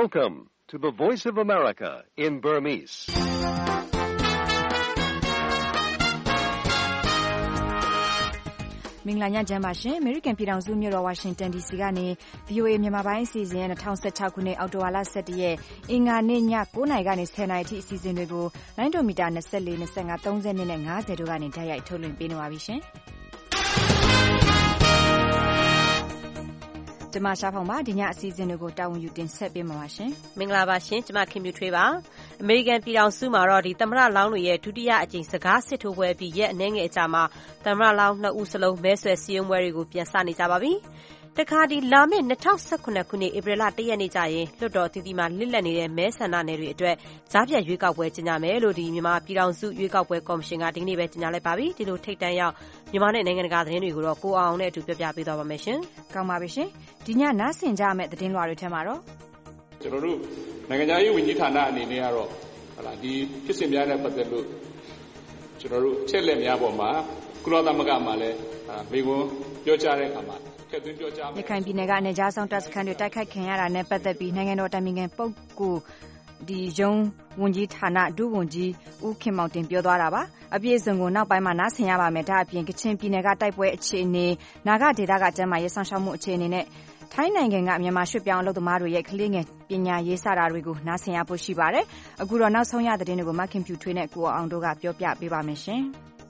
Welcome to the Voice of America in Burmese. ။မင်္ဂလာညချမ်းပါရှင်။ American ပြည်ထောင်စုမြို့တော် Washington DC ကနေ VOA မြန်မာပိုင်းအစီအစဉ်2016ခုနှစ်အောက်တိုဘာလ17ရက်အင်္ဂါနေ့ည9:00နာရီကနေ10:00နာရီထိအစီအစဉ်တွေကိုလိုင်းဒိုမီတာ24 25 30နဲ့50တို့ကနေဓာတ်ရိုက်ထုတ်လွှင့်ပေးနေပါပြီရှင်။ကျမရှားဖောင်ပါဒီညအစီအစဉ်တွေကိုတာဝန်ယူတင်ဆက်ပေးမှာပါရှင်။မင်္ဂလာပါရှင်။ကျမခင်မြူထွေးပါ။ American ပြည်ထောင်စုမှာတော့ဒီသမ္မတလောင်းတွေရဲ့ဒုတိယအကြိမ်စကားစစ်ထိုးပွဲပြီးရက်အနည်းငယ်အကြာမှာသမ္မတလောင်း2ဦးစလုံးမဲဆွယ်စည်းရုံးပွဲတွေကိုပြန်စနေကြပါပြီ။တခါဒီလာမယ့်2018ခုနှစ်ဧပြီလ1ရက်နေ့ကျရင်လွှတ်တော်အသီးသီးမှာလစ်လက်နေတဲ့မဲဆန္ဒနယ်တွေအတွက်ကြားဖြတ်ရွေးကောက်ပွဲကျင်းပမယ်လို့ဒီမြန်မာပြည်ထောင်စုရွေးကောက်ပွဲကော်မရှင်ကဒီကနေ့ပဲကြေညာလိုက်ပါပြီ။ဒီလိုထိပ်တန်းရောက်မြန်မာနဲ့နိုင်ငံတကာသတင်းတွေကိုတော့ကိုအောင်နဲ့အတူပြောပြပေးသွားပါမယ်ရှင်။ကောင်းပါပြီရှင်။ဒီညနားဆင်ကြမယ့်သတင်းလွှာတွေထဲမှာတော့ကျွန်တော်တို့နိုင်ငံခြားရေးဝန်ကြီးဌာနအနေနဲ့ကတော့ဒီဖြစ်စဉ်များနဲ့ပတ်သက်လို့ကျွန်တော်တို့ချက်လက်များပေါ်မှာကုလသမဂ္ဂမှာလည်းမိန့်ခွန်းပြောကြားတဲ့အခါမှာရခိုင်ပြည်နယ်ကနယ်ခြားစောင့်တပ်စခန်းတွေတိုက်ခိုက်ခံရတာနဲ့ပတ်သက်ပြီးနိုင်ငံတော်တိုင်ပင်ခံပုဂ္ဂိုလ်ရုံးဝန်ကြီးဌာနဒုဝန်ကြီးဦးခင်မောင်တင်ပြောသွားတာပါအပြည့်အစုံကိုနောက်ပိုင်းမှာနားဆင်ရပါမယ်ဒါအပြင်ကချင်ပြည်နယ်ကတိုက်ပွဲအခြေအနေနာဂဒေသကကျန်းမာရေးဆောင်ရှောက်မှုအခြေအနေနဲ့ထိုင်းနိုင်ငံကမြန်မာရွှေ့ပြောင်းအလုပ်သမားတွေရဲ့ကလေးငယ်ပညာရေးစတာတွေကိုနားဆင်ရဖို့ရှိပါတယ်အခုတော့နောက်ဆုံးရသတင်းတွေကိုမခင်ဖြူထွေးနဲ့ကိုအောင်တို့ကပြောပြပေးပါမယ်ရှင်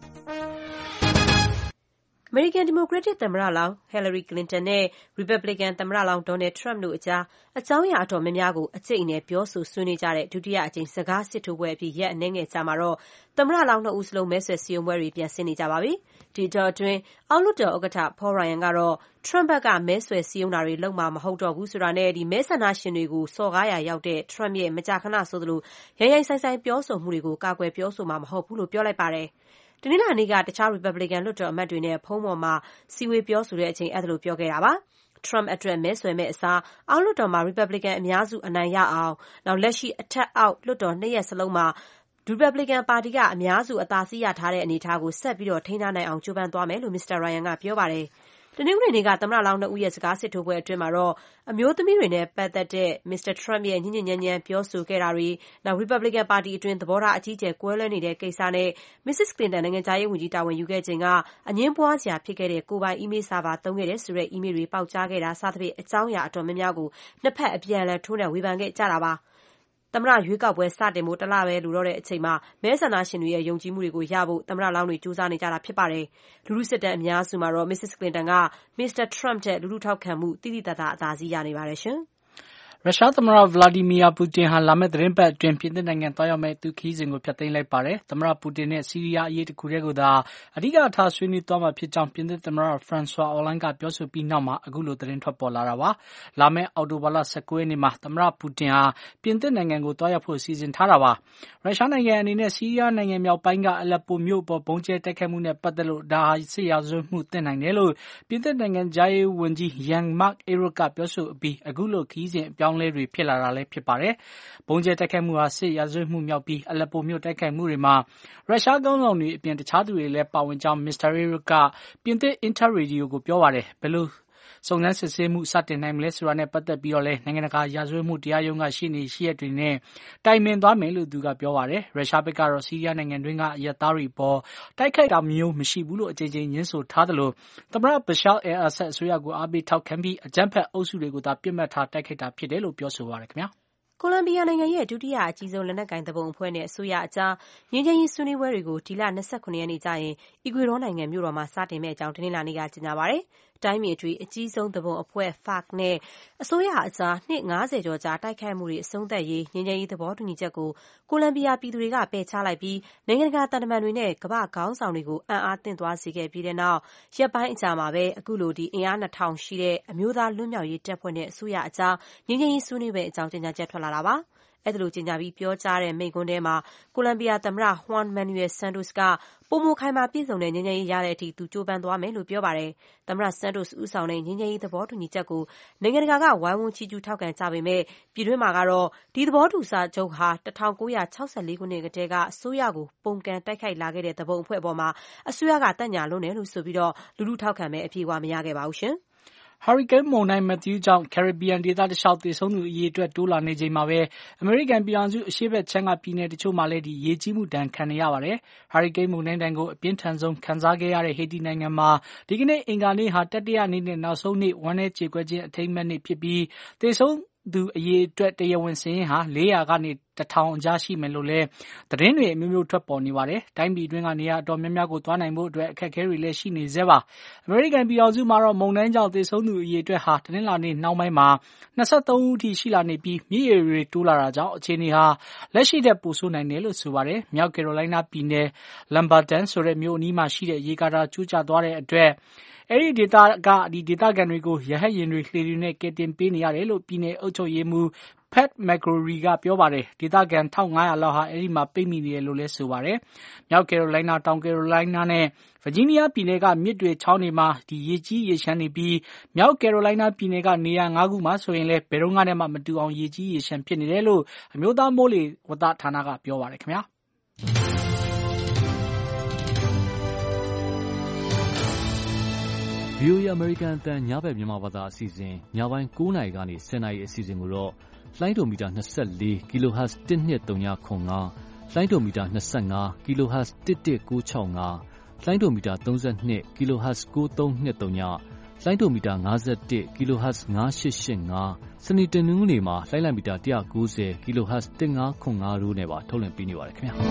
American Democratic သမ္မတလောင်း Hillary Clinton နဲ့ Republican သမ္မတလောင်း Donald Trump တို့အကြားအကြောင်းအရာအတော်များများကိုအကျိတ်အနယ်ပြောဆိုဆွေးနွေးကြတဲ့ဒုတိယအကြိမ်စကားစစ်ထိုးပွဲအပြီးရက်အနည်းငယ်ကြာမှာတော့သမ္မတလောင်း2ဦးစလုံးမဲဆွယ်စည်းရုံးပွဲတွေပြန်ဆင်းနေကြပါပြီ။ဒီတော့အတွင်းအောက်လွှတ်တော်ဥက္ကဋ္ဌ Paul Ryan ကတော့ Trump ဘက်ကမဲဆွယ်စည်းရုံးတာတွေလုပ်မှာမဟုတ်တော့ဘူးဆိုတာနဲ့မဲဆန္ဒရှင်တွေကိုစော်ကားရာရောက်တဲ့ Trump ရဲ့မကြာခဏဆိုသလိုရိုင်းရိုင်းစိုင်းစိုင်းပြောဆိုမှုတွေကိုကာကွယ်ပြောဆိုမှာမဟုတ်ဘူးလို့ပြောလိုက်ပါတယ်။တနင်္လာနေ့ကတခြား Republican လွှတ်တော်အမတ်တွေနဲ့ဖုန်းပေါ်မှာစည်းဝေးပြောဆိုတဲ့အချိန်အဲ့ဒါလိုပြောခဲ့တာပါ။ Trump အတွက်မဲဆွယ်မဲ့အစားအောက်လွှတ်တော်မှာ Republican အများစုအနိုင်ရအောင်လက်ရှိအထက်အောက်လွှတ်တော်2ရပ်စလုံးမှာRepublican ပါတီကအများစုအသာစီးရထားတဲ့အနေအထားကိုဆက်ပြီးထိန်းထားနိုင်အောင်ကြိုးပမ်းသွားမယ်လို့ Mr. Ryan ကပြောပါတယ်။တနင်္ဂနွေနေ့ကသမ္မတလောင်း2ဦးရဲ့စကားစစ်ထိုးပွဲအတွင်းမှာတော့အမျိုးသမီးတွေနဲ့ပတ်သက်တဲ့ Mr. Trump ရဲ့ညဉ့်ညဉ့်ညမ်းညမ်းပြောဆိုခဲ့တာတွေRepublican ပါတီအတွင်းသဘောထားအကြီးအကျယ်ကွဲလွဲနေတဲ့ကိစ္စနဲ့ Mrs. Clinton နိုင်ငံခြားရေးဝန်ကြီးတာဝန်ယူခဲ့ချိန်ကအငြင်းပွားစရာဖြစ်ခဲ့တဲ့ကိုယ်ပိုင်အီးမေးလ်ဆာဗာသုံးခဲ့တယ်ဆိုတဲ့အီးမေးလ်တွေပေါက်ကြားခဲ့တာစသဖြင့်အကြောင်းအရာအတော်များများကိုနှစ်ဖက်အပြန်အလှန်ထိုးနှက်ဝေဖန်ခဲ့ကြတာပါ။သမ္မတရွေးကောက်ပွဲစတင်ဖို့တလပဲလိုတော့တဲ့အချိန်မှာမဲဆန္ဒရှင်တွေရဲ့ယုံကြည်မှုတွေကိုရဖို့သမ္မတလောင်းတွေကြိုးစားနေကြတာဖြစ်ပါတယ်။လူထုစစ်တမ်းအများစုမှာတော့ Mrs. Clinton က Mr. Trump ထက်လူထုထောက်ခံမှုသိသိသာသာအသာစီးရနေပါတယ်ရှင်။ရုရှားသမ္မတ Vladimir Putin ဟာလာမယ့်သတင်းပတ်အတွင်းပြင်သစ်နိုင်ငံသွားရောက်မယ့်သူခရီးစဉ်ကိုဖျက်သိမ်းလိုက်ပါတယ်။သမ္မတပူတင်နဲ့ဆီးရီးယားအရေးတစ်ခုတည်းကိုသာအဓိကထားဆွေးနွေးသွားမှာဖြစ်ကြောင်းပြင်သစ်သမ္မတ François Hollande ကပြောဆိုပြီးနောက်မှာအခုလိုသတင်းထွက်ပေါ်လာတာပါ။လာမယ့်အောက်တိုဘာလ19ရက်နေ့မှာသမ္မတပူတင်ဟာပြင်သစ်နိုင်ငံကိုသွားရောက်ဖို့စီစဉ်ထားတာပါ။ရုရှားနိုင်ငံအနေနဲ့ဆီးရီးယားနိုင်ငံမြောက်ပိုင်းကအလက်ပိုမြို့ပေါ်ဘုံကျဲတိုက်ခိုက်မှုနဲ့ပတ်သက်လို့ဒါဟာစစ်ရာဇဝတ်မှုသင့်နိုင်တယ်လို့ပြင်သစ်နိုင်ငံခြားရေးဝန်ကြီး Jean-Marc Ayrault ကပြောဆိုပြီးအခုလိုခရီးစဉ်အပြောင်းလဲတွေဖြစ်လာတာလည်းဖြစ်ပါတယ်။ဘုံကျဲတိုက်ခိုက်မှုဟာစစ်ရာဇဝတ်မှုမြောက်ပြီးအလက်ပိုမြို့တိုက်ခိုက်မှုတွေမှာရုရှားခေါင်းဆောင်တွေအပြင်တခြားသူတွေလည်းပါဝင်ကြောင်း Mr. Ayrault ကပြင်သစ် Inter Radio ကိုပြောပါတယ်။ဘယ်လိုစုံစမ်းစစ်ဆေးမှုစတင်နိုင်မလဲဆိုတာနဲ့ပတ်သက်ပြီးတော့လည်းနိုင်ငံတကာရာဇဝတ်မှုတရားရုံးကရှေ့နေရှေ့ရက်တွေနဲ့တိုင်ပင်သွားမယ်လို့သူကပြောပါတယ်။ရုရှားဘက်ကတော့ဆီးရီးယားနိုင်ငံတွင်းကအရပ်သားတွေပေါ်တိုက်ခိုက်တာမျိုးမရှိဘူးလို့အကြိမ်ကြိမ်ညင်းဆိုထားသလိုသမ္မတ Bashar al-Assad အစိုးရကိုအားပေးထောက်ခံပြီးအကြမ်းဖက်အုပ်စုတွေကိုသာပြစ်မှတ်ထားတိုက်ခိုက်တာဖြစ်တယ်လို့ပြောဆိုပါတယ်ခင်ဗျာ။ကိုလံဘီယာနိုင်ငံရဲ့ဒုတိယအကြီးဆုံးလက်နက်ကိုင်သူပုန်အဖွဲ့နဲ့အစိုးရအကြားငြိမ်းချမ်းရေးဆွေးနွေးပွဲတွေကိုဒီလ29ရက်နေ့ကျရင်အီကွေဒေါနိုင်ငံမြို့တော်မှာစတင်မယ့်အကြောင်းတနင်္လာနေ့ကကြေညာပါတယ်။တိုင်းပြည်အတွင်းအကြီးဆုံးသူပုန်အဖွဲ့ FARC နဲ့အစိုးရအကြားနှစ်90ကျော်ကြာတိုက်ခိုက်မှုတွေအဆုံးသတ်ရေးငြိမ်းချမ်းရေးသဘောတူညီချက်ကိုကိုလံဘီယာပြည်သူတွေကပယ်ချလိုက်ပြီးနိုင်ငံတကာသံတမန်တွေနဲ့ကမ္ဘာ့ခေါင်းဆောင်တွေကိုအံ့အားသင့်သွားစေခဲ့ပြီးတဲ့နောက်ရက်ပိုင်းအကြာမှာပဲအခုလိုအင်အား2000ရှိတဲ့အမျိုးသားလွတ်မြောက်ရေးတပ်ဖွဲ့နဲ့အစိုးရအကြားငြိမ်းချမ်းရေးဆွေးနွေးမယ့်အကြောင်းကြေညာချက်ထွက်လာတာပါ။အဲ့ဒါလိုကြေညာပြီးပြောကြားတဲ့မိန့်ခွန်းထဲမှာကိုလံဘီယာသမ္မတ Juan Manuel Santos ကပိုမိုခိုင်မာပြည့်စုံတဲ့ငြိမ်းချမ်းရေးရတဲ့အထိသူကြိုးပမ်းသွားမယ်လို့ပြောပါတယ်။သမ္မတ Santos ဦးဆောင်တဲ့ငြိမ်းချမ်းရေးသဘောတူညီချက်ကိုနိုင်ငံတကာကဝိုင်းဝန်းချီးကျူးထောက်ခံကြပေမဲ့ပြည်တွင်းမှာကတော့ဒီသဘောတူစာချုပ်ဟာ1964ခုနှစ်ကတည်းကအစိုးရကိုပုန်ကန်တိုက်ခိုက်လာခဲ့တဲ့သဘုံအဖွဲ့ပေါ်မှာအစိုးရကတက်ညာလွန်းတယ်လို့ဆိုပြီးလူထုထောက်ခံမဲ့အပြေအဝမရခဲ့ပါဘူးရှင်။ဟာရီကိန်းမုန်တိုင်း Matthew ကြောင့် Caribbean ဒေသတလျှောက်သေဆုံးသူအရေအတွက်တိုးလာနေချိန်မှာပဲအမေရိကန်ပြည်ထောင်စုအရှေ့ဘက်ခြမ်းကပြည်နယ်တချို့မှာလည်းရေကြီးမှုဒဏ်ခံနေရပါတယ်။ဟာရီကိန်းမုန်တိုင်းဒဏ်ကိုအပြင်းထန်ဆုံးခံစားခဲ့ရတဲ့ဟေတီနိုင်ငံမှာဒီကနေ့အင်္ဂါနေ့ဟာတတိယနေ့နဲ့နောက်ဆုံးနေ့ဝမ်းနည်းကြေကွဲခြင်းအထိမ်းအမှတ်နေ့ဖြစ်ပြီးသေဆုံးသူအရေအတွက်တရားဝင်စာရင်းဟာ400ကနေ1000အကြားရှိမယ်လို့လည်းသတင်းတွေအမျိုးမျိုးထွက်ပေါ်နေပါတယ်။တိုင်းပြည်တွင်းကနေရာအတော်များများကိုသွားနိုင်ဖို့အတွက်အခက်အခဲတွေလည်းရှိနေသေးပါ။အမေရိကန်ပြည်ထောင်စုမှာတော့မုန်တိုင်းကြောင့်သေဆုံးသူအရေအတွက်ဟာတနင်္လာနေ့နှောင်းပိုင်းမှာ23ဦးအထိရှိလာနေပြီးမြစ်ရေတွေတိုးလာတာကြောင့်အခြေအနေဟာလက်ရှိထက်ပိုဆိုးနိုင်တယ်လို့ဆိုပါတယ်။မြောက်ကယ်ရိုလိုင်းနားပြည်နယ်လမ်ဘာတန်ဆိုတဲ့မြို့အနီးမှာရှိတဲ့ရေကာတာကျိုးကျသွားတဲ့အတွက်အဲဒီဒေသခံတွေကိုရဟတ်ယာဉ်တွေလှေတွေနဲ့ကယ်တင်ပေးနေရတယ်လို့ပြည်နယ်အုပ်ချုပ်ရေးမှူး Pat McCrory ကပြောပါတယ်။ဒေသခံ1500လောက်ဟာအဲဒီမှာပိတ်မိနေတယ်လို့လည်းဆိုပါတယ်။မြောက်ကယ်ရိုလိုင်းနားတောင်ကယ်ရိုလိုင်းနားနဲ့ဗာဂျီးနီးယားပြည်နယ်ကမြစ်တွေချောင်းတွေမှာရေကြီးရေရှမ်းနေပြီးမြောက်ကယ်ရိုလိုင်းနားပြည်နယ်ကနေရာ9ခုမှာဆိုရင်လည်းဘယ်တော့မှမတူအောင်ရေကြီးရေရှမ်းဖြစ်နေတယ်လို့အမျိုးသားမိုးလေဝသဌာနကပြောပါတယ်ခင်ဗျာ။ VOA အမေရိကန်အသံညဘက်မြန်မာဘာသာအစီအစဉ်ညပိုင်း9နာရီကနေ10နာရီအစီအစဉ်ကိုတော့လိုင်းဒိုမီတာ24 kHz 1235လိုင်းဒိုမီတာ25 kHz 11965လိုင်းဒိုမီတာ32 kHz 9323လိုင်းဒိုမီတာ51 kHz 9885စနေတနင်္ဂနွေမှာလိုင်းလိုက်မီတာ190 kHz 1505တို့နဲ့ပါထုတ်လွှင့်ပေးနေပါတယ်ခင်ဗျာ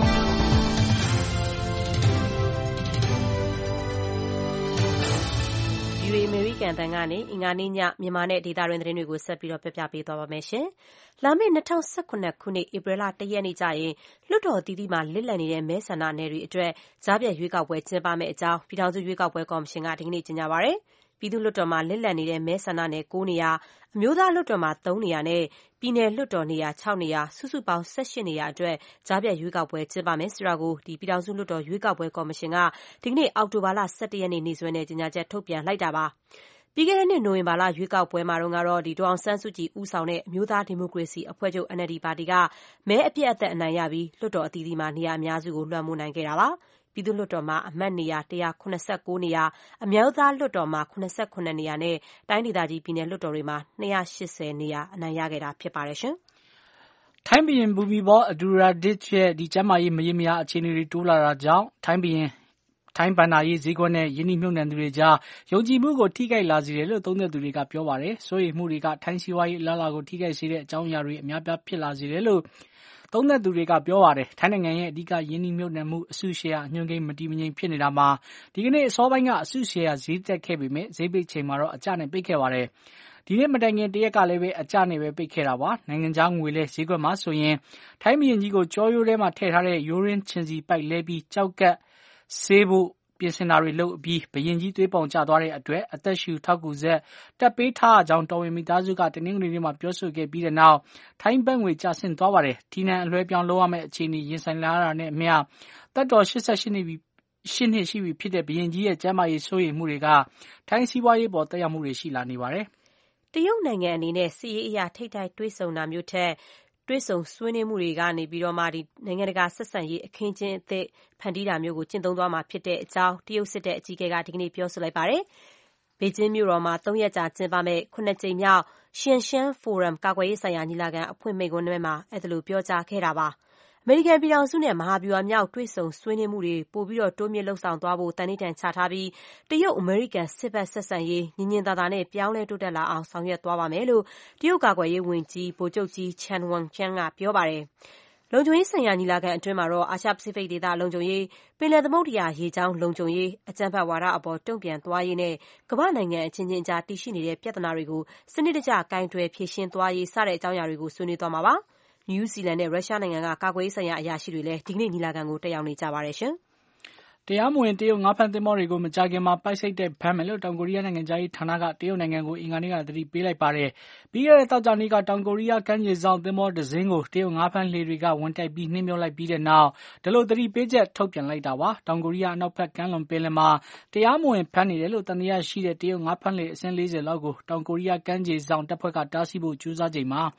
အမေရိကန်တန်ကနေအင်္ဂါနေ့ညမြန်မာနဲ့ဒေသတွင်းသတင်းတွေကိုဆက်ပြီးတော့ပြပြပေးသွားပါမယ်ရှင်။လာမယ့်2018ခုနှစ်ဧပြီလ1ရက်နေ့ကျရင်လွှတ်တော်အသီးသီးမှာလစ်လပ်နေတဲ့မဲဆန္ဒနယ်တွေအတွက်ကြားဖြတ်ရွေးကောက်ပွဲကျင်းပမယ့်အကြောင်းပြည်ထောင်စုရွေးကောက်ပွဲကော်မရှင်ကဒီကနေ့ကြေညာပါတယ်။ပြည်သူ့လွှတ်တော်မှာလစ်လပ်နေတဲ့မဲဆန္ဒနယ်9နေရာအမျိုးသားလွှတ်တော်မှာ3နေရာနဲ့ပြည်နယ်လွှတ်တော်နေရာ6နေရာစုစုပေါင်း18နေရာအတွက်ကြားဖြတ်ရွေးကောက်ပွဲကျင်းပမယ်ဆိုတာကိုပြည်ထောင်စုလွှတ်တော်ရွေးကောက်ပွဲကော်မရှင်ကဒီကနေ့အောက်တိုဘာလ17ရက်နေ့နေ့စွဲနဲ့ကြေညာချက်ထုတ်ပြန်လိုက်တာပါ။ပြီးခဲ့တဲ့နှစ်နိုဝင်ဘာလရွေးကောက်ပွဲမှာတော့ဒေါ်အောင်ဆန်းစုကြည်ဦးဆောင်တဲ့အမျိုးသားဒီမိုကရေစီအဖွဲ့ချုပ် NLD ပါတီကမဲအပြတ်အသတ်အနိုင်ရပြီးလွှတ်တော်အသီးသီးမှာနေရာအများစုကိုလွှမ်းမိုးနိုင်ခဲ့တာပါ။ပြည်သူ့လွှတ်တော်မှာအမတ်နေရာ189နေရာအမျိုးသားလွှတ်တော်မှာ89နေရာနဲ့တိုင်းဒေသကြီးပြည်နယ်လွှတ်တော်တွေမှာ280နေရာအနိုင်ရခဲ့တာဖြစ်ပါတယ်ရှင်။ထိုင်းဘုရင်ဘူမိဘောအဒူရာဒစ်ရဲ့ကျန်းမာရေးမရေမရာအခြေအနေတွေတိုးလာတာကြောင့်ထိုင်းဘဏ္ဍာရေးဈေးကွက်နဲ့ယင်းနှိမ့်မြုပ်နှံသူတွေကြားယုံကြည်မှုကိုထိခိုက်လာစေတယ်လို့သုံးသပ်သူတွေကပြောပါတယ်။စိုးရိမ်မှုတွေကထိုင်းစီးပွားရေးအလားအလာကိုထိခိုက်စေတဲ့အကြောင်းအရာတွေအများပြားဖြစ်လာစေတယ်လို့သုံးသပ်သူတွေကပြောပါတယ်။ထိုင်းနိုင်ငံရဲ့အဓိကယင်းနှိမ့်မြုပ်နှံမှုအစုရှယ်ယာအညွှန်းကိန်းမတည်မငြိမ်ဖြစ်နေတာမှာဒီကနေ့အစောပိုင်းကအစုရှယ်ယာဈေးတက်ခဲ့ပေမဲ့ဈေးပိတ်ချိန်မှာတော့အကျနဲ့ပိတ်ခဲ့ပါတယ်။ဒီနေ့မတိုင်ခင်တရက်ကလည်းပဲအကျနဲ့ပဲပိတ်ခဲ့တာပါ။နိုင်ငံခြားငွေလဲဈေးကွက်မှာဆိုရင်ထိုင်းဘုရင်ကြီးကိုကြောရိုးထဲမှာထည့်ထားတဲ့ရိုးရင်းချင်စီပိုက်လဲပြီးကြောက်ကပ်ဆေးဖို့ပြင်ဆင်တာတွေလုပ်ပြီးဘုရင်ကြီးသွေးပေါင်ကျသွားတဲ့အတွက်အသက်ရှူထောက်ကူဆက်တက်ပေးထားကြောင်းတော်ဝင်မိသားစုကတနင်္ဂနွေနေ့မှာပြောဆိုခဲ့ပြီးတဲ့နောက်ထိုင်းဘတ်ငွေကျဆင်းသွားပါတယ်။ထီနန်အလွှဲပြောင်းလုပ်ရမယ့်အခြေအနေရင်ဆိုင်လာရတာနဲ့အမျှသက်တော်88နှစ်ရှိပြီဖြစ်တဲ့ဘုရင်ကြီးရဲ့ကျန်းမာရေးစိုးရိမ်မှုတွေကထိုင်းစီးပွားရေးပေါ်သက်ရောက်မှုတွေရှိလာနေပါတယ်။တရုတ်နိုင်ငံအနေနဲ့စစ်ရေးအရာထိပ်တိုက်တွေးဆုံတာမျိုးထက်တွေ့ဆုံဆွေးနွေးမှုတွေကနေပြီးတော့မှနိုင်ငံတကာဆက်ဆံရေးအခင်းကျင်းအသစ်ဖန်တီးတာမျိုးကိုကျင့်သုံးသွားမှာဖြစ်တဲ့အကြောင်းတရုတ်စစ်တပ်အကြီးအကဲကဒီကနေ့ပြောဆိုလိုက်ပါတယ်။ဘေကျင်းမြို့တော်မှာ3ရက်ကြာကျင်းပမယ့်9ကြိမ်မြောက်ရှင်ရှမ်းဖိုရမ်ကာကွယ်ရေးဆိုင်ရာညီလာခံအဖွင့်မိန့်ခွန်းထဲမှာအဲ့ဒါလိုပြောကြားခဲ့တာပါ။အမေရိကန်ပြည်ထောင်စုနဲ့မဟာဗျူဟာမြောက်တွေ့ဆုံဆွေးနွေးမှုတွေပိုပြီးတိုးမြင့်လှုပ်ဆောင်သွားဖို့တန်ဋိဌာန်ချထားပြီးတရုတ်အမေရိကန်စစ်ဘက်ဆက်ဆံရေးညင်ညင်သာသာနဲ့ပြောင်းလဲတိုးတက်လာအောင်ဆောင်ရွက်သွားပါမယ်လို့တရုတ်ကာကွယ်ရေးဝန်ကြီးဗိုလ်ချုပ်ကြီး Chen Wancheng ကပြောပါတယ်။လုံခြုံရေးဆိုင်ရာညီလာခံအတွင်းမှာတော့အာရှပစိဖိတ်ဒေသလုံခြုံရေးပင်လယ်သမုဒ္ဒရာရေကြောင်းလုံခြုံရေးအကြမ်းဖက်ဝါဒအပေါ်တုံ့ပြန်သွားရေးနဲ့ကမ္ဘာနိုင်ငံအချင်းချင်းကြားတည်ရှိနေတဲ့ပြဿနာတွေကိုစနစ်တကျကင်တွယ်ဖြေရှင်းသွားရေးစတဲ့အကြောင်းအရာတွေကိုဆွေးနွေးသွားမှာပါ။နယူးဇီလန်နဲ့ရုရှားနိုင်ငံကကာကွယ်ရေးဆိုင်ရာအရာရှိတွေလည်းဒီကနေ့ညီလာခံကိုတက်ရောက်နေကြပါတယ်ရှင်။တရားမဝင်တရုတ်ငါးဖမ်းသင်္ဘောတွေကိုမကြာခင်မှာပိုက်စိတ်တဲ့ဖမ်းမယ်လို့တောင်ကိုရီးယားနိုင်ငံသားရေးဌာနကတရုတ်နိုင်ငံကိုအင်္ဂါနေ့ကသတိပေးလိုက်ပါတယ်။ပြီးခဲ့တဲ့သောကြာနေ့ကတောင်ကိုရီးယားကမ်းခြေစောင့်သင်္ဘောတစ်စင်းကိုတရုတ်ငါးဖမ်းလှေတွေကဝင်တိုက်ပြီးနှင်းမြုပ်လိုက်ပြီးတဲ့နောက်ဒီလိုသတိပေးချက်ထုတ်ပြန်လိုက်တာပါ။တောင်ကိုရီးယားအနောက်ဘက်ကမ်းလွန်ပင်လယ်မှာတရားမဝင်ဖမ်းနေတယ်လို့သံသယရှိတဲ့တရုတ်ငါးဖမ်းလှေအစင်း40လောက်ကိုတောင်ကိုရီးယားကမ်းခြေစောင့်တပ်ဖွဲ့ကတားဆီးဖို့ကြိုးစားချိန်မှာ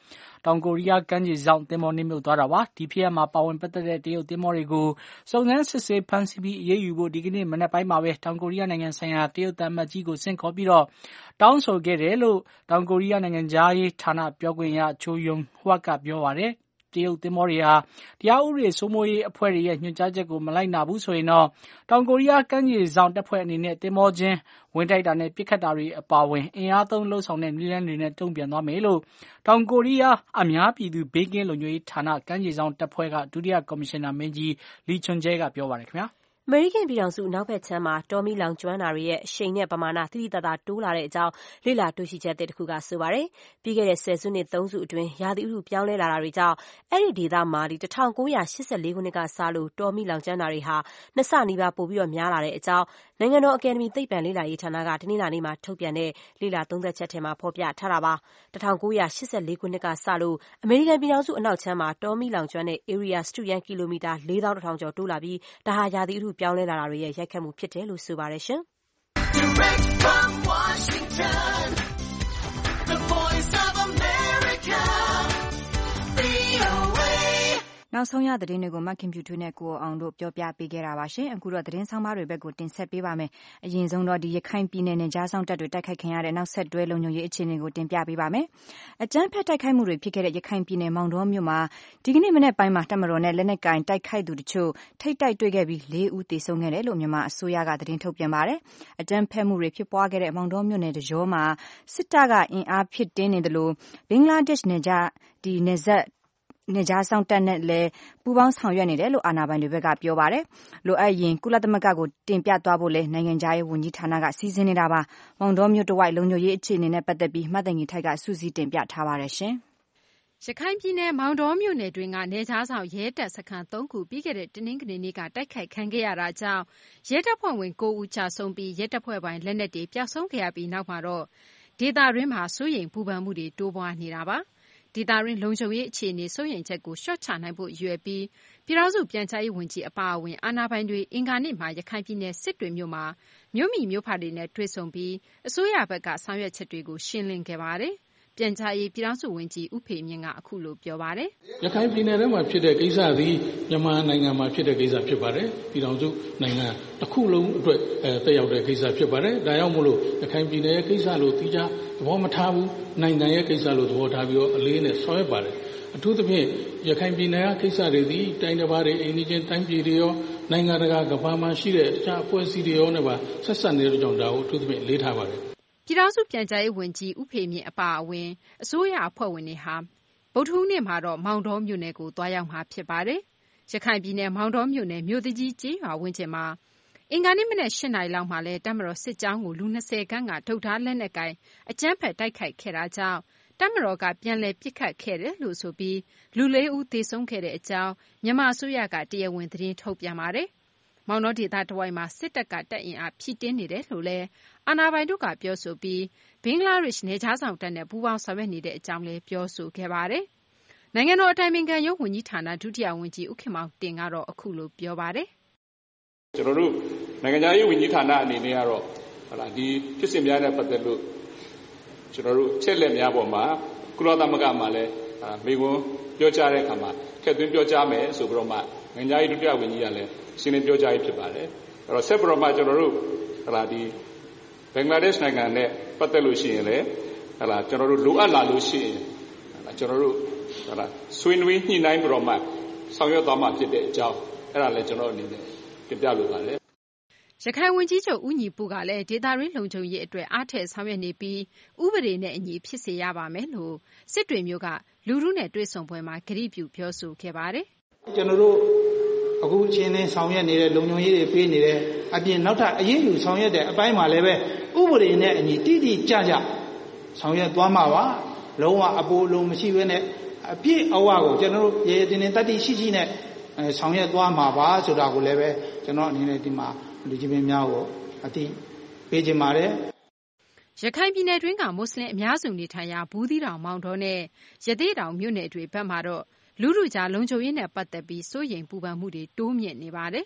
တောင်ကိုရီးယားကမ်းခြေစောင့်သင်္ဘောနစ်မြုပ်သွားတာပါ။ဒီဖြစ်ရပ်မှာပါဝင်ပတ်သက်တဲ့တရုတ်သင်္ဘောတွေကိုစုံစမ်းစစ်ဆေးဖမ်းဆီးပြီးအရေးယူဖို့ဒီကနေ့မနက်ပိုင်းမှာပဲတောင်ကိုရီးယားနိုင်ငံဆိုင်ရာတရုတ်သံအမတ်ကြီးကိုဆင့်ခေါ်ပြီးတောင်းဆိုခဲ့တယ်လို့တောင်ကိုရီးယားနိုင်ငံခြားရေးဌာနပြောခွင့်ရချိုယုံဟွတ်ကပြောပါတယ်။တရုတ်သင်္ဘောတွေဟာတရားဥပဒေစိုးမိုးရေးအဖွဲ့တွေရဲ့ညွှန်ကြားချက်ကိုမလိုက်နာဘူးဆိုရင်တောင်ကိုရီးယားကမ်းခြေစောင့်တပ်ဖွဲ့အနေနဲ့သင်္ဘောချင်းဝင်တိုက်တာနဲ့ပစ်ခတ်တာတွေအပါအဝင်အင်အားသုံးလှုံ့ဆော်တဲ့နည်းလမ်းတွေနဲ့တုံ့ပြန်သွားမယ်လို့တောင်ကိုရီးယားအများပြည်သူဘေးကင်းလုံခြုံရေးဌာနကမ်းခြေစောင့်တပ်ဖွဲ့ကဒုတိယကော်မရှင်နာမင်းကြီးလီချွန်ကျဲကပြောပါတယ်ခင်ဗျာ။အမေရိကန်ပြည်ထောင်စုအနောက်ဘက်ခြမ်းမှာတောမီးလောင်ကျွမ်းတာတွေရဲ့အရှိန်နဲ့ပမာဏသိသိသာသာတိုးလာတဲ့အကြောင်းလေ့လာတွေ့ရှိချက်တစ်ခုကဆိုပါတယ်။ပြီးခဲ့တဲ့ဆယ်စုနှစ်3စုအတွင်းရာသီဥတုပြောင်းလဲလာတာတွေကြောင့်အဲ့ဒီဒေသမှာ1984ခုနှစ်ကစလို့တောမီးလောင်ကျွမ်းတာတွေဟာနှစ်ဆနီးပါးပိုပြီးများလာတဲ့အကြောင်းနိုင်ငံတော်အကယ်ဒမီသိပ္ပံလေ့လာရေးဌာနကတနင်္လာနေ့မှာထုတ်ပြန်တဲ့လေ့လာသုံးသပ်ချက်ထဲမှာဖော်ပြထားတာပါ။1984ခုနှစ်ကစလို့အမေရိကန်ပြည်ထောင်စုအနောက်ခြမ်းမှာတောမီးလောင်ကျွမ်းတဲ့ဧရိယာစတုရန်းကီလိုမီတာ 4,100 ကျော်တိုးလာပြီးဒါဟာရာသီဥတုပြောင်းလဲလာတာတွေရဲ့ရိုက်ခတ်မှုဖြစ်တယ်လို့ဆိုပါတယ်ရှင်။ Direct from Washington, the Voice of America, VOA နောက်ဆုံးရသတင်းတွေကိုမခင်ဖြူထွေးနဲ့ကိုအောင်တို့ပြောပြပေးခဲ့တာပါရှင်။အခုတော့သတင်းဆောင်မတွေဘက်ကိုတင်ဆက်ပေးပါမယ်။အရင်ဆုံးတော့ရခိုင်ပြည်နယ်နဲ့ကြားဆောင်တပ်တွေတိုက်ခိုက်ခံရတဲ့နောက်ဆက်တွဲလုံခြုံရေးအခြေအနေကိုတင်ပြပေးပါမယ်။အကြမ်းဖက်တိုက်ခိုက်မှုတွေဖြစ်ခဲ့တဲ့ရခိုင်ပြည်နယ်မောင်တောမြို့မှာဒီကနေ့မနေ့ပိုင်းမှာတပ်မတော်နဲ့လက်နက်ကင်တိုက်ခိုက်သူတချို့ထိပ်တိုက်တွေ့ခဲ့ပြီး4ဦးသေဆုံးခဲ့တယ်လို့မြန်မာအစိုးရကသတင်းထုတ်ပြန်ပါတယ်။အကြမ်းဖက်မှုတွေဖြစ်ပွားခဲ့တဲ့မောင်တောမြို့နယ်တကြောမှာစစ်တပ်ကအင်အားဖြစ်တင်းနေတယ်လို့ဘင်္ဂလားဒေ့ရှ်နယ်ခြားစောင့်တပ်နဲ့လည်းပူးပေါင်းဆောင်ရွက်နေတယ်လို့အာဏာပိုင်တွေဘက်ကပြောပါတယ်။လိုအပ်ရင်ကုလသမဂ္ဂကိုတင်ပြသွားဖို့လည်းနိုင်ငံခြားရေးဝန်ကြီးဌာနကစီစဉ်နေတာပါ။မောင်တောမြို့တဝိုက်လုံခြုံရေးအခြေအနေနဲ့ပတ်သက်ပြီးမှတ်သိင်္ဂီထိုက်ကစူးစီးတင်ပြထားပါတယ်ရှင်။ရခိုင်ပြည်နယ်မောင်တောမြို့နယ်တွင်းကနယ်ခြားစောင့်ရဲတပ်စခန်း3ခုပြီးခဲ့တဲ့တနင်္ဂနွေနေ့ကတိုက်ခိုက်ခံခဲ့ရတာကြောင့်ရဲတပ်ဖွဲ့ဝင်9ဦးကြာဆုံးပြီးရဲတပ်ဖွဲ့ပိုင်းလက်နက်တွေပျောက်ဆုံးခဲ့ရပြီးနောက်မှာတော့ဒေသတွင်းမှာစိုးရိမ်ပူပန်မှုတွေတိုးပွားနေတာပါ။ဒေသတွင်းလုံခြုံရေးအခြေအနေစိုးရိမ်ချက်ကိုလျှော့ချနိုင်ဖို့ရည်ရွယ်ပြီးပြည်ထောင်စုပြန်ကြားရေးဝန်ကြီးအပါအဝင်အာဏာပိုင်တွေအင်္ဂါနေ့မှာရခိုင်ပြည်နယ်စစ်တွေမြို့မှာမြို့မိမြို့ဖတွေနဲ့တွေ့ဆုံပြီးအစိုးရဘက်ကဆောင်ရွက်ချက်တွေကိုရှင်းလင်းခဲ့ပါတယ်။ပြန်ကြားရေးပြည်ထောင်စုဝန်ကြီးဦးဖေမြင့်ကအခုလိုပြောပါတယ်။ရခိုင်ပြည်နယ်ထဲမှာဖြစ်တဲ့ကိစ္စသည်မြန်မာနိုင်ငံမှာဖြစ်တဲ့ကိစ္စဖြစ်ပါတယ်။ပြည်ထောင်စုနိုင်ငံတစ်ခုလုံးအတွက်တက်ရောက်တဲ့ကိစ္စဖြစ်ပါတယ်။ဒါကြောင့်မို့လို့ရခိုင်ပြည်နယ်ရဲ့ကိစ္စလို့သိကြသဘောမထားဘူး။နိုင်ငံရဲ့ကိစ္စလို့သဘောထားပြီးတော့အလေးနဲ့ဆောင်ရွက်ပါတယ်။အထူးသဖြင့်ရခိုင်ပြည်နယ်ကကိစ္စတွေသည်တိုင်းတစ်ပါးတွေအိန္ဒိချင်းတိုင်းပြည်တွေရောနိုင်ငံတကာကမ္ဘာမှာရှိတဲ့တခြားအဖွဲ့အစည်းတွေရောနဲ့ပါဆက်ဆက်နေတဲ့ကြောင့်ဒါကိုအထူးသဖြင့်လေးထားပါတယ်။ပြည်ထောင်စုပြန်ကြားရေးဝန်ကြီးဦးဖေမြင့်အပါအဝင်အစိုးရအဖွဲ့ဝင်တွေဟာဗုဒ္ဓဟူးနေ့မှာတော့မောင်တောမြို့နယ်ကိုသွားရောက်မှာဖြစ်ပါတယ်။ရခိုင်ပြည်နယ်မောင်တောမြို့နယ်မြို့တကြီးကျေးရွာဝန်းကျင်မှာအင်္ဂါနေ့မနက်8 နာရီလောက်မှာလဲတပ်မတော်စစ်ကြောင်းကိုလူ20ခန့်ကထုတ်ထားလက်နက်ကိုင်အကြမ်းဖက်တိုက်ခိုက်ခဲ့တာကြောင့်တပ်မတော်ကပြန်လည်ပစ်ခတ်ခဲ့တယ်လို့ဆိုပြီးလူ4ဦးသေဆုံးခဲ့တဲ့အကြောင်းမြန်မာအစိုးရကတရားဝင်သတင်းထုတ်ပြန်ပါတယ်။မောင်တောဒေသတဝိုက်မှာစစ်တပ်ကတပ်အင်အားဖြည့်တင်းနေတယ်လို့လည်းအာဏာပိုင်တို့ကပြောဆိုပြီးဘင်္ဂလားဒေ့ရှ်နယ်ခြားဆောင်တပ်နဲ့ပူးပေါင်းဆောင်ရွက်နေတဲ့အကြောင်းလည်းပြောဆိုခဲ့ပါတယ်။နိုင်ငံတော်အတိုင်ပင်ခံရုံးဝန်ကြီးဌာနဒုတိယဝန်ကြီးဦးခင်မောင်တင်ကတော့အခုလိုပြောပါတယ်။ကျွန်တော်တို့နိုင်ငံခြားရေးဝန်ကြီးဌာနအနေနဲ့ကတော့ဒီဖြစ်စဉ်များနဲ့ပတ်သက်လို့ကျွန်တော်တို့ချက်လက်များပေါ်မှာကုလသမဂ္ဂမှာလည်းမိကွန်းပြောကြားတဲ့အခါမှာထည့်သွင်းပြောကြားမယ်ဆိုပြီးတော့မှနိုင်ငံခြားရေးဒုတိယဝန်ကြီးကလည်းရှင်းလင်းပြောကြားရေးဖြစ်ပါတယ်။အဲ့တော့ဆက်ပြီးတော့မှကျွန်တော်တို့ဒီဘင်္ဂလားဒေ့ရှ်နိုင်ငံနဲ့ပတ်သက်လို့ရှိရင်လည်းကျွန်တော်တို့လိုအပ်လာလို့ရှိရင်ကျွန်တော်တို့ဆွေးနွေးညှိနှိုင်းပြီးတော့မှဆောင်ရွက်သွားမှာဖြစ်တဲ့အကြောင်းအဲ့ဒါလည်းကျွန်တော်အနေနဲ့တင်ပြလိုပါတယ်ရခိုင်ဝန်ကြီးချုပ်ဦးညီပူကလည်းဒေသတွင်းလုံခြုံရေးအတွက်အားထည့်ဆောင်ရွက်နေပြီးဥပဒေနဲ့အညီဖြစ်စေရပါမယ်လို့စစ်တွေမျိုးကလူထုနဲ့တွေ့ဆုံပွဲမှာကတိပြုပြောဆိုခဲ့ပါတယ်။ကျွန်တော်တို့အခုချင်းချင်းဆောင်ရွက်နေတဲ့လုံခြုံရေးတွေပေးနေတဲ့အပြင်နောက်ထပ်အရေးယူဆောင်ရွက်တဲ့အပိုင်းမှာလည်းပဲဥပဒေနဲ့အညီတိတိကျကျဆောင်ရွက်သွားမှာပါ။လုံးဝအပိုးလုံးမရှိဘဲနဲ့အပြည့်အဝကိုကျွန်တော်တို့ရေတင်တင်တတ်တိရှိရှိနဲ့ဆောင်ရွက်သွားမှာပါဆိုတာကိုလည်းပဲကျွန်တော်အနေနဲ့ဒီမှာလူကြီးမင်းများကိုအတိပေးခြင်းပါတယ်ရခိုင်ပြည်နယ်တွင်းကမွတ်စလင်အများစုနေထိုင်ရာဘူးသီးတောင်မောင်တောနဲ့ရသေ့တောင်မြို့နယ်တွေဘက်မှာတော့လူထုကြားလုံခြုံရေးနဲ့ပတ်သက်ပြီးစိုးရိမ်ပူပန်မှုတွေတိုးမြင့်နေပါတယ်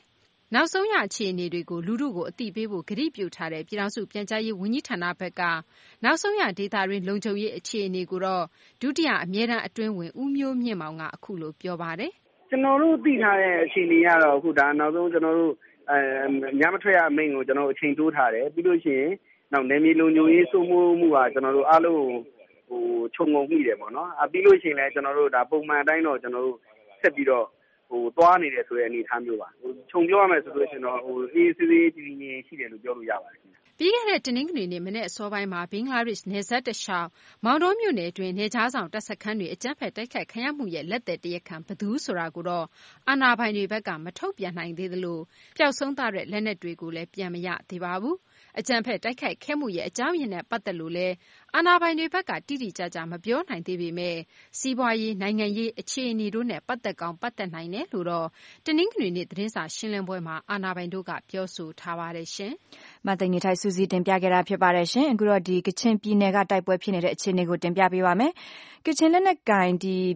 နောက်ဆုံးရအခြေအနေတွေကိုလူထုကိုအသိပေးဖို့ကတိပြုထားတဲ့ပြည်ထောင်စုပြန်ကြားရေးဝန်ကြီးဌာနဘက်ကနောက်ဆုံးရဒေသတွင်းလုံခြုံရေးအခြေအနေကိုတော့ဒုတိယအမြဲတမ်းအတွင်းဝင်ဦးမျိုးမြင့်မောင်ကအခုလိုပြောပါတယ်။ကျွန်တော်တို့သိထားတဲ့အခြေအနေကတော့အခုဒါနောက်ဆုံးကျွန်တော်တို့ညမထွက်ရအမိန့်ကိုကျွန်တော်အချိန်တိုးထားတယ်ပြီးလို့ရှိရင်နောက်နယ်မြေလုံခြုံရေးစိုးမိုးမှုကကျွန်တော်တို့အားလုံးခြုံငုံမိတယ်ပေါ့နော်။ပြီးလို့ရှိရင်လည်းကျွန်တော်တို့ဒါပုံမှန်အတိုင်းတော့ကျွန်တော်တို့ဆက်ပြီးတော့သွားနေတယ်ဆိုတဲ့အနေအထားမျိုးပါ။ခြုံပြောရမယ်ဆိုလို့ရှိရင်တော့အေးဆေးဆေးကြည်ကြည်ရှိတယ်လို့ပြောလို့ရပါတယ်။ပြီးခဲ့တဲ့တနင်္ဂနွေနေ့မနေ့အစောပိုင်းမှာဘင်္ဂလားဒေ့ရှ်နယ်စပ်တလျှောက်မောင်တောမြို့နယ်တွင်နယ်ခြားဆောင်တပ်စခန်းတွေအကြမ်းဖက်တိုက်ခိုက်ခံရမှုရဲ့လက်သည်တရားခံဘယ်သူဆိုတာကိုတော့အာဏာပိုင်တွေဘက်ကမထုတ်ပြန်နိုင်သေးသလိုပျောက်ဆုံးသွားတဲ့လက်နက်တွေကိုလည်းပြန်မရသေးပါဘူး။အကြမ်းဖက်တိုက်ခိုက်ခဲ့မှုရဲ့အကြောင်းရင်းနဲ့ပတ်သက်လို့လည်းအာဏာပိုင်တွေဘက်ကတိတိကျကျမပြောနိုင်သေးပေမဲ့စီးပွားရေးနိုင်ငံရေးအခြေအနေတို့နဲ့ပတ်သက်ကောင်းပတ်သက်နိုင်တယ်လို့တော့တနင်္ဂနွေနေ့သတင်းစာရှင်းလင်းပွဲမှာအာဏာပိုင်တို့ကပြောဆိုထားပါတယ်ရှင်။မသိင်္ဂီထိုက်စူးစီးတင်ပြခဲ့တာဖြစ်ပါတယ်ရှင်။အခုတော့ဒီကချင်ပြည်နယ်ကတိုက်ပွဲဖြစ်နေတဲ့အခြေအနေကိုတင်ပြပေးပါမယ်။ကချင်လက်နက်ကိုင်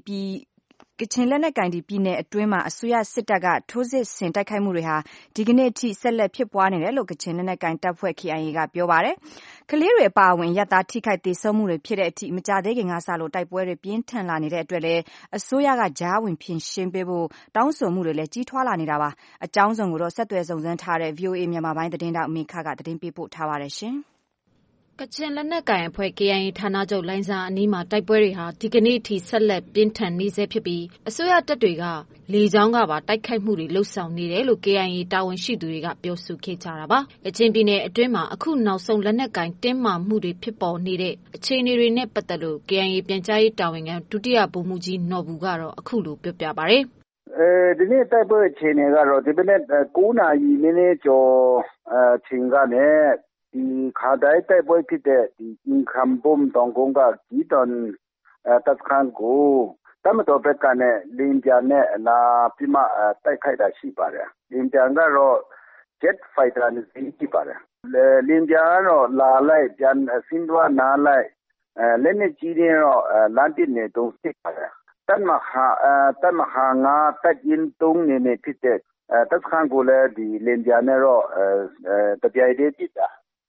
ပြည်နယ်အတွင်းမှာအစိုးရစစ်တပ်ကထိုးစစ်ဆင်တိုက်ခိုက်မှုတွေဟာဒီကနေ့အထိဆက်လက်ဖြစ်ပွားနေတယ်လို့ကချင်လက်နက်ကိုင်တပ်ဖွဲ့ KIA ကပြောပါတယ်။ကလေးတွေအပါအဝင်ရပ်သားထိခိုက်သေဆုံးမှုတွေဖြစ်တဲ့အထိမကြသေးခင်ကစလို့တိုက်ပွဲတွေပြင်းထန်လာနေတဲ့အတွက်လည်းအစိုးရကကြားဝင်ဖြေရှင်းပေးဖို့တောင်းဆိုမှုတွေလည်းကြီးထွားလာနေတာပါ။အကြောင်းစုံကိုတော့ဆက်သွယ်စုံစမ်းထားတဲ့ VOA မြန်မာပိုင်းသတင်းတောက်မေခကသတင်းပေးပို့ထားပါတယ်ရှင်။ကချင်လက်နက်ကိုင်အဖွဲ့ KIA ဌာနချုပ်လိုင်းစာအနီးမှာတိုက်ပွဲတွေဟာဒီကနေ့အထိဆက်လက်ပြင်းထန်နေဆဲဖြစ်ပြီးအစိုးရတပ်တွေကလေကြောင်းကပါတိုက်ခိုက်မှုတွေလှုပ်ဆောင်နေတယ်လို့ KIA တာဝန်ရှိသူတွေကပြောဆိုခဲ့ကြတာပါ။ကချင်ပြည်နယ်အတွင်းမှာအခုနောက်ဆုံးလက်နက်ကိုင်တင်းမာမှုတွေဖြစ်ပေါ်နေတဲ့အခြေအနေတွေနဲ့ပတ်သက်လို့ KIA ပြန်ကြားရေးတာဝန်ခံဒုတိယဗိုလ်မှူးကြီးနော်ဘူးကတော့အခုလိုပြောပြပါတယ်။ဒီနေ့တိုက်ပွဲအခြေအနေကတော့ဒီနေ့9နာရီနည်းနည်းကျော်ချိန်ကနေဒီခါတိုင်းတိုက်ပွဲဖြစ်တဲ့ဒီအင်ခမ်ဘုံတောင်ကုန်းကကြီးတန်တပ်စခန်းကိုတမတော်ဘက်ကနဲ့လင်းပြန်နဲ့လာပြီးမှတိုက်ခိုက်တာရှိပါတယ်လင်းပြန်ကတော့ jet fighter နဲ့ရှိပါတယ်လင်းပြန်ကတော့လာလိုက်ပြန်စင်းသွားနားလိုက်လက်နဲ့ကြီးတယ်တော့လမ်းတစ်နေတုံးစစ်ပါတယ်တမဟာငါတက်ရင်တုံးနေဖြစ်တဲ့တပ်စခန်းကိုလည်းဒီလင်းပြန်နဲ့တော့တပြိုင်တည်းပစ်တာ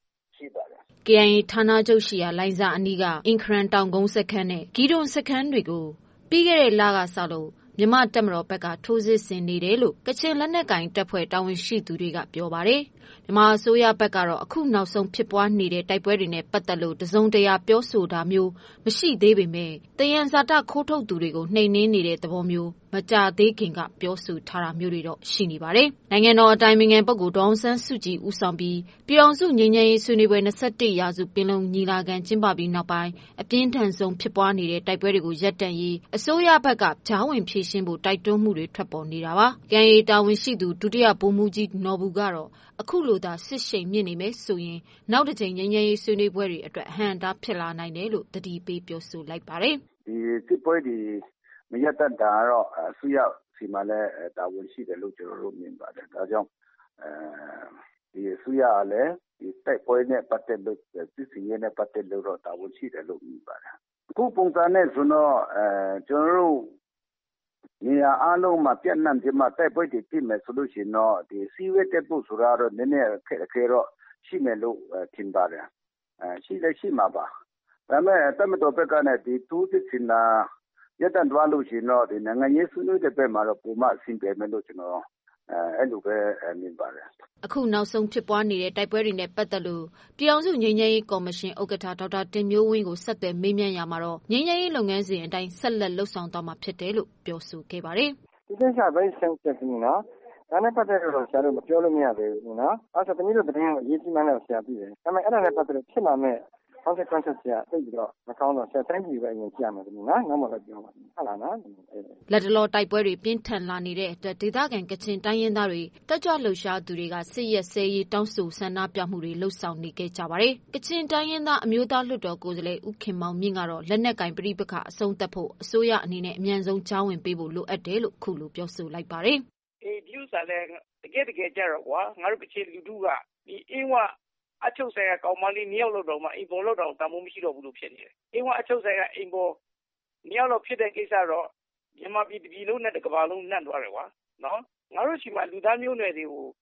KIA ဌာနချုပ်ရှိရာလိုင်းစာအနီးကအင်ခရန်တောင်ကုန်းစခန်းနဲ့ဂီဒွန်စခန်းတွေကိုပြီးခဲ့တဲ့လကစလို့မြန်မာတပ်မတော်ဘက်ကထိုးစစ်ဆင်နေတယ်လို့ကချင်လက်နက်ကိုင်တပ်ဖွဲ့တာဝန်ရှိသူတွေကပြောပါတယ်။မြန်မာအစိုးရဘက်ကတော့အခုနောက်ဆုံးဖြစ်ပွားနေတဲ့တိုက်ပွဲတွေနဲ့ပတ်သက်လို့တစုံတရာပြောဆိုတာမျိုးမရှိသေးပေမဲ့တယံဇာတခိုးထုတ်သူတွေကိုနှိမ်နင်းနေတဲ့သဘောမျိုးမကြသေးခင်ကပြောဆိုထားတာမျိုးတွေတော့ရှိနေပါတယ်။နိုင်ငံတော်အတိုင်ပင်ခံပုဂ္ဂိုလ်ဒေါ်အောင်ဆန်းစုကြည်ဦးဆောင်ပြီးပြည်ထောင်စုငြိမ်းချမ်းရေးဆွေးနွေးပွဲ21ရာစုပင်လုံညီလာခံကျင်းပပြီးနောက်ပိုင်းအပြင်းထန်ဆုံးဖြစ်ပွားနေတဲ့တိုက်ပွဲတွေကိုရပ်တန့်ရေးအစိုးရဘက်ကကြားဝင်ဖြေရှင်းဖို့တိုက်တွန်းမှုတွေထွက်ပေါ်နေတာပါ။ KIA တာဝန်ရှိသူဒုတိယဗိုလ်မှူးကြီးနော်ဘူးကတော့အခုလိုသာစစ်ရှိန်မြင့်နေမယ်ဆိုရင်နောက်တစ်ချိန်ငြိမ်းချမ်းရေးဆွေးနွေးပွဲတွေအတွက်အဟန့်အတားဖြစ်လာနိုင်တယ်လို့တတိပေးပြောဆိုလိုက်ပါတယ်။ဒီစစ်ပွဲဒီမရပ်တန့်တာတော့အစိုးရစီမံလည်းတာဝန်ရှိတယ်လို့ကျွန်တော်တို့မြင်ပါတယ်။ဒါကြောင့်ဒီအစိုးရလည်းဒီတိုက်ပွဲနဲ့ပတ်သက်လို့စစ်စီရေးနဲ့ပတ်သက်လို့တော့တာဝန်ရှိတယ်လို့မြင်ပါတယ်။အခုပုံစံနဲ့ဆိုတော့ကျွန်တော်တို့နေရာအလုံးမှာပြန့်နှံ့ပြီးမှတိုက်ပွဲတွေဖြစ်မယ်ဆိုလို့ရှိရင်တော့ဒီစီဝဲတက်ဖို့ဆိုတာတော့နည်းနည်းခဲတော့ရှိမယ်လို့ထင်ပါတယ်။ရှိမှာပါ။ဒါပေမဲ့တမတော်ဘက်ကနဲ့ဒီတူးစစ်စင်တာရပ်တန့်သွားလို့ရှိရင်တော့ဒီနိုင်ငံရေးဆွေးနွေးတဲ့ဘက်မှာတော့ပုံမှန်အဆင်ပြေမယ်လို့ကျွန်တော်အဲ့လိုပဲမြင်ပါတယ်။အခုနောက်ဆုံးဖြစ်ပွားနေတဲ့တိုက်ပွဲတွေနဲ့ပတ်သက်လို့ပြည်အောင်စုငြိမ်းချမ်းရေးကော်မရှင်ဥက္ကဋ္ဌဒေါက်တာတင်မျိုးဝင်းကိုဆက်သွယ်မေးမြန်းရာမှာတော့ငြိမ်းချမ်းရေးလုပ်ငန်းစဉ်အတိုင်းဆက်လက်လှုပ်ဆောင်သွားမှာဖြစ်တယ်လို့ပြောဆိုခဲ့ပါတယ်။ဒီကိစ္စပဲဆန်းစစ်နေနော်။ဒါနဲ့ပတ်သက်လို့ဆရာတို့မပြောလို့မရသေးဘူးနော်။အဲ့ဒါတမီးတို့သတင်းကိုအရေးကြီးမှန်းတော့ဆရာသိတယ်။ဒါပေမဲ့အဲ့ဒါနဲ့ပတ်သက်လို့ဖြစ်လာမဲ့consequences ဆရာသိပြီးတော့မကောင်းတော့ဆရာတိုင်းပြည်ပဲအရင်ကြည့်ရမယ်နော်။နောက်မှလည်းပြောပါမယ်။ဟုတ်လားနော်။လက်တလောတိုက်ပွဲတွေပြင်းထန်လာနေတဲ့အတွက်ဒေသခံကချင်တိုင်းရင်းသားတွေတက်ကြွလှုပ်ရှားသူတွေကစစ်ရက်စဲရေးတောင်းဆိုဆန္ဒပြမှုတွေလှုပ်ဆောင်နေကြကြပါတယ်။ကချင်တိုင်းရင်းသားအမျိုးသားလွှတ်တော်ကိုယ်စားလှယ်ဦးခင်မောင်မြင့်ကတော့လက်နက်ကင်ပဋိပက္ခအဆုံးသတ်ဖို့အစိုးရအနေနဲ့အမြန်ဆုံးကြားဝင်ပေးဖို့လိုအပ်တယ်လို့ခုလိုပြောဆိုလိုက်ပါတယ်။ဒီဥစ္စာလည်းတကယ်ကြတော့ကွာငါတို့ကချင်လူထုကဒီအင်းဝအချုပ်ဆိုင်ကကောင်မလေး2ယောက်လောက်တော့မှအိမ်ပေါ်လောက်တော့တမိုးမရှိတော့ဘူးလို့ဖြစ်နေတယ်။အင်းဝအချုပ်ဆိုင်ကအိမ်ပေါ်2ယောက်လောက်ဖြစ်တဲ့ကိစ္စတော့မြန်မာပြည်တစ်ပြည်လုံးနဲ့တစ်ကမ္ဘာလုံးနှံ့သွားတယ်ကွာ။နော်ငါတို့ရှိမှလူသားမျိုးနွယ်တွေကို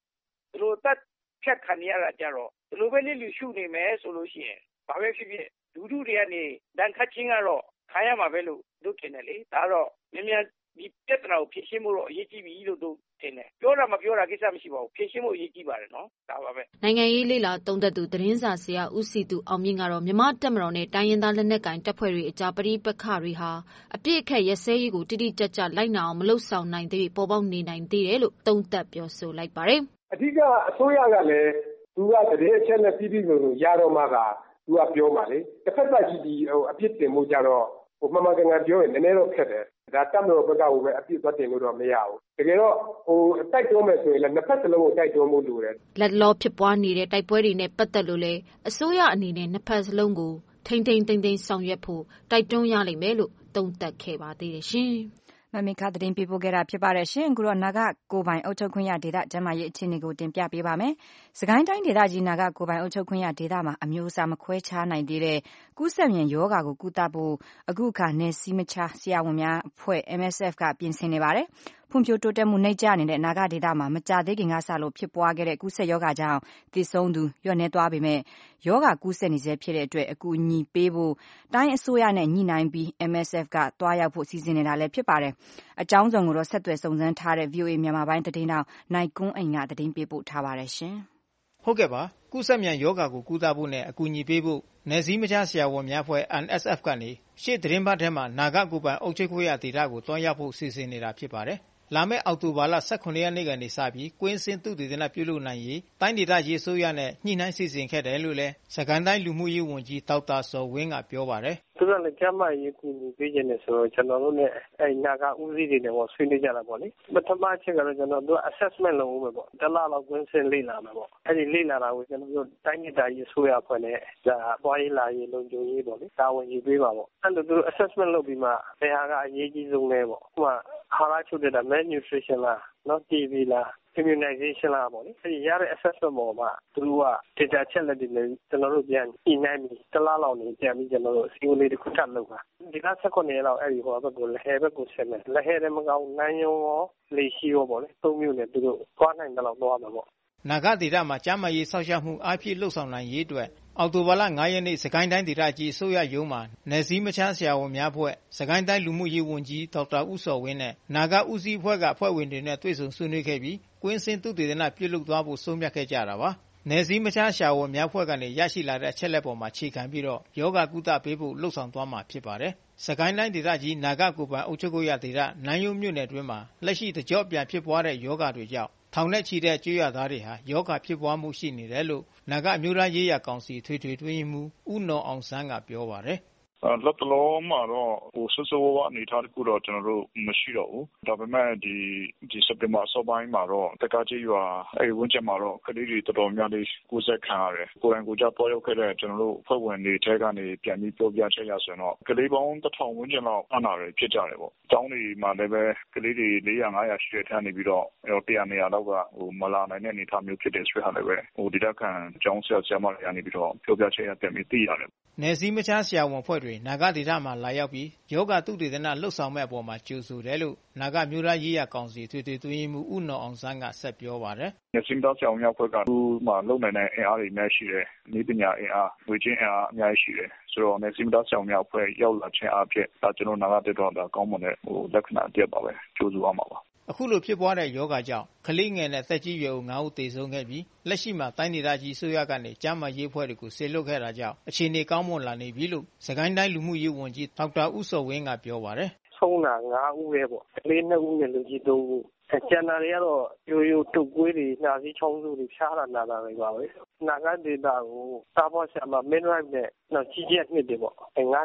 ဒီလိုတက်ဖြတ်ခံရတာကြတော့ဒီလိုပဲလူရှုနေမယ်ဆိုလို့ရှိရင်ဘာပဲဖြစ်ဖြစ်လူထုတွေကနေတန်ခတ်ချင်းကတော့ခံရမှာပဲလို့တို့ထင်တယ်လေဒါတော့မြန်မြန်ဒီပြဿနာကိုဖြေရှင်းဖို့တော့အရေးကြီးပြီလို့တို့ထင်တယ်ပြောတာမပြောတာကိစ္စမရှိပါဘူးဖြေရှင်းဖို့အရေးကြီးပါတယ်နော်ဒါပါပဲနိုင်ငံရေးလေလာသုံးသပ်သူသတင်းစာဆရာဦးစီသူအောင်မြင့်ကတော့မြန်မာတပ်မတော်နဲ့တိုင်းရင်းသားလက်နက်ကိုင်တပ်ဖွဲ့တွေအကြားပဋိပက္ခတွေဟာအပြစ်အခက်ရစဲရေးကိုတိတိကျကျလိုက်နာအောင်မလုပ်ဆောင်နိုင်သေးပေါ်ပေါက်နေနိုင်သေးတယ်လို့သုံးသပ်ပြောဆိုလိုက်ပါတယ်အဓိကအစိုးရကလည်းသူကတည်းအချက်နဲ့ပြီးလို့ရတော့မှကသူကပြောမှလေတစ်ဖက်သက်ကြီးဒီအပြစ်တင်မှုကြတော့မှန်မှန်ကန်ကန်ပြောရင်နည်းနည်းတော့ခက်တယ်ဒါတပ်မတော်ဘက်ကဟိုပဲအပြစ်သွားတင်လို့တော့မရဘူးတကယ်တော့တိုက်တွန်းမယ်ဆိုရင်လည်းနှစ်ဖက်စလုံးကိုတိုက်တွန်းမှုလိုတယ်လက်လောဖြစ်ပွားနေတဲ့တိုက်ပွဲတွေနဲ့ပတ်သက်လို့လည်းအစိုးရအနေနဲ့နှစ်ဖက်စလုံးကိုထိမ့်သိမ်းဆောင်ရွက်ဖို့တိုက်တွန်းရလိမ့်မယ်လို့သုံးသပ်ခဲ့ပါသေးတယ်ရှင်မမေခသတင်းပေးပို့ခဲ့တာဖြစ်ပါတယ်ရှင်အခုတော့နာဂကိုပိုင်အုပ်ချုပ်ခွင့်ရဒေသကျန်းမာရေးအခြေအနေကိုတင်ပြပေးပါမယ်စကိုင်းတိုင်းဒေသကြီးနာဂကိုပိုင်အုပ်ချုပ်ခွင့်ရဒေသမှာအမျိုးအစားမခွဲခြားနိုင်သေးတဲ့ကူးစက်မြန်ရောဂါကိုကုသဖို့အခုအခါနယ်စည်းမခြားဆရာဝန်များအဖွဲ့ MSF ကပြင်ဆင်နေပါတယ်ဖွံ့ဖြိုးတိုးတက်မှုနှိမ့်ကျနေတဲ့နာဂဒေသမှာမကြသေးခင်ကစလို့ဖြစ်ပွားခဲ့တဲ့ကူးစက်ရောဂါကြောင့်သေဆုံးသူလျော့နည်းသွားပေမဲ့ရောဂါကူးစက်နေဆဲဖြစ်တဲ့အတွက်အကူအညီပေးဖို့တိုင်းအစိုးရနဲ့ညှိနှိုင်းပြီး MSF ကတွားရောက်ဖို့စီစဉ်နေတာလည်းဖြစ်ပါတယ်အကြောင်းစုံကိုတော့ဆက်သွယ်စုံစမ်းထားတဲ့ VOA မြန်မာပိုင်းသတင်းတောက်နိုင်ကွန်းအိမ်ကသတင်းပေးပို့ထားပါတယ်ရှင်ဟုတ်ကဲ့ပါကူးစက်မြန်ရောဂါကိုကုသဖို့နဲ့အကူအညီပေးဖို့နယ်စည်းမခြားဆရာဝန်များအဖွဲ့ NSF ကနေရှေ့သတင်းပတ်ထဲမှာနာဂကိုပိုင်အုပ်ချုပ်ခွင့်ရဒေသကိုတွားရောက်ဖို့စီစဉ်နေတာဖြစ်ပါတယ်လာမယ့်အောက်တိုဘာလ18ရက်နေ့ကနေစပြီးကွင်းစင်းသုတေသနပြုလုပ်နိုင်ရေးတိုင်းဒေသကြီးအစိုးရနဲ့ညှိနှိုင်းစီစဉ်ခဲ့တယ်လို့လည်းစကိုင်းတိုင်းလူမှုရေးဝန်ကြီးဒေါက်တာစောဝင်းကပြောပါတယ်သူကလည်းကျမရေးကူညီပေးခြင်းနဲ့ဆိုတော့ကျွန်တော်တို့နဲ့နာဂဦးစီးတွေနဲ့ပေါ့ဆွေးနွေးကြတာပေါ့လေပထမအချက်ကတော့ကျွန်တော်တို့ assessment လုပ်ဦးမယ်ပေါ့တစ်လလောက်ကွင်းစင်းလေ့လာမယ်ပေါ့အဲ့ဒီလေ့လာတာကိုကျွန်တော်တို့တိုင်းဒေသကြီးအစိုးရအဖွဲ့နဲ့ဒါပွားရေးလာရေးလုံခြုံရေးပေါ့လေတာဝန်ယူပေးပါပေါ့အဲ့လိုသူ assessment လုပ်ပြီးမှဘယ်ဟာကအရေးကြီးဆုံးလဲပေါ့ဥပမာဟာရချုပ်တဲ့ malnutrition လားနော် TB လား immunization လားပေါ့လေအဲဒီရတဲ့ assessment ပေါ်မှာသူတို့က data ချက်လက်တွေနဲ့ကျွန်တော်တို့ပြန်ညှိနှိုင်းပြီးတစ်လားလောက်နေပြန်ပြီးကျွန်တော်တို့စီအိုလေးတစ်ခုထပ်လုပ်ပါဒီက18ရက်လောက်အဲဒီဟိုဘက်ကိုလက်ဟဲဘက်ကိုဆက်မယ်လက်ဟဲလည်းမကောင်းနိုင်ရုံရောလေရှိရောပေါ့လေသုံးမျိုးနဲ့သူတို့သွားနိုင်တယ်လို့သွားမှာပေါ့နာဂဒေသမှာကျန်းမာရေးစောင့်ရှောက်မှုအားဖြည့်လှုပ်ဆောင်နိုင်ရေးအတွက်အောက်တိုဘာလ9ရက်နေ့စကိုင်းတိုင်းဒေသကြီးအစိုးရရုံးမှာနယ်စည်းမခြားဆရာဝန်များအဖွဲ့စကိုင်းတိုင်းလူမှုရေးဝန်ကြီးဒေါက်တာဦးစောဝင်းနဲ့နာဂဦးစီးအဖွဲ့ကအဖွဲ့ဝင်တွေနဲ့တွေ့ဆုံဆွေးနွေးခဲ့ပြီးကွင်းစင်းသုတေသနပြုလုပ်သွားဖို့ဆုံးဖြတ်ခဲ့ကြတာပါနယ်စည်းမခြားဆရာဝန်များအဖွဲ့ကနေရရှိလာတဲ့အချက်လက်ပေါ်မှာခြေခံပြီးတော့ယောဂကုသပေးဖို့လှုပ်ဆောင်သွားမှာဖြစ်ပါတယ်စကိုင်းတိုင်းဒေသကြီးနာဂကိုပိုင်အုပ်ချုပ်ခွင့်ရဒေသနိုင်ရုံမြို့နယ်တွင်းမှာလက်ရှိတကြော့ပြန်ဖြစ်ပွားတဲ့ယောဂတွေကြောင့်ထောင်နဲ့ချီတဲ့ကျွေးရသားတွေဟာယောဂဖြစ်ပွားမှုရှိနေတယ်လို့နာဂအမျိုးသားရေးရာကောင်စီထွေထွေတွင်းမှုဦးနော်အောင်ဆန်းကပြောပါတယ်လက်တလုံးမှာတော့ဆိုးဆိုးဝါးအနေထားတခုတော့ကျွန်တော်တို့မရှိတော့ဘူးဒါပေမဲ့ဒီစက်တင်ဘာအစောပိုင်းမှာတော့တက္ကသိုလ်ရွာအဲဒီဝန်းကျင်မှာတော့ကလေးတွေတော်တော်များလေးကိုယ်ဆက်ခံရတယ်ကိုယ်တိုင်ကိုယ်ကြပေါ်ရောက်ခဲ့တဲ့ကျွန်တော်တို့ဖွဲ့ဝင်တွေထဲကနေပြန်ပြီးပြောပြချက်ရဆိုရင်တော့ကလေးပေါင်း1000ဝန်းကျင်လောက်အနာတွေဖြစ်ကြတယ်ပေါ့တောင်းတွေမှာလည်းပဲကလေးတွေ400 500ရှိတဲ့ထက်နေပြီးတော့100 200လောက်ကမလာနိုင်တဲ့အနေအထားမျိုးဖြစ်တယ်ဆိုဟာလည်းပဲဒီတက်ခံအကြောင်းဆရာမတွေကနေပြီးတော့ပြောပြချက်ရပြန်ပြီးသိရတယ်နယ်စည်းမခြားဆရာဝန်အဖွဲ့တွေနာဂဒေသမှာလာရောက်ပြီးယောဂသုတေသနလှုပ်ဆောင်မဲ့အပေါ်မှာကြိုဆိုတယ်လို့နာဂမျိုးသားရေးရာကောင်စီထွေထွေတွင်းမှုဦးနော်အောင်ဆန်းကဆက်ပြောပါတယ်။နယ်စည်းမခြားဆရာဝန်များအဖွဲ့ကသူ့မှာလုံနိုင်တဲ့အင်အားတွေအများရှိတယ်။ဤပညာအင်အားဝေချင်းအင်အားအများရှိတယ်။ဆိုတော့နယ်စည်းမခြားဆရာဝန်များအဖွဲ့ရောက်လာခြင်းအဖြစ်ဒါကျွန်တော်နာဂတက်တော့ဒါကောင်းမွန်တဲ့လက္ခဏာတစ်ပါပဲကြိုးစားအောင်ပါအခုလိုဖြစ်ပွားတဲ့ယောဂကြောင့်ကလေးငယ်နဲ့သက်ကြီးရွယ်အို9ဦးသေဆုံးခဲ့ပြီးလက်ရှိမှာတိုင်းဒေသကြီးအစိုးရကနေကျန်းမာရေးအဖွဲ့တွေကိုဆေလွတ်ခဲ့တာကြောင့်အခြေအနေကောင်းမွန်လာနေပြီလို့စကိုင်းတိုင်းလူမှုရေးဝန်ကြီးဒေါက်တာဦးစောဝင်းကပြောပါတယ်ဆုံးတာ9ဦးပဲပေါ့ကလေး2ဦးနဲ့လူကြီး3ဦးကျန်တာတွေကတော့ရိုးတုပ်ကွေးတွေနှာစေးချောင်းဆိုးတွေဖြားတာနာတာတွေပါပဲနာဂဒေတာကိုစားဖို့ဆရာမ midwife နဲ့နောက်ကြီးကျက်နှစ်တွေပေါ့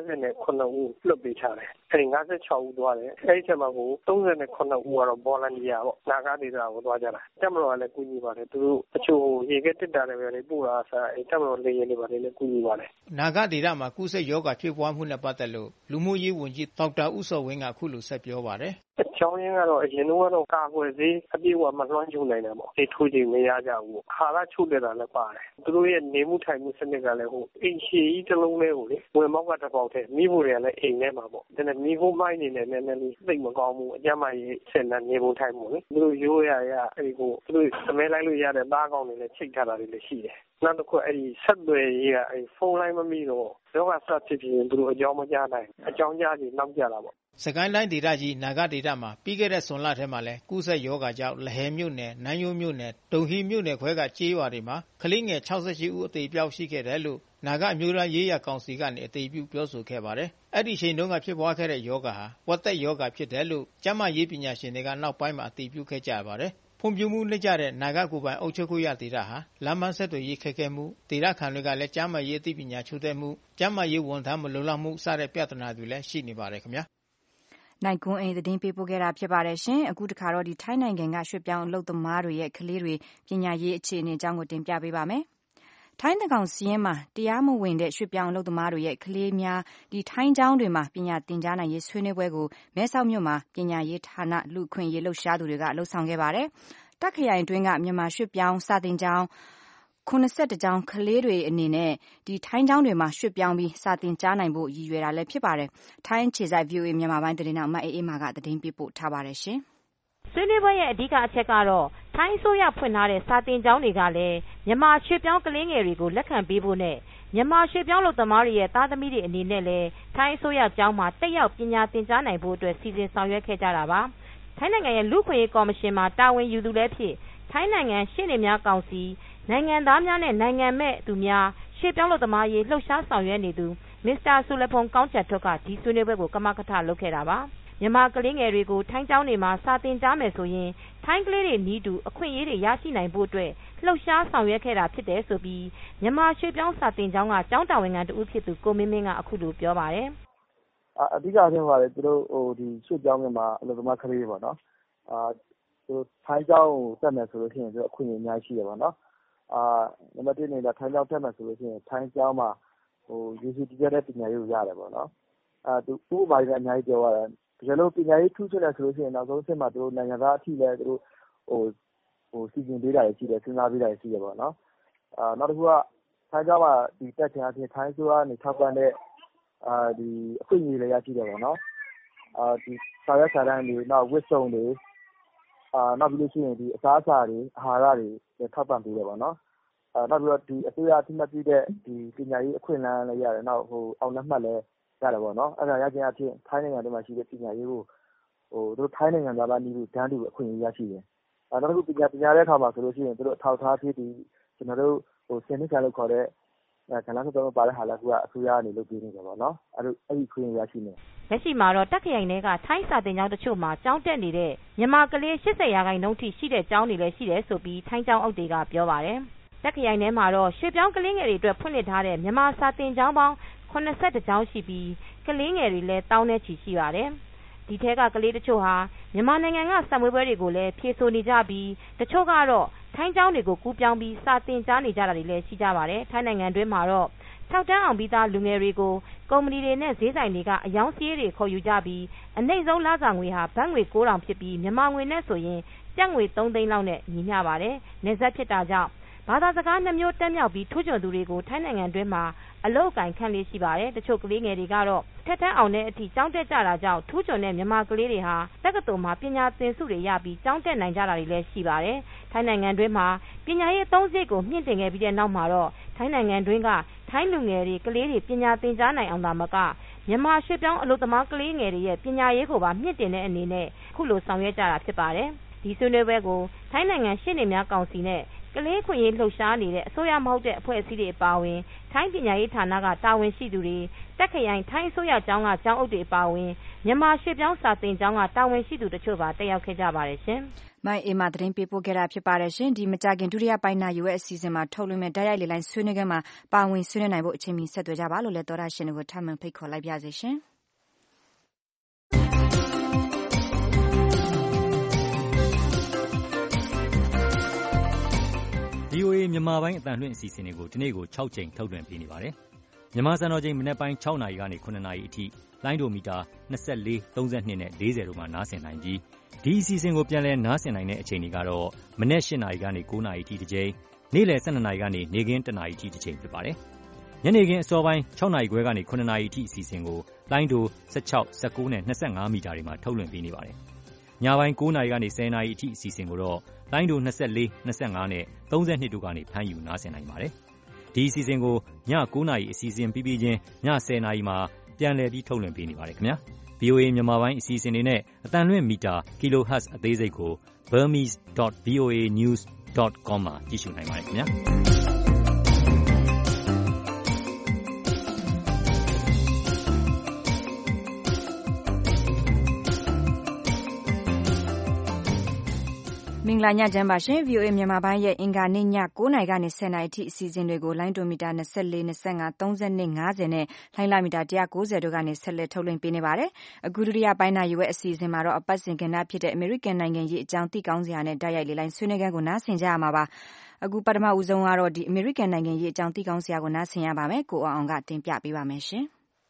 59ဦးလွတ်ပေးထားတယ်အဲဒီ56ဦးသွားတယ်အဲဒီချက်မှာကို39ဦးကတော့ volunteer ပေါ့နာဂဒေတာကိုသွားကြတာတက်မတော်ကလည်းကူညီပါတယ်သူတို့အချို့ရေခဲတက်တာတွေပဲပို့တာစားအဲတက်မတော်လေရင်တွေပါတယ်လည်းကူညီပါတယ်နာဂဒေတာမှာကုသယောဂဖြစ်ပွားမှုနဲ့ပတ်သက်လို့လူမှုရေးဝန်ကြီးဒေါက်တာဦးစောဝင်းကအခုလိုဆက်ပြောပါတယ်အအကြောင်းရင်းကတော့အရင်ကတော့ကာကွယ်ဆေးအပြည့်အဝမလွှမ်းခြုံနိုင်တယ်ပေါ့။ထိုးချိန်မရကြဘူး။အာဟာရချို့တဲ့တာလည်းပါတယ်။သူတို့ရဲ့နေမှုထိုင်မှုစနစ်ကလည်းအိမ်ရှည်ကြီးတစ်လုံးလေးကိုလေဝင်ပေါက်ကတစ်ပေါက်ထဲမိဖို့တွေကလည်းအိမ်ထဲမှာပေါ့။ဒါနဲ့မိဖို့မိုင်းနေနဲ့နည်းနည်းလေးသိမကောင်းဘူး။အကျမ်းမာရေးစင်တဲ့နေဖို့ထိုင်မှုလေ။သူတို့ရိုးရသူတို့သမဲလိုက်လို့ရတဲ့သားကောင်းတွေလည်းချိတ်ထားတာတွေလည်းရှိတယ်။နောက်တစ်ခုဆက်သွယ်ရေးကဖုန်းလိုင်းမမိတော့ယောဂစဖြစ်ပြီးရင်သူတို့အကြောင်းမကြားနိုင်အကြောင်းကြားပြီးနောက်ကြတာပေါ့စကိုင်းတိုင်းဒေသကြီးနာဂဒေသမှာပြီးခဲ့တဲ့ဇွန်လထဲမှာလဲကူးစက်ရောဂါကြောင့်လဟယ်မြို့နယ်နန်းယိုးမြို့နယ်ဒုံဟီမြို့နယ်ခွဲကကြေးရွာတွေမှာကလေးငယ်68ဦးအသေးပြောက်ရှိခဲ့တယ်လို့နာဂအမျိုးသားရေးရာကောင်စီကနေအသေးပြုပြောဆိုခဲ့ပါတယ်အဲ့ဒီချိန်တုန်းကဖြစ်ပွားခဲ့တဲ့ရောဂါဟာဝက်သက်ရောဂါဖြစ်တယ်လို့ကျန်းမာရေးပညာရှင်တွေကနောက်ပိုင်းမှာအသေးပြုခဲ့ကြပါတယ်ဖွံ့ဖြိုးမှုလက်ကျတဲ့နာဂကိုပိုင်အုပ်ချုပ်ခွင့်ရဒေသဟာလမ်းမဆက်တွေရေးခက်ခဲမှုဒေသခံတွေကလည်းကျန်းမာရေးအသိပညာချို့တဲ့မှုကျန်းမာရေးဝန်ထမ်းမလုံလောက်မှုစတဲ့ပြဿနာတွေလည်းရှိနေပါတယ်ခင်ဗျာနိုင်ကွန်းအိမ်သတင်းပေးပို့ခဲ့တာဖြစ်ပါတယ်ရှင်အခုတခါတော့ထိုင်းနိုင်ငံကရွှေ့ပြောင်းအလုပ်သမားတွေရဲ့ကလေးတွေပညာရေးအခြေအနေအကြောင်းကိုတင်ပြပေးပါမယ်ထိုင်းတကောင်စီရင်မှာတရားမဝင်တဲ့ရွှေ့ပြောင်းအလုပ်သမားတွေရဲ့ကလေးများထိုင်းကျောင်းတွေမှာပညာသင်ကြားနိုင်ရေးဆွေးနွေးပွဲကိုမဲဆောက်မြို့မှာပညာရေးဌာနလူခွင့်ရေးလှုပ်ရှားသူတွေကလှုပ်ဆောင်ခဲ့ပါတယ်တက်ခရိုင်တွင်းကမြန်မာရွှေ့ပြောင်းစာသင်ကျောင်း81ကျောင်းကလေးတွေအနေနဲ့ထိုင်းကျောင်းတွေမှာရွှေ့ပြောင်းပြီးစာသင်ကြားနိုင်ဖို့ရည်ရွယ်တာလည်းဖြစ်ပါတယ်ထိုင်းခြေစိုက် VOA မြန်မာပိုင်းသတင်းတော်မအေးအေးမာကသတင်းပေးပို့ထားပါတယ်ရှင်ဆွေးနွေးပွဲရဲ့အဓိကအချက်ကတော့ထိုင်းအစိုးရဖွင့်ထားတဲ့စာသင်ကျောင်းတွေကလည်းမြန်မာရွှေ့ပြောင်းကလေးငယ်တွေကိုလက်ခံပေးဖို့နဲ့မြန်မာရွှေ့ပြောင်းလုပ်သမားတွေရဲ့သားသမီးတွေအနေနဲ့လည်းထိုင်းအစိုးရကျောင်းမှာတက်ရောက်ပညာသင်ကြားနိုင်ဖို့အတွက်စီစဉ်ဆောင်ရွက်ခဲ့ကြတာပါထိုင်းနိုင်ငံရဲ့လူ့ခွင့်ရေးကော်မရှင်မှာတာဝန်ယူသူလည်းဖြစ်ထိုင်းနိုင်ငံရှေ့နေများကောင်စီနိုင်ငံသားများနဲ့နိုင်ငံမဲ့သူများရွှေ့ပြောင်းလုပ်သမားရေးလှုပ်ရှားဆောင်ရွက်နေသူမစ္စတာဆူလဖုံကောင်းချက်ထွတ်ကဒီဆွေးနွေးပွဲကိုကမကထလုပ်ခဲ့တာပါမြန်မာကလေးငယ်တွေကိုထိုင်းကျောင်းတွေမှာစာသင်ကြားမယ်ဆိုရင်ထိုင်းကလေးတွေနီးတူအခွင့်အရေးတွေရရှိနိုင်ဖို့အတွက်လှုပ်ရှားဆောင်ရွက်ခဲ့တာဖြစ်တယ်ဆိုပြီးမြန်မာရွှေ့ပြောင်းစာသင်ကျောင်းကကျောင်းတာဝန်ခံတဦးဖြစ်သူကိုမင်းမင်းကအခုလိုပြောပါတယ်အဓိကအချင်းပါတယ်သူတို့ရွှေ့ပြောင်းမြန်မာအလုပ်သမားကလေးတွေပေါ့နော်သူထိုင်းကျောင်းကိုတက်မယ်ဆိုလို့ရှိရင်သူအခွင့်အရေးအများကြီးရှိတယ်ပေါ့နော်နံပါတ်1နေတာထိုင်းကျောင်းတက်မယ်ဆိုလို့ရှိရင်ထိုင်းကျောင်းမှာရေရှည်တည်တဲ့ပညာရေးကိုရတယ်ပေါ့နော်သူ့ဘာတွေအများကြီးပြောရတယ်တကယ်လို့ပညာရေးထူးချွန်တယ်ဆိုလို့ရှိရင်နောက်ဆုံးအဆင့်မှာသူတို့နိုင်ငံသားအထိလည်းသူတို့စီစဉ်ပေးတာရှိတယ်စဉ်းစားပေးတာရှိတယ်ပေါ့နော်နောက်တစ်ခုကထိုင်းကျောင်းမှာတက်ချင်အဖြစ်ထိုင်းအစိုးရကနေထောက်ပံ့တဲ့အခွင့်အရေးလည်းရရှိတယ်ပေါ့နော်စာရွက်စာတမ်းတွေနောက်ဝတ်စုံတွေနောက်ပြီးလို့ရှိရင်အစားအစာတွေအာဟာရတွေထောက်ပံ့ပေးတယ်ပေါ့နော်နောက်ပြီးတော့အစိုးရအသိအမှတ်ပြုတဲ့ပညာရေးအခွင့်အလမ်းလည်းရတယ်နောက်အောင်လက်မှတ်လည်းရတယ်ပေါ့နော်အဲ့ဒါရခြင်းအဖြစ်ထိုင်းနိုင်ငံထဲမှာရှိတဲ့ပညာရေးကိုသူတို့ထိုင်းနိုင်ငံသားနည်းတူတန်းတူအခွင့်အရေးရရှိတယ်နောက်တစ်ခုပညာတဲ့အခါမှာဆိုလို့ရှိရင်သူတို့အထောက်အထားဖြစ်ကျွန်တော်တို့စနစ်ခံလို့ခေါ်တဲ့ကဏ္ဍဆက်တော့ပါတဲ့ဟာလည်းအစိုးရကနေလုပ်ပေးနေတယ်ပေါ့နော်အဲ့ဒီခွင့်ရရှိနေလက်ရှိမှာတော့တက်ခရိုင်တွေကထိုင်းစာသင်ကျောင်းတချို့မှာကျောင်းတက်နေတဲ့မြန်မာကလေး80%ထိရှိတဲ့ကျောင်းတွေလည်းရှိတယ်ဆိုပြီးထိုင်းကျောင်းအုပ်တွေကပြောပါတယ်တက်ခရိုင်ထဲမှာတော့ရွှေ့ပြောင်းကလေးငယ်တွေအတွက်ဖွင့်လှစ်ထားတဲ့မြန်မာစာသင်ကျောင်းပေါင်း81ကျောင်းရှိပြီးကလေးငယ်တွေလည်းတောင်းနဲ့ချီရှိပါတယ်ဒီထဲကကလေးတချို့ဟာမြန်မာနိုင်ငံကစာမေးပွဲတွေကိုလည်းဖြေဆိုနေကြပြီးတချို့ကတော့ထိုင်းကျောင်းတွေကိုကူးပြောင်းပြီးစာသင်ကြားနေကြတာတွေလည်းရှိကြပါတယ်ထိုင်းနိုင်ငံတွင်းမှာတော့6တန်းအောင်ပြီးသားလူငယ်တွေကိုကုမ္ပဏီတွေနဲ့ဈေးဆိုင်တွေကအယောင်းစည်းတွေခေါ်ယူကြပြီးအနှိမ့်ဆုံးလစာငွေဟာဘတ်ငွေ9000ဖြစ်ပြီးမြန်မာငွေနဲ့ဆိုရင်ကျပ်ငွေ3သိန်းလောက်နဲ့ညီမျှပါတယ်နယ်စပ်ဖြစ်တာကြောင့်ဘာသာစကား2မျိုးတက်မြောက်ပြီးထူးချွန်သူတွေကိုထိုင်းနိုင်ငံတွင်းမှာအလုပ်အကင်ခန့်လေးရှိပါတယ်တချို့ကလေးငယ်တွေကတော့ထက်တန်းအောင်တဲ့အထိကျောင်းတက်ကြတာကြောင့်ထူးချွန်တဲ့မြန်မာကလေးတွေဟာတက္ကသိုလ်မှာပညာသင်ဆုတွေရပြီးကျောင်းတက်နိုင်ကြတာတွေလည်းရှိပါတယ်ထိုင်းနိုင်ငံတွင်းမှာပညာရေးအသုံးစရိတ်ကိုမြင့်တင်ခဲ့ပြီးတဲ့နောက်မှာတော့ထိုင်းနိုင်ငံတွင်းကထိုင်းလူငယ်တွေကလေးတွေပညာသင်ကြားနိုင်အောင်သာမကမြန်မာရွှေ့ပြောင်းအလုပ်သမားကလေးငယ်တွေရဲ့ပညာရေးကိုပါမြင့်တင်တဲ့အနေနဲ့ခုလိုဆောင်ရွက်ကြတာဖြစ်ပါတယ်ဒီဆွေးနွေးပွဲကိုထိုင်းနိုင်ငံရှေ့နေများကောင်စီနဲ့ကလေးခွင့်ရေးလှုပ်ရှားနေတဲ့အစိုးရမဟုတ်တဲ့အဖွဲ့အစည်းတွေအပါအဝင်ထိုင်းပညာရေးဌာနကတာဝန်ရှိသူတွေတက်ခရိုင်ထိုင်းအစိုးရကျောင်းကကျောင်းအုပ်တွေအပါအဝင်မြန်မာရွှေ့ပြောင်းစာသင်ကျောင်းကတာဝန်ရှိသူတချို့ပါတက်ရောက်ခဲ့ကြပါတယ်ရှင်။မိုင်အေမာသတင်းပေးပို့ခဲ့တာဖြစ်ပါတယ်ရှင်။ဒီမကြခင်ဒုတိယပိုင်းနာယူရဲ့အစီအစဉ်မှာထုတ်လွှင့်မဲ့တိုက်ရိုက်လေလိုင်းဆွေးနွေးခန်းမှာပါဝင်ဆွေးနွေးနိုင်ဖို့အချိန်မီဆက်သွယ်ကြပါလို့လည်းသောတာရှင်တွေကိုထပ်မံဖိတ်ခေါ်လိုက်ပါရစေရှင်။ VOA မြန်မာပိုင်းအသံလွှင့်အစီအစဉ်တွေကိုဒီနေ့ကို6ကြိမ်ထုတ်လွှင့်ပေးနေပါတယ်။မြန်မာစံတော်ချိန်မနက်ပိုင်း6နာရီကနေ9နာရီအထိလိုင်းဒိုမီတာ24 32နဲ့40တို့မှာနားဆင်နိုင်ပြီးဒီအစီအစဉ်ကိုပြန်လည်နားဆင်နိုင်တဲ့အချိန်တွေကတော့မနက်8နာရီကနေ9နာရီအထိတစ်ကြိမ်နေ့လယ်12နာရီကနေနေ့ခင်း1နာရီအထိတစ်ကြိမ်ဖြစ်ပါတယ်ညနေခင်းအစောပိုင်း6နာရီခွဲကနေ9နာရီအထိအစီအစဉ်ကိုလိုင်းဒို16 19နဲ့25မီတာတွေမှာထုတ်လွှင့်ပေးနေပါတယ်ညပိုင်း9နာရီကနေ10နာရီအထိအစီအစဉ်ကိုတော့လိုင်းဒို24 25နဲ့32တို့ကနေဖမ်းယူနားဆင်နိုင်ပါတယ်ဒီအစီအစဉ်ကိုည9နာရီအစီအစဉ်ပြီးပြီးချင်းည10နာရီမှာပြန်လည်ပြီးထုတ်လွှင့်ပေးနေပါတယ်ခင်ဗျာ VOA မြန်မာပိုင်းအစီအစဉ်တွေနဲ့အတန်လွင့်မီတာ kilohertz အသေးစိတ်ကို burmese.voanews.com မှာကြည့်ရှုနိုင်ပါတယ်ခင်ဗျာမင်္ဂလာညချမ်းပါရှင် VOA မြန်မာပိုင်းရဲ့အင်္ဂါနေ့ည9နာရီကနေ10နာရီအထိအစီအစဉ်တွေကိုလိုင်းဒိုမီတာ24 25 30နဲ့50နဲ့လိုင်းလာမီတာ190တို့ကနေဆက်လက်ထုတ်လွှင့်ပေးနေပါတယ်အခုဒုတိယပိုင်းနာရီဝက်အစီအစဉ်မှာတော့အပတ်စဉ်ကဏ္ဍဖြစ်တဲ့အမေရိကန်နိုင်ငံရေးအကြောင်းသိကောင်းစရာနဲ့တိုက်ရိုက်လေးလိုင်းဆွေးနွေးခန်းကိုနားဆင်ကြရမှာပါအခုပထမဦးဆုံးကတော့ဒီအမေရိကန်နိုင်ငံရေးအကြောင်းသိကောင်းစရာကိုနားဆင်ရပါမယ်ကိုအောင်ကတင်ပြပေးပါမယ်ရှင်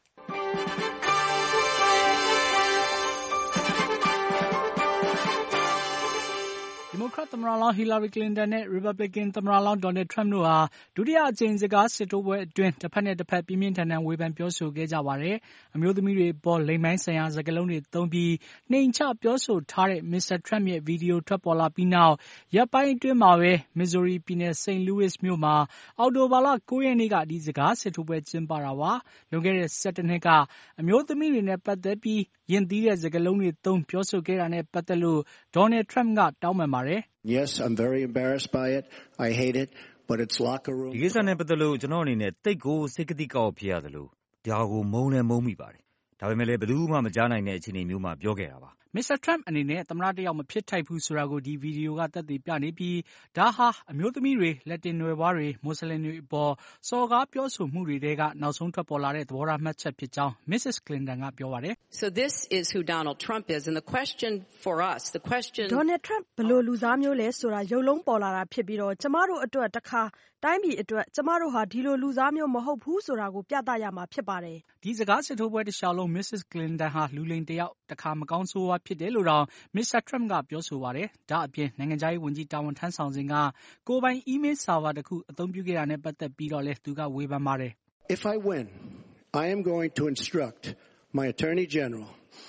ဒီမိုကရက်သမ္မတလောင်းဟီလာရီကလင်တန်နဲ့ရီပတ်ဘလစ်ကန်သမ္မတလောင်းဒေါ်နယ်ထရမ့်တို့ဟာဒုတိယအကြိမ်စကားစစ်ထိုးပွဲအတွင်းတစ်ဖက်နဲ့တစ်ဖက်ပြင်းပြင်းထန်ထန်ဝေဖန်ပြောဆိုခဲ့ကြပါတယ်။အမျိုးသမီးတွေပေါ်လိမ်ပိုင်းဆိုင်ရာစကားလုံးတွေသုံးပြီးနှိမ်ချပြောဆိုထားတဲ့မစ္စတာထရမ့်ရဲ့ဗီဒီယိုထွက်ပေါ်လာပြီးနောက်ရက်ပိုင်းအတွင်းမှာပဲမစ်ဇိုရီပြည်နယ်စိန့်လူးဝစ်မြို့မှာအောက်တိုဘာလ9ရက်နေ့ကဒီစကားစစ်ထိုးပွဲကျင်းပတာပါ။လွန်ခဲ့တဲ့17နှစ်ကအမျိုးသမီးတွေနဲ့ပတ်သက်ပြီးယဉ်သီးတဲ့စကားလုံးတွေသုံးပြောဆိုခဲ့တာနဲ့ပတ်သက်လို့ဒေါ်နယ်ထရမ့်ကတောင်းပန်ပါတယ်။ Yes, I'm very embarrassed by it. I hate it, but it's locker room. ဒီကိစ္စနဲ့ပတ်သက်လို့ကျွန်တော်အနေနဲ့တိတ်ကိုစိတ်ကတိကောက်ဖြစ်ရတယ်လို့ဒါကိုမုန်းလည်းမုန်းမိပါတယ်။ဒါပေမဲ့လည်းဘယ်သူမှမကြားနိုင်တဲ့အခြေအနေမျိုးမှာပြောခဲ့တာပါမစ္စတာထရမ့်အနေနဲ့သမ္မတတယောက်မဖြစ်ထိုက်ဘူးဆိုတာကိုဒီဗီဒီယိုကသက်သေပြနေပြီးဒါဟာအမျိုးသမီးတွေလက်တင်နွယ်ဖွားတွေမွတ်စလင်တွေအပေါ်စော်ကားပြောဆိုမှုတွေကနောက်ဆုံးထွက်ပေါ်လာတဲ့သဘောထားမှတ်ချက်ဖြစ်ကြောင်း Mrs. Clinton ကပြောပါတယ် So this is who Donald Trump is and the question for us Donald Trump ဘယ်လိုလူစားမျိုးလဲဆိုတာရုပ်လုံးပေါ်လာတာဖြစ်ပြီးတော့ကျမတို့အတွက်တစ်ခါတိုင်းပြည်အတွက်ကျမတို့ဟာဒီလိုလူစားမျိုးမဟုတ်ဘူးဆိုတာကိုပြသရမှာဖြစ်ပါတယ်ဒီစကားစစ်ထိုးပွဲတစ်လျှောက်လုံး Mrs. Clinton ဟာလူလိမ်တယောက်တစ်ခါမကောင်းဆိုးဝါးဖြစ်တယ်လို့တောင် Mr. Trump ကပြောဆိုပါတယ်ဒါအပြင်နိုင်ငံခြားရေးဝန်ကြီးတာဝန်ထမ်းဆောင်စဉ်ကကိုယ်ပိုင် email server တစ်ခုအသုံးပြုခဲ့တာနဲ့ပတ်သက်ပြီးတော့လည်းသူကဝေဖန်ပါတယ် If I win, I am going to instruct my Attorney General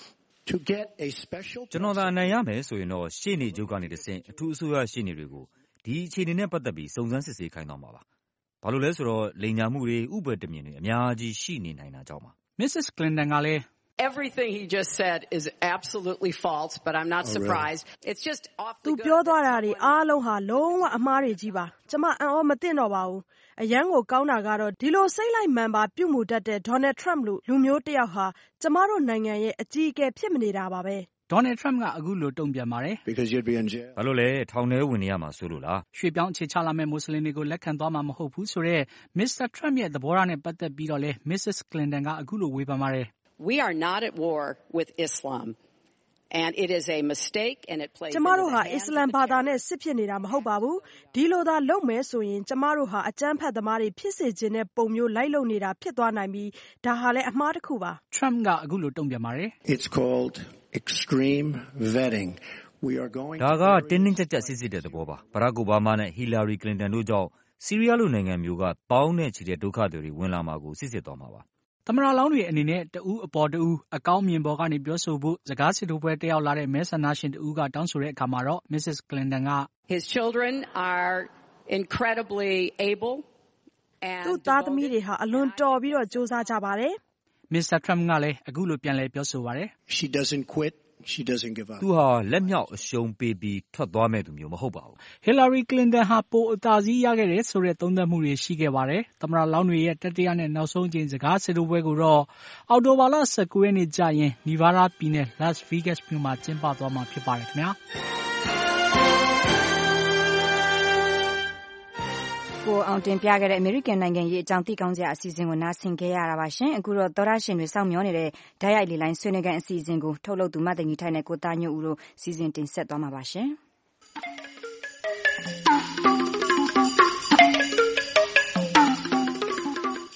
to get a special ကျွန်တော်သာအနိုင်ရမယ်ဆိုရင်တော့ရှေ့နေချုပ်ကနေတဆင့်အထူးအစိုးရရှေ့နေတွေကိုဒီအခြေအနေနဲ့ပတ်သက်ပြီးစုံစမ်းစစ်ဆေးခိုင်းသွားမှာပါဘာလို့လဲဆိုတော့လိမ်ညာမှုတွေဥပဒေတမြင်တွေအများကြီးရှိနေနိုင်တာကြောင့်ပါ Mrs. Clinton ကလည်း Everything he just said is absolutely false, but I'm not surprised. It's just off the good. သူပြောသွားတာတွေအားလုံးဟာလုံးဝအမှားတွေကြီးပါ။ကျမအံ့ဩမသိတော့ပါဘူး။အရန်ကိုကောင်းတာကတော့ဒီလိုစိတ်လိုက်မှန်ပါပြုမှုတတ်တဲ့ Donald Trump လို့လူမျိုးတစ်ယောက်ဟာကျမတို့နိုင်ငံရဲ့အကြီးအကဲဖြစ်မနေတာပါပဲ။ Donald Trump ကအခုလိုတုံ့ပြန်ပါတယ် Because you'd be in jail. ဘာလို့လဲထောင်ထဲဝင်နေရမှာဆိုလို့လားရွှေပြောင်းအခြေချလာမဲ့မွတ်စလင်တွေကိုလက်ခံသွားမှာမဟုတ်ဘူးဆိုတော့ Mr. Trump ရဲ့သဘောထားနဲ့ပတ်သက်ပြီးတော့လဲ Mrs. Clinton ကအခုလိုဝေဖန်ပါတယ် We are not at war with Islam. And it is a mistake and it plays ကျမတို့ဟာအစ္စလမ်ဘာသာနဲ့စစ်ဖြစ်နေတာမဟုတ်ပါဘူးဒီလိုသာလုပ်မယ်ဆိုရင်ကျမတို့ဟာအကြမ်းဖက်သမားတွေဖြစ်စေခြင်းတဲ့ပုံမျိုးလိုက်လုပ်နေတာဖြစ်သွားနိုင်ပြီးဒါဟာလည်းအမှားတစ်ခုပါ Trump ကအခုလိုတုံ့ပြန်ပါတယ် It's called extreme vetting. We are going ဒါကတင်းတင်းကြပ်ကြပ်စစ်စစ်တဲ့သဘောပါဘရာ့အိုဘားမားနဲ့ဟီလာရီကလင်တန်တို့ကြောင့်ဆီးရီးယားလိုနိုင်ငံမျိုးကပေါင်းနဲ့ချီတဲ့ဒုက္ခတွေဝင်လာမှာကိုစစ်စစ်သွားမှာပါသမ္မတလောင်းတွေအနေနဲ့တဦးအပေါ်တဦးအကောင်းမြင်ပေါ်ကနေပြောဆိုဖို့စကားစစ်ထိုးပွဲတက်ရောက်လာတဲ့မဲဆန္ဒရှင်တဦးကတောင်းဆိုတဲ့အခါမှာတော့ Mrs. Clinton က His children are incredibly able and သူ့သားသမီးတွေဟာအလွန်တော်ပြီးတော့စူးစမ်းကြပါတယ် Mr. Trump ကလည်းအခုလိုပြန်လည်ပြောဆိုပါတယ် She doesn't quit. She doesn't give up. သူဟာလက်မြောက်အရှုံးပေးပြီးထွက်သွားမဲ့သူမျိုးမဟုတ်ပါဘူး Hillary Clinton ဟာပိုအသာစီးရခဲ့တဲ့ဆိုတဲ့သုံးသပ်မှုတွေရှိခဲ့ပါတယ်သမ္မတလောင်းတွေရဲ့တတိယနဲ့နောက်ဆုံးအကြိမ်စကားစစ်ထိုးပွဲကိုတော့အောက်တိုဘာလ19ရက်နေ့ကျရင် Nevada ပြည်နယ် Las Vegas မြို့မှာကျင်းပသွားမှာဖြစ်ပါတယ်ခင်ဗျာကိုအောင်တင်ပြခဲ့တဲ့အမေရိကန်နိုင်ငံရေးအကြောင်းသိကောင်းစရာအစီအစဉ်ကိုနားဆင်ခဲ့ရတာပါရှင်အခုတော့သောရရှင်တွေစောင့်မျှော်နေတဲ့ဓာတ်ရိုက်လေလိုင်းဆွေးနွေးခန်းအစီအစဉ်ကိုထုတ်လုပ်သူမသိင်ကြီးထိုက်နဲ့ကိုသားညွတ်ဦးတို့စီစဉ်တင်ဆက်သွားမှာပါရှင်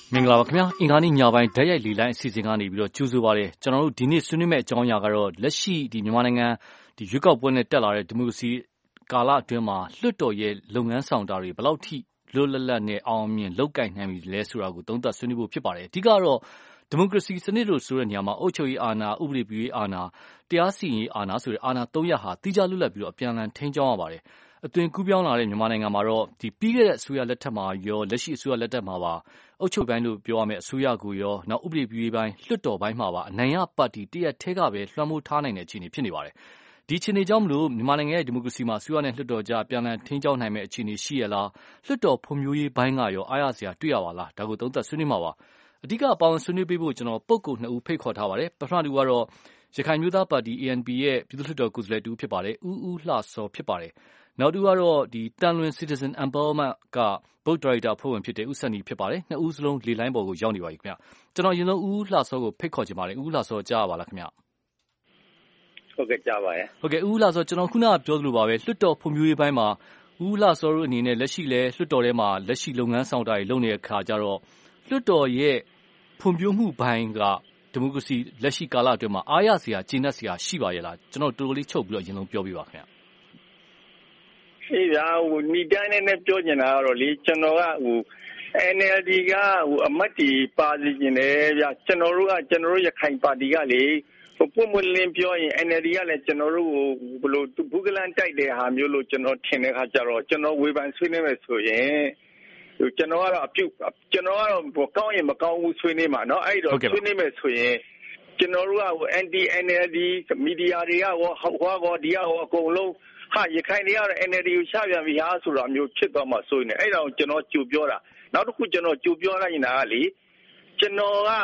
မင်္ဂလာပါခင်ဗျာအင်္ဂါနေ့ညပိုင်းဓာတ်ရိုက်လေလိုင်းအစီအစဉ်ကနေပြီးတော့ကြိုဆိုပါရစေကျွန်တော်တို့ဒီနေ့ဆွေးနွေးမယ့်အကြောင်းအရာကတော့လက်ရှိဒီမြန်မာနိုင်ငံဒီရွေးကောက်ပွဲနဲ့တက်လာတဲ့ဒီမိုကရေစီကာလအတွင်းမှာလွှတ်တော်ရဲ့လုပ်ငန်းဆောင်တာတွေဘယ်လောက်ထိလွတ်လပ်လပ်နဲ့အောင်မြင်လုပ်ကိုင်နိုင်ပြီလဲဆိုတာကိုသုံးသပ်ဆွေးနွေးဖို့ဖြစ်ပါတယ်အဓိကတော့ဒီမိုကရေစီစနစ်လို့ဆိုတဲ့နေရာမှာအုပ်ချုပ်ရေးအာဏာဥပဒေပြုရေးအာဏာတရားစီရင်ရေးအာဏာဆိုတဲ့အာဏာ၃ရပ်ဟာတိကျလွတ်လပ်ပြီးတော့အပြန်အလှန်ထိန်းကျောင်းရပါတယ်အသွင်ကူးပြောင်းလာတဲ့မြန်မာနိုင်ငံမှာတော့ဒီပြီးခဲ့တဲ့အစိုးရလက်ထက်မှာရောလက်ရှိအစိုးရလက်ထက်မှာပါအုပ်ချုပ်ပိုင်းလို့ပြောရမယ့်အစိုးရကိုရောနောက်ဥပဒေပြုရေးပိုင်းလွှတ်တော်ပိုင်းမှာပါအနိုင်ရပါတီတရက်ထဲကပဲလွှမ်းမိုးထားနိုင်တဲ့အခြေအနေဖြစ်နေပါတယ်ဒီအခြေအနေကြောင့်မလို့မြန်မာနိုင်ငံရဲ့ဒီမိုကရေစီမှာအစိုးရနဲ့လွှတ်တော်ကြားအပြန်အလှန်ထိန်းကျောင်းနိုင်မယ့်အခြေအနေရှိရလားလွှတ်တော်ဖွံ့ဖြိုးရေးပိုင်းကရောအားရစရာတွေ့ရပါလားဒါကိုသုံးသပ်ဆွေးနွေးမှာပါအဓိကပါဝင်ဆွေးနွေးပေးဖို့ကျွန်တော်ပုဂ္ဂိုလ်2ဦးဖိတ်ခေါ်ထားပါတယ်ပထမတူကတော့ရခိုင်မျိုးသားပါတီ ANP ရဲ့ပြည်သူ့လွှတ်တော်ကိုယ်စားလှယ်တူဖြစ်ပါတယ်ဦးလှစောဖြစ်ပါတယ်နောက်တူကတော့ဒီတန်လွင် Citizen Empowerment ကဗုဒ္ဓဒါရိုက်တာအဖွဲ့ဝင်ဖြစ်တဲ့ဦးစံနီဖြစ်ပါတယ်နှစ်ဦးစလုံးလေလိုင်းပေါ်ကိုရောက်နေပါပြီခင်ဗျကျွန်တော်အရင်ဆုံးဦးလှစောကိုဖိတ်ခေါ်ချင်ပါတယ်ဦးလှစောကြားပါလားခင်ဗျဟုတ်ကဲ့ကြားပါရဲ့ဟုတ်ကဲ့ဦးလှစောကျွန်တော်ခုနကပြောသလိုပါပဲလွှတ်တော်ဖွံ့ဖြိုးရေးပိုင်းမှာဦးလှစောတို့အနေနဲ့လက်ရှိလဲလွှတ်တော်ထဲမှာလက်ရှိလုပ်ငန်းဆောင်တာတွေလုပ်နေတဲ့အခါကျတော့လွှတ်တော်ရဲ့ဖွံ့ဖြိုးမှုပိုင်းကဒီမိုကရေစီလက်ရှိကာလအတွင်းမှာအားရစရာကျေနပ်စရာရှိပါရဲ့လားကျွန်တော်တော်တော်လေးချုပ်ပြီးတော့အရင်ဆုံးပြောပြပါခင်ဗျအေးဗျာနီတိုင်းနဲ့ပြောချင်တာကတော့လေကျွန်တော်ကNLD ကအမတ်တီပါစီကျင်တယ်ဗျာကျွန်တော်တို့ရခိုင်ပါတီကလေပုံမလင်းပြောရင် NLD ကလည်းကျွန်တော်တို့ကိုဘယ်လိုဘူးကလန်တိုက်တဲ့ဟာမျိုးလို့ကျွန်တော်ထင်တဲ့ခါကျတော့ကျွန်တော်ဝေဖန်ဆွေးနွေးမယ်ဆိုရင်ကျွန်တော်ကတော့ကောင်းရင်မကောင်းဘူးဆွေးနွေးမှာเนาะအဲ့တော့ဆွေးနွေးမယ်ဆိုရင်ကျွန်တော်တို့ကanti NLD မီဒီယာတွေကဟောကောဒီကောအကုန်လုံးဟာရခိုင်တွေကတော့ NLD ကိုချပြန်ပြီဟာဆိုတာမျိုးဖြစ်သွားမှဆိုရင်အဲ့ဒါကိုကျွန်တော်ကြိုပြောတာနောက်တစ်ခုကျွန်တော်ကြိုပြောလိုက်နေတာကလေကျွန်တော်က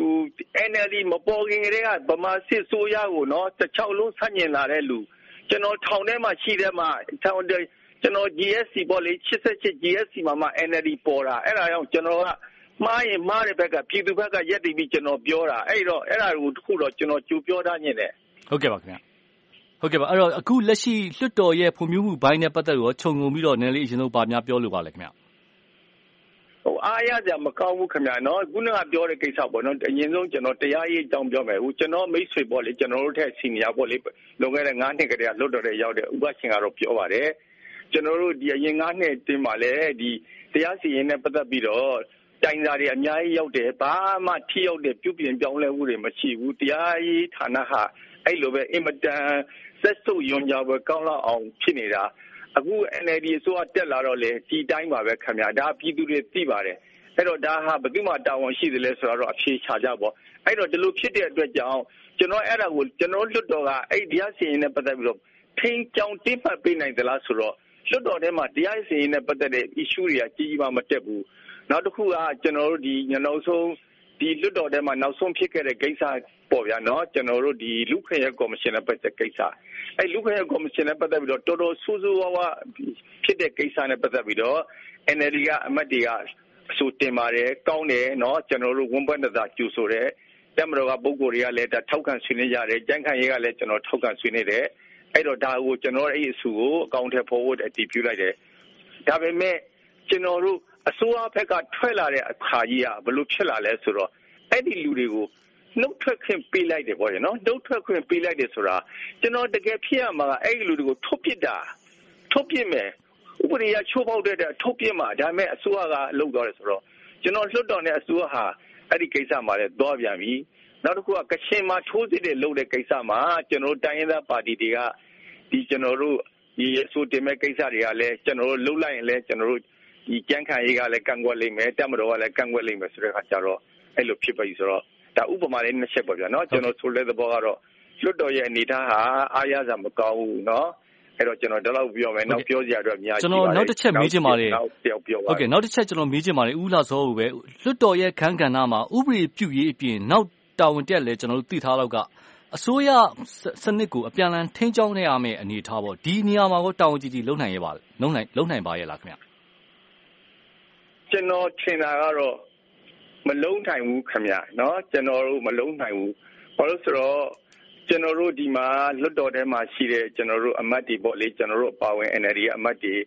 NLD မပေါ်ခင်ကတည်းကဗမာစစ်ဆိုးရကိုเนาะတစ်ချောက်လုံးဆန့်ကျင်လာတဲ့လူကျွန်တော်ထောင်ထဲမှာရှိတဲ့မှာကျွန်တော် GSC ပေါ့လေ88 GSC မှာ NLD ပေါ်တာအဲ့ဒါကြောင့်ကျွန်တော်ကမှားရင်မှားတဲ့ဘက်ကပြည်သူဘက်ကရက်တည်ပြီးကျွန်တော်ပြောတာအဲ့ဒါကိုတစ်ခုတော့ကျွန်တော်ကြိုပြောထားညင်တယ်ဟုတ်ကဲ့ပါခင်ဗျဟုတ်ကဲ့ပါအဲ့တော့အခုလက်ရှိလွှတ်တော်ရဲ့ဖွံ့ဖြိုးမှုဘိုင်းနဲ့ပတ်သက်လို့ခြုံငုံပြီးတော့နည်းလေးအရင်ဆုံးဗာများပြောလို့ပါလဲခင်ဗျအားရကြမကောင်းဘူးခင်ဗျာနော်ခုနကပြောတဲ့ကိစ္စပေါ့နော်အရင်ဆုံးကျွန်တော်တရားရေးအကြောင်းပြောမယ်ဦးကျွန်တော်မိတ်ဆွေပေါ့လေကျွန်တော်တို့ထက်စီနီယာပေါ့လေလွန်ခဲ့တဲ့9နှစ်ကတည်းကလွတ်တော်တဲ့ရောက်တဲ့ဥပရှင်ကတော့ပြောပါတယ်ကျွန်တော်တို့ဒီအရင်9နှစ်တင်းမှာလည်းဒီတရားစီရင်နဲ့ပတ်သက်ပြီးတော့တိုင်စာတွေအများကြီးရောက်တယ်ဘာမှထိရောက်တဲ့ပြုပြင်ပြောင်းလဲမှုတွေမရှိဘူးတရားရေးဌာနဟာအဲ့လိုပဲအင်မတန်ဆက်စုပ်ယွန်ကြပဲကောင်းလောက်အောင်ဖြစ်နေတာအခု NLD အစိုးရတက်လာတော့လေဒီတိုင်းပါပဲခင်ဗျာဒါပြည်သူတွေသိပါတယ်အဲ့တော့ဒါဟာဘယ်သူမှတာဝန်ရှိတယ်လဲဆိုတော့အဖြေချကြပေါ့အဲ့တော့ဒီလိုဖြစ်တဲ့အတွက်ကြောင့်ကျွန်တော်အဲ့ဒါကိုကျွန်တော်လွတ်တော်ကအဲ့တရားစီရင်နဲ့ပတ်သက်ပြီးတော့ထိန်းကြောင်တိမှတ်ပေးနိုင်သလားဆိုတော့လွတ်တော်ထဲမှာတရားစီရင်နဲ့ပတ်သက်တဲ့ issue တွေကကြီးကြီးမားမတက်ဘူးနောက်တစ်ခုကကျွန်တော်တို့ဒီနောက်ဆုံးဒီလွတ်တော်ထဲမှာနောက်ဆုံးဖြစ်ခဲ့တဲ့ကိစ္စပေါ့ဗျာနော်ကျွန်တော်တို့ဒီလူခွင့်ရေးကော်မရှင်နဲ့ပတ်သက်ကိစ္စအဲ့လူခွင့်ရေးကော်မရှင်နဲ့ပတ်သက်ပြီးတော့တော်တော်ဆိုးဆိုးဝါးဝါဖြစ်တဲ့ကိစ္စနဲ့ပတ်သက်ပြီးတော့ NLD ကအမတ်တွေကအဆိုတင်ပါတယ်ကောင်းတယ်နော်ကျွန်တော်တို့ဝန်ပတ်သက်တာကျူဆိုတယ်တက်မတော်ကပုံကိုယ်တွေကလည်းဒါထောက်ခံဆွေးနွေးကြတယ်ကြံ့ခိုင်ရေးကလည်းကျွန်တော်ထောက်ခံဆွေးနွေးတယ်အဲ့တော့ဒါကိုကျွန်တော်အဲ့အဆိုကိုအကောင့်ထဲပေါ်ဖို့အတည်ပြုလိုက်တယ်ဒါပေမဲ့ကျွန်တော်တို့အစိုးရဘက်ကထွက်လာတဲ့အခါကြီးကဘယ်လိုဖြစ်လာလဲဆိုတော့အဲ့ဒီလူတွေကိုနှုတ်ထွက်ခွင့်ပေးလိုက်တယ်ပေါ့ရနော်နှုတ်ထွက်ခွင့်ပေးလိုက်တယ်ဆိုတာကျွန်တော်တကယ်ဖြစ်ရမှာကအဲ့ဒီလူတွေကိုထုတ်ပစ်မယ်ဥပဒေရချိုးပေါက်တဲ့ထုတ်ပစ်မှာဒါပေမဲ့အစိုးရကလုပ်သွားတယ်ဆိုတော့ကျွန်တော်လွှတ်တော်နဲ့အစိုးရဟာအဲ့ဒီကိစ္စမှာလည်းသွားပြန်ပြီနောက်တစ်ခုကကချင်မှာထိုးစစ်တွေလုပ်တဲ့ကိစ္စမှာကျွန်တော်တိုင်းရင်းသားပါတီတွေကဒီကျွန်တော်တို့ဒီအစိုးတင်မဲ့ကိစ္စတွေကလည်းကျွန်တော်တို့လှုပ်လိုက်ရင်လည်းကျွန်တော်တို့ဒီကြမ်းခံရေးကလည်းကန့်ကွက်လိမ့်မယ်တက်မတော်ကလည်းကန့်ကွက်လိမ့်မယ်ဆိုတဲ့အခါကျတော့အဲ့လိုဖြစ်ပြီဆိုတော့ဒါဥပမာလေးနှစ်ချက်ပေါ့ဗျာနော်ကျွန်တော်ဆိုတဲ့သဘောကတော့လွတ်တော်ရဲ့အနေထားဟာအားရစမကောင်းဘူးနော်အဲ့တော့ကျွန်တော်ဒီလောက်ပြောမယ်နောက်ပြောစရာတော့အများကြီးကျွန်တော်နောက်တစ်ချက်မေးချင်ပါတယ်ဟုတ်ကဲ့နောက်တစ်ချက်ကျွန်တော်မေးချင်ပါတယ်ဦးလှစောကိုပဲလွတ်တော်ရဲ့ခန်းကဏ္ဍမှာဥပဒေပြုရေးအပြင်နောက်တာဝန်တက်လဲကျွန်တော်တို့သိထားတော့ကအစိုးရစနစ်ကိုအပြန်အလှန်ထိန်းကျောင်းနေရမယ့်အနေထားပေါ့ဒီနေရာမှာကိုတာဝန်ကြီးကြီးလုံနိုင်ပါရဲ့လားခင်ဗျကျွန်တော်ထင်တာကတော့မလုံးနိုင်ဘူးခင်ဗျเนาะကျွန်တော်တို့မလုံးနိုင်ဘူးဘာလို့ဆိုတော့ကျွန်တော်တို့ဒီမှာလွတ်တော်ထဲမှာရှိတဲ့ကျွန်တော်တို့အမတ်တွေပေါ့လေကျွန်တော်တို့အပါဝင် NLD အမတ်တွေ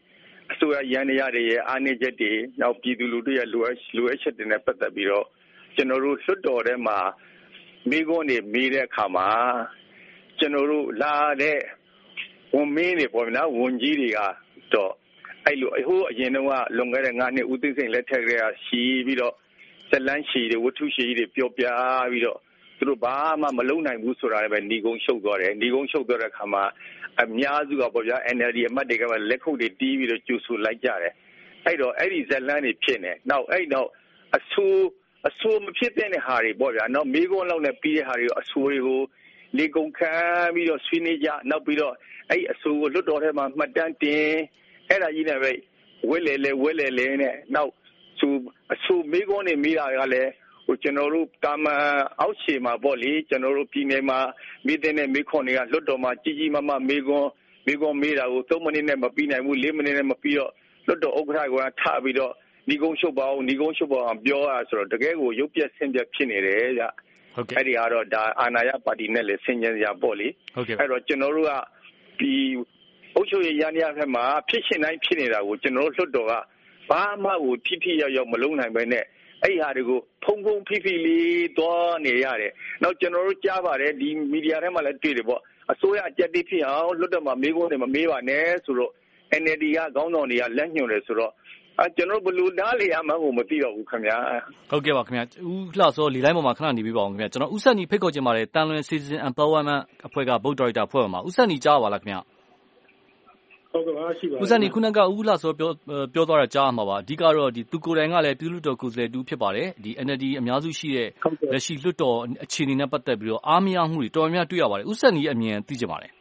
အစိုးရရန်ရတွေရဲ့အားနည်းချက်တွေနောက်ပြည်သူလူထုရဲ့လိုအပ်ချက်တွေနဲ့ပတ်သက်ပြီးတော့ကျွန်တော်တို့လွှတ်တော်ထဲမှာမိကုန်းတွေမေးတဲ့အခါမှာကျွန်တော်တို့လာတဲ့ဝန်မင်းတွေပေါ့နော်ဝန်ကြီးတွေကတော့အဲ့လိုဟိုအရင်တော့လွန်ခဲ့တဲ့9နှစ်ဦးသိန်းစိန်လက်ထက်ကရှိပြီးတော့ဇလန်းရှိတွေဝတ္ထုရှိတွေပြောပြပြီးတော့သူတို့ဘာမှမလုပ်နိုင်ဘူးဆိုတာလည်းပဲညီကုန်းရှုပ်သွားတယ်ညီကုန်းရှုပ်သွားတဲ့အခါမှာအများစုကပေါ့ဗျာ NLD အမတ်တွေကလက်ခုပ်တွေတီးပြီးတော့ကျူဆူလိုက်ကြတယ်အဲ့တော့အဲ့ဒီဇလန်းတွေဖြစ်နေနောက်အဲ့တော့အဆိုးမဖြစ်တဲ့ဟာတွေပေါ့ဗျာနော်မိကုန်းလောက်နဲ့ပြီးတဲ့ဟာတွေအဆိုးတွေကိုလေကုန်ခံပြီးတော့ဆွေးနွေးကြနောက်ပြီးတော့အဲ့အဆိုးကိုလွတ်တော်ထဲမှာမှတ်တမ်းတင်အဲ့ဒါကြီးနဲ့ပဲဝဲလေနဲ့နောက်အဆိုးမိကုန်းနေမိတာကလည်းဟိုကျွန်တော်တို့တာမန်အောက်ခြေမှာပေါ့လေကျွန်တော်တို့ပြည်နယ်မှာမိတဲ့နဲ့မိခွန်တွေကလွတ်တော်မှာကြီးမမိကုန်းမေးတာကို3မိနစ်နဲ့မပြီးနိုင်ဘူး4မိနစ်နဲ့မပြီးတော့လွတ်တော်ဥက္ကဋ္ဌကထပြီးတော့ညီကုန်းရှုပ်ပါအောင်ပြောရဆိုတော့တကယ်ကိုရုပ်ပြက်ဆင်းပြက်ဖြစ်နေတယ်ဗျအဲ့ဒီကတော့ဒါအာဏာရပါတီနဲ့လည်းဆင်ញံစရာပေါ့လေအဲ့တော့ကျွန်တော်တို့ကဒီအုပ်ချုပ်ရေးရန်ရဖက်မှာဖြစ်ရှင်တိုင်းဖြစ်နေတာကိုကျွန်တော်တို့လွတ်တော်ကဘာမှကိုထိရောက်မလုံးနိုင်ပဲနဲ့အဲ့ဟာတွေကိုဖုံဖိလေးသွားနေရတယ်နောက်ကျွန်တော်တို့ကြားပါတယ်ဒီမီဒီယာထဲမှာလည်းတွေ့တယ်ပေါ့အစိုးရအကြက်တိဖြစ်အောင်လွတ်တော်မှာမေးခွန်းတွေမမေးပါနဲ့ဆိုတော့ NLD ကခေါင်းဆောင်တွေကလက်ညှို့တယ်ဆိုတော့ကျွန်တော်ဘလူသားလေအမှန်ကိုမသိတော့ဘူးခင်ဗျာဟုတ်ကဲ့ပါခင်ဗျာဦးလှစောလီလိုက်ပေါ်မှာခဏနေပြီးပါအောင်ခင်ဗျာကျွန်တော်ဦးဆက်နီဖိတ်ခေါ်ခြင်းပါတယ်တန်လွင် Citizen Empowerment အဖွဲ့က Board Director အဖွဲ့ပါမှာဦးဆက်နီကြားပါလားခင်ဗျာဟုတ်ကဲ့ပါရှိပါဦးဆက်နီခုနကဦးလှစောပြောသွားတာကြားမှာပါအဓိကတော့ဒီသူကိုယ်တိုင်ကလည်းပြည်သူ့လွှတ်တော်ကိုယ်စားလှယ်တူဖြစ်ပါတယ်ဒီ NLD အများစုရှိတဲ့လက်ရှိလွှတ်တော်အခြေအနေနဲ့ပတ်သက်ပြီးတော့အားမရမှုတွေတော်တော်များတွေ့ရပါတယ်ဦးဆက်နီအမြင်သိချင်ပါတယ်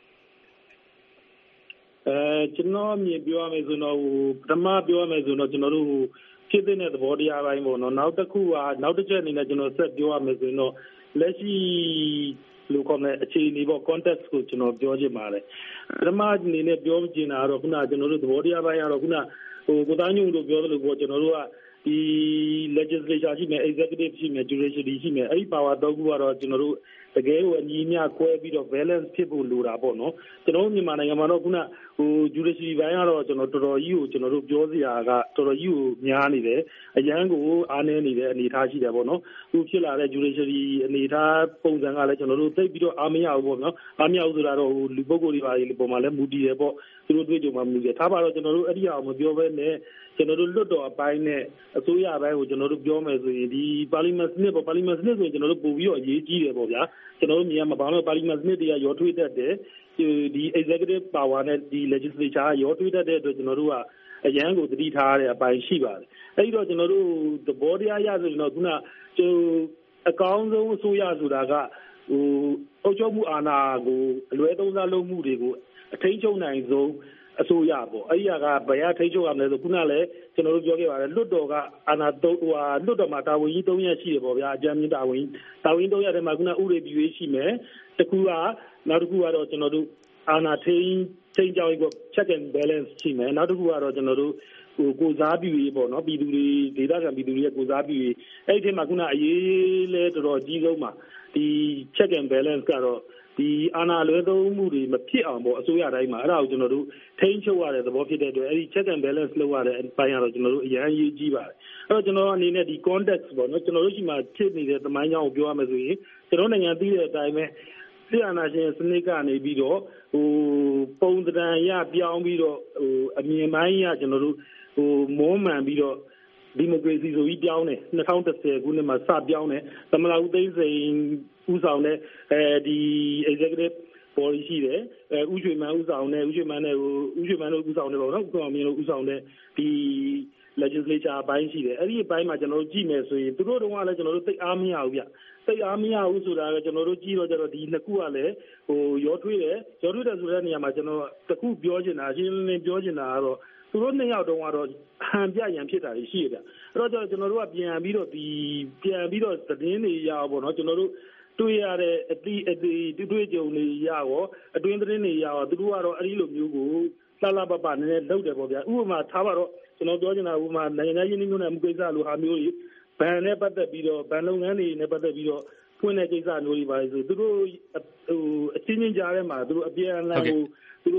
ကျွန်တော်အမြင်ပြောရမယ်ဆိုတော့ပထမပြောရမယ်ဆိုတော့ကျွန်တော်တို့ဖြစ်တဲ့သဘောတရားပိုင်းပေါ့နော်နောက်တစ်ချက်အနေနဲ့ကျွန်တော်ဆက်ပြောရမယ်ဆိုတော့လက်ရှိလူကောနဲ့အခြေအနေပေါ့ context ကိုကျွန်တော်ပြောချင်ပါတယ်ပထမအနေနဲ့ပြောချင်တာကတော့ခုနကျွန်တော်တို့သဘောတရားပိုင်းကတော့ခုနကိုသားညုံတို့ပြောသလိုပေါ့ကျွန်တော်တို့ကဒီ legislature ရှိမယ် executive ရှိမယ် judiciary ရှိမယ်အဲ့ဒီ power 3ခုကတော့ကျွန်တော်တို့တကယ်ကိုအညီအမျှခွဲပြီးတော့ balance ဖြစ်ဖို့လိုတာပေါ့နော်ကျွန်တော်တို့မြန်မာနိုင်ငံမှာတော့ခုနjudiciary ဘိုင်းကတော့ကျွန်တော်တော်တော်ကြီးကိုကျွန်တော်တို့ပြောစရာကတော်တော်ကြီးကိုများနေတယ်အရန်ကိုအားနည်းနေတဲ့အနေအထားရှိတယ်ပေါ့နော်ခုဖြစ်လာတဲ့ judiciary အနေအထားပုံစံကလည်းကျွန်တော်တို့သိပြီးတော့အားမရဘူးပေါ့နော်အားမရဘူးဆိုတာတော့လူပုဂ္ဂိုလ်တွေပါဒီပုံမှာလည်းမူတည်တယ်ပေါ့သူတို့တွေ့ကြုံမှာမူတည်ထားပါတော့ကျွန်တော်တို့အဲ့ဒီအောင်မပြောဘဲနဲ့ကျွန်တော်တို့လွတ်တော်အပိုင်းနဲ့အစိုးရအပိုင်းကိုကျွန်တော်တို့ပြောမယ်ဆိုရင်ဒီ parliament စနစ်ပေါ့ parliament စနစ်ဆိုရင်ကျွန်တော်တို့ပို့ပြီးတော့အရေးကြီးတယ်ပေါ့ဗျာကျွန်တော်တို့မြင်ရမှာဘာလို့ parliament စနစ်တွေကရောထွေးတတ်တယ်ဒီ executive power နဲ့ဒီ legislature ရောထွေးတတ်တဲ့အတွက်ကျွန်တော်တို့ကအရန်ကိုသတိထားရတဲ့အပိုင်းရှိပါတယ်အဲ့ဒီတော့ကျွန်တော်တို့သဘောတရားရဆိုရင်တော့ခုနအကောင်းဆုံးအစိုးရဆိုတာကအုပ်ချုပ်မှုအာဏာကိုအလွဲသုံးစားလုပ်မှုတွေကိုအထိန်းချုပ်နိုင်ဆုံးအစိုးရပေါ့အဲ့ဒီကဘယ်အထိန်းချုပ်ရမလဲဆိုခုနလည်းကျွန်တော်တို့ပြောခဲ့ပါတယ်လွတ်တော်ကအာဏာလွတ်တော်မှာတာဝန်ကြီး3ရက်ရှိတယ်ပေါ့ဗျာအကြမ်းမြင့်တာဝန်3ရက်ထဲမှာခုနဥပဒေပြုရေးရှိမယ်နောက်တစ်ခုကတော့ကျွန်တော်တို့အာဏာထိန်းကြောင်းကို check and balance ရှိမယ်နောက်တစ်ခုကတော့ကျွန်တော်တို့ကိုစားပြုရေးပေါ့နော်ပြည်သူတွေဒေသခံပြည်သူတွေရဲ့ကိုစားပြုရေးအဲ့ဒီထဲမှာခုနအရေးလဲတော်တော်ကြီးဆုံးမှာဒီ check and balance ကတော့ဒီအာဏာလွဲသုံးမှုတွေမဖြစ်အောင်ပေါ့အစိုးရတိုင်းမှာအဲ့ဒါကိုကျွန်တော်တို့ထိန်းချုပ်ရတဲ့သဘောဖြစ်တဲ့အတွက်အဲ့ဒီ check and balance လုပ်ရတဲ့အပိုင်းကတော့ကျွန်တော်တို့အရန်အရေးကြီးပါတယ်အဲ့တော့ကျွန်တော်အနေနဲ့ဒီ context ပေါ့နော်ကျွန်တော်တို့ရှိမှဖြစ်နေတဲ့သမိုင်းကြောင်းကိုပြောရမယ်ဆိုရင်ကျွန်တော်နိုင်ငံသိတဲ့အတိုင်းပဲစစ်အာဏာရှင်စနစ်ကနေပြီးတော့ပုံသဏ္ဍာန်ရပြောင်းပြီးတော့အမြင်ပိုင်းရကျွန်တော်တို့မွမ်းမံပြီးတော့ဒီမိုကရေစီဆိုပြီးပြောင်းတယ်2010ခုနှစ်မှာစပြောင်းတယ်သမ္မတဦးသိန်းစိန်ဦးဆောင်တဲ့ဒီ executive body ရှိတယ်ဦးရွှေမန်းဦးဆောင်တဲ့ဦးရွှေမန်းတို့ဦးဆောင်တယ်ပေါ့နော်ဦးကောင်မြင့်တို့ဦးဆောင်တဲ့ဒီ legislature အပိုင်းရှိတယ်အဲ့ဒီအပိုင်းမှာကျွန်တော်တို့ကြည့်မယ်ဆိုရင်သူတို့တုန်းကလည်းကျွန်တော်တို့သိအားမရဘူးဗျသိအားမရဘူးဆိုတာကကျွန်တော်တို့ကြည့်တော့ကျတော့ဒီနှစ်ခုကလည်းရောထွေးတယ်ဆိုတဲ့နေရာမှာကျွန်တော်တခုပြောချင်တာရှင်းလင်းပြောချင်တာကတော့သူတို့နှစ်ယောက်တုန်းကတော့ဟန်ပြရန်ဖြစ်တာရှိတယ်ဗျအဲ့တော့ကျွန်တော်တို့ကပြန်ပြီးတော့သတင်းတွေရအောင်ပေါ့နော်ကျွန်တော်တို့တွေ့ရတဲ့အတွေ့အကြုံတွေရရောအတွင်းသတင်းတွေရရောသူတို့ကတော့အဲ့ဒီလိုမျိုးကိုလှပပနည်းနည်းလုပ်တယ်ပေါ့ဗျာဥပမာထားပါတော့ကျွန်တော်ပြောချင်တာဥပမာနိုင်ငံရေးမျိုးနဲ့မှုကိစ္စလိုဟာမျိုးကြီးဘဏ်နဲ့ပတ်သက်ပြီးတော့ဘဏ်လုပ်ငန်းတွေနဲ့ပတ်သက်ပြီးတော့ဖွင့်တဲ့ကိစ္စမျိုးတွေပါဆိုသူတို့အချင်းချင်းကြားထဲမှာသူတို့အပြန်အလှန်ကိုသူတို့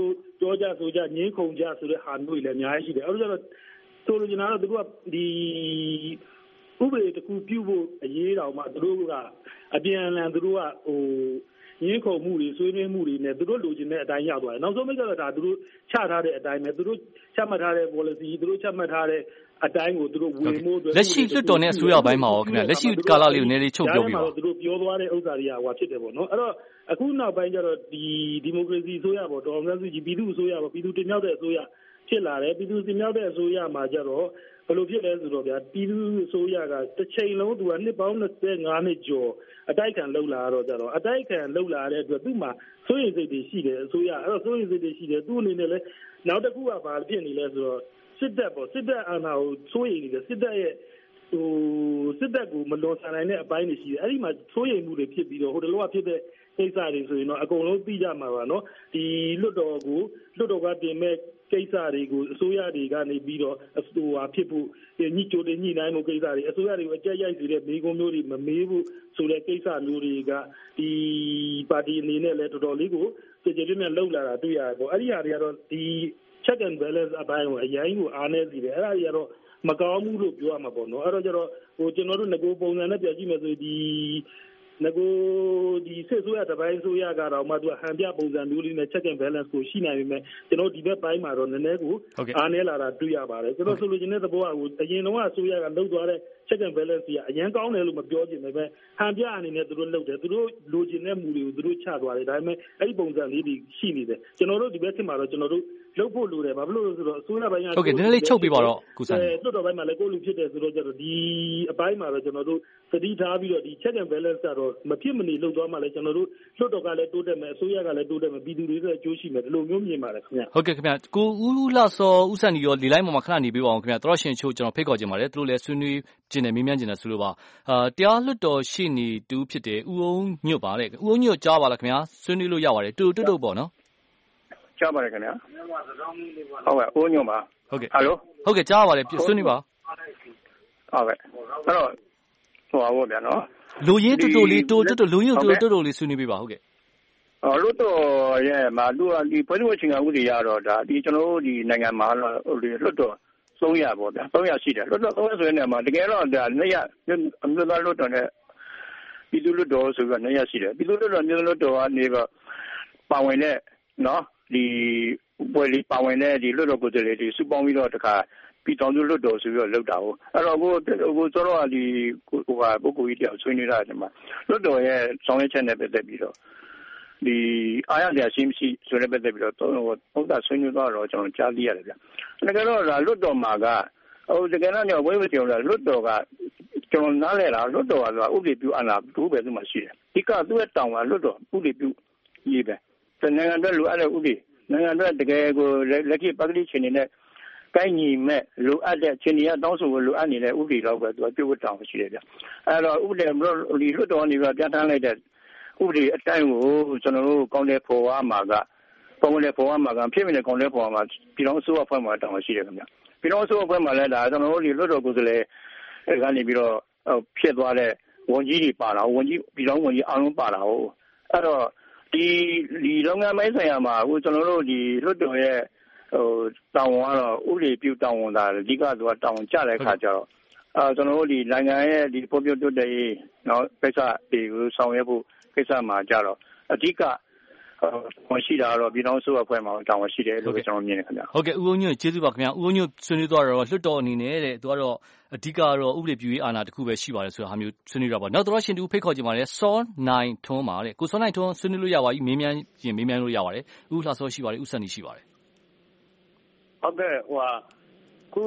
ပြောကြဆိုကြငင်းခုန်ကြဆိုတဲ့ဟာမျိုးတွေလည်းအများကြီးရှိတယ်အဲ့တော့ဆိုလိုချင်တာတော့သူတို့ကဒီဥပဒေတစ်ခုပြုဖို့အရေးတော်မှသူတို့ကအပြန်အလှန်သူတို့ကရင်းခုန်မှုတွေဆွေးနွေးမှုတွေနဲ့သူတို့လိုချင်တဲ့အတိုင်းရောက်သွားတယ်နောက်ဆုံးမိကတော့ဒါသူတို့ချထားတဲ့အတိုင်းပဲသူတို့ချမှတ်ထားတဲ့ policy သူတို့ချမှတ်ထားတဲ့အတိုင်းကိုသူတို့ဝင်ဖို့အတွက်လက်ရှိလွှတ်တော်နဲ့အစိုးရပိုင်းမှာရောခင်ဗျလက်ရှိကာလလေးကိုနည်းနည်းချုပ်ပြောပြပါသူတို့ပြောသွားတဲ့ဥစ္စာတွေကဟိုဖြစ်တယ်ပေါ့နော်အဲ့တော့အခုနောက်ပိုင်းကျတော့ဒီမိုကရေစီအစိုးရပေါ့ဒေါ်အောင်ဆန်းစုကြည်ပြည်သူ့အစိုးရပေါ့ပြည်သူတင်မြှောက်တဲ့အစိုးရဖြစ်လာတယ်ပြည်သူတင်မြှောက်တဲ့အစိုးရမှာကျတော့ဘယ်လိုဖြစ်လဲဆိုတော့ဗျာပြည်သူ့အစိုးရကတစ်ချိန်လုံးသူကနှစ်ပေါင်း25နှစ်ကျော်အတိုက်ခံလှုပ်လာတော့ကြတော့အတိုက်ခံလှုပ်လာတဲ့အတွက်သူ့မှာစိုးရိမ်စိတ်တွေရှိတယ်အစိုးရအဲ့တော့စိုးရိမ်စိတ်တွေရှိတယ်သူ့အနေနဲ့လည်းနောက်တစ်ခုကဘာဖြစ်နေလဲဆိုတော့စစ်တပ်အာဏာကိုစိုးရိမ်နေတယ်စစ်တပ်ရဲ့စစ်တပ်ကိုမလွန်ဆန်နိုင်တဲ့အပိုင်းတွေရှိတယ်အဲ့ဒီမှာစိုးရိမ်မှုတွေဖြစ်ပြီးတော့ဟိုတလောကဖြစ်တဲ့ကိစ္စတွေဆိုရင်တော့အကုန်လုံးသိကြမှာပါနော်ဒီလွတ်တော်ကတင်မဲ့ကိစ္စတွေကိုအစိုးရတွေကနေပြီးတော့ဖြစ်ဖို့ညှိကြိုတင်ညှိနှိုင်းမှုကိစ္စတွေအစိုးရတွေကိုအကြက်ရိုက်စေတဲ့မိကုံးမျိုးတွေမမေးဘူးဆိုတဲ့ကိစ္စမျိုးတွေကဒီပါတီအနေနဲ့လည်းတော်တော်လေးကိုကြည်ကြည်နဲ့လှုပ်လာတာတွေ့ရတယ်ပေါ့အဲ့ဒီဟာတွေကတော့ဒီ check and balance အပိုင်းကိုအရင်ကအားနည်းစီတယ်အဲ့ဒါကြီးကတော့မကောင်းဘူးလို့ပြောရမှာပေါ့နော်အဲ့တော့ကျတော့ကျွန်တော်တို့ငကိုပုံစံနဲ့ပြကြည့်မယ်ဆိုဒီငကိုဒီစစ်ဆိုရတပိုင်းဆိုရကတော့မှသူဟန်ပြပုံစံမျိုးလေးနဲ့ check and balance ကိုရှိနိုင်ပေမဲ့ကျွန်တော်ဒီဘက်ပိုင်းမှာတော့နည်းနည်းကိုအားနည်းလာတာတွေ့ရပါတယ်ကျွန်တော်ဆိုလိုချင်တဲ့သဘောကအရင်တော့အစိုးရကလှုပ်သွားတဲ့ check and balance ကြီးကအရင်ကောင်းတယ်လို့မပြောချင်ပေမဲ့ဟန်ပြအနေနဲ့သူတို့လှုပ်တယ်သူတို့လိုချင်တဲ့မူတွေကိုသူတို့ချသွားတယ်ဒါပေမဲ့အဲ့ဒီပုံစံလေးတွေရှိနေတယ်ကျွန်တော်တို့ဒီဘက်ဖြစ်မှာတော့ကျွန်တော်တို့လှုပ်ဖို့လိုတယ်ဘာဖြစ်လို့လဲဆိုတော့အစိုးရပိုင်းကဟုတ်ကဲ့နည်းနည်းလေးချုပ်ပြပါတော့ကုဆန်လွတ်တော်ပိုင်းမှာလည်းကိုလူဖြစ်တယ်ဆိုတော့ကျတော့ဒီအပိုင်းမှာတော့ကျွန်တော်တို့သတိထားပြီးတော့ဒီ check and balance ကတော့မဖြစ်မနေလှုပ်သွားမှလည်းကျွန်တော်တို့လွတ်တော်ကလည်းတိုးတက်မယ်အစိုးရကလည်းတိုးတက်မယ်ပြည်သူတွေလည်းအကျိုးရှိမယ်ဒီလိုမျိုးမြင်ပါတယ်ခင်ဗျဟုတ်ကဲ့ခင်ဗျကိုဦးလှစောဦးစံဒီရောဒီလိုင်းပေါ်မှာခဏနေပေးပါအောင်ခင်ဗျတော်ရှင်ချိုးကျွန်တော်ဖိတ်ခေါ်ခြင်းပါတယ်သူတို့လည်းဆွေးနွေးခြင်းနဲ့မေးမြန်းခြင်းနဲ့ဆိုလို့ပါတရားလွတ်တော်ရှိနေတူဖြစ်တယ်ဦးအောင်ညွတ်ပါတဲ့ဦးအောင်ညွတ်ကြားပါလားခင်ဗျဆွေးနွေးလို့ရပါတယ်တူတုတ်ပေါ့နော်ကြားပါတယ်ခင်ဗျဟုတ်ကဲ့ဦးညွတ်ပါဟုတ်ကဲ့ဟယ်လိုဟုတ်ကဲ့ကြားပါတယ်ဆွေးနွေးပါဟုတ်ကဲ့အဲ့တော့ဟိုပါဗောဗျာနော်လူရင်းတူလေးလူရင်းတူလေးဆွေးနွေးပေးပါဟုတ်ကဲ့လွတ်တော်ရဲ့မှာလူဒီဖွဲ့စည်းပုံအခြေခံဥပဒေရတော့ဒါဒီကျွန်တော်တို့ဒီနိုင်ငံမှာတော့လွတ်တော်300ပေါ့ဗျာ300ရှိတယ်လွတ်တော်300ဆိုတဲ့နေရာမှာတကယ်တော့ဒါ200အမျိုးသားလွတ်တော်နဲ့ပြည်သူ့လွတ်တော်ဆိုပြီးတော့200ရှိတယ်ပြည်သူ့လွတ်တော်မြို့လွတ်တော်ကနေတော့ပါဝင်တဲ့နော်ဒီပွဲလေးပါဝင်တဲ့ဒီလွတ်တော်ကိုယ်စားလှယ်တွေစုပေါင်းပြီးတော့တခါပြည်တော်စုလွတ်တော်ဆိုပြီးတော့လုပ်တာဟုတ်အဲ့တော့ကိုစောတော့ဒီပုဂ္ဂိုလ်ကြီးတယောက်ဆွေးနွေးတာဒီမှာလွတ်တော်ရဲ့ဆောင်ရွက်ချက်နဲ့ပတ်သက်ပြီးတော့ဒီအားရစရာရှိမရှိဆိုတဲ့ပတ်သက်ပြီးတော့သုံးသပ်ဆွေးနွေးတော့ကျွန်တော်ကြားသိရတယ်ဗျ။တကယ်တော့လွတ်တော်မှာကတကယ်တော့ဝိုင်းဝန်းပြောတာလွတ်တော်ကကျွန်တော်နားလဲတာလွတ်တော်ကဥပဒေပြုအာဏာတူပဲသူမှရှိတယ်။ဒီကသူ့ရဲ့တောင်းကလွတ်တော်ဥပဒေပြုရေးပဲ။နိုင်ငံအတွက်လိုအပ်တဲ့ဥပဒေနိုင်ငံအတွက်တကယ်ကိုလက်ရှိပကတိချင်းနေတဲ့ကိုင်းညီမဲ့လိုအပ်တဲ့ချင်းတွေကတောင်းဆိုလိုအပ်နေတဲ့ဥပဒေတော့ပဲသူကပြုတ်တောင်းရှိတယ်ဗျ။အဲ့တော့ဥပဒေဒီလွတ်တော်ကနေပြဋ္ဌာန်းလိုက်တဲ့ဥပဒေအတိုင်းကိုကျွန်တော်တို့ကောင်းတဲ့ဖော်ဝါမှာကဖြစ်နေတဲ့ကောင်းတဲ့ဖော်ဝါမှာပြည်တော်အစိုးရဖွဲ့မှာတောင်းရှိတယ်ခင်ဗျပြည်တော်အစိုးရဖွဲ့မှာလည်းဒါကျွန်တော်တို့ဒီလွတ်တော်ကိုယ်စားလှယ်ကနေပြီးတော့ဖြစ်သွားတဲ့ဝန်ကြီးတွေပါတာဝန်ကြီးပြည်တော်ဝန်ကြီးအားလုံးပါတာဟုတ်အဲ့တော့ဒီလုပ်ငန်းပိုင်းဆိုင်ရာမှာကျွန်တော်တို့ဒီလွတ်တော်ရဲ့တောင်းဝန်ကတော့ဥပဒေပြုတောင်းဝန်တာအဓိကသူကတောင်းဝန်ကြတဲ့အခါကျတော့ကျွန်တော်တို့ဒီနိုင်ငံရဲ့ဒီပေါ်ပြတိုးတက်ရေးနော်ကိစ္စတွေကိုဆောင်ရွက်ဖို့ကိစ္စမှာကြတော့အဓိကရှိတာတော့ပြည်တော်စုအဖွဲ့မှာတောင်းရှိတယ်လို့ကျွန်တော်မြင်တယ်ခင်ဗျဟုတ်ကဲ့ဦးအောင်ညွန့်ကျေးဇူးပါခင်ဗျဦးအောင်ညွန့်ဆွေးနွေးသွားတော့လွတ်တော်အနေနဲ့တဲ့သူကတော့အဓိကတော့ဥပဒေပြုရေးအာဏာတစ်ခုပဲရှိပါတယ်ဆိုတာဟာမျိုးဆွေးနွေးတာပေါ့နောက်တော့ရှင်တူဖိတ်ခေါ်ကြပါတယ်စောနိုင်ထွန်းပါတဲ့ကိုစောနိုင်ထွန်းဆွေးနွေးလို့ရပါပြီမေးမြန်းလို့ရပါတယ်ဦးလှစောရှိပါတယ်ဦးစံဒီရှိပါတယ်ဟုတ်ကဲ့ခု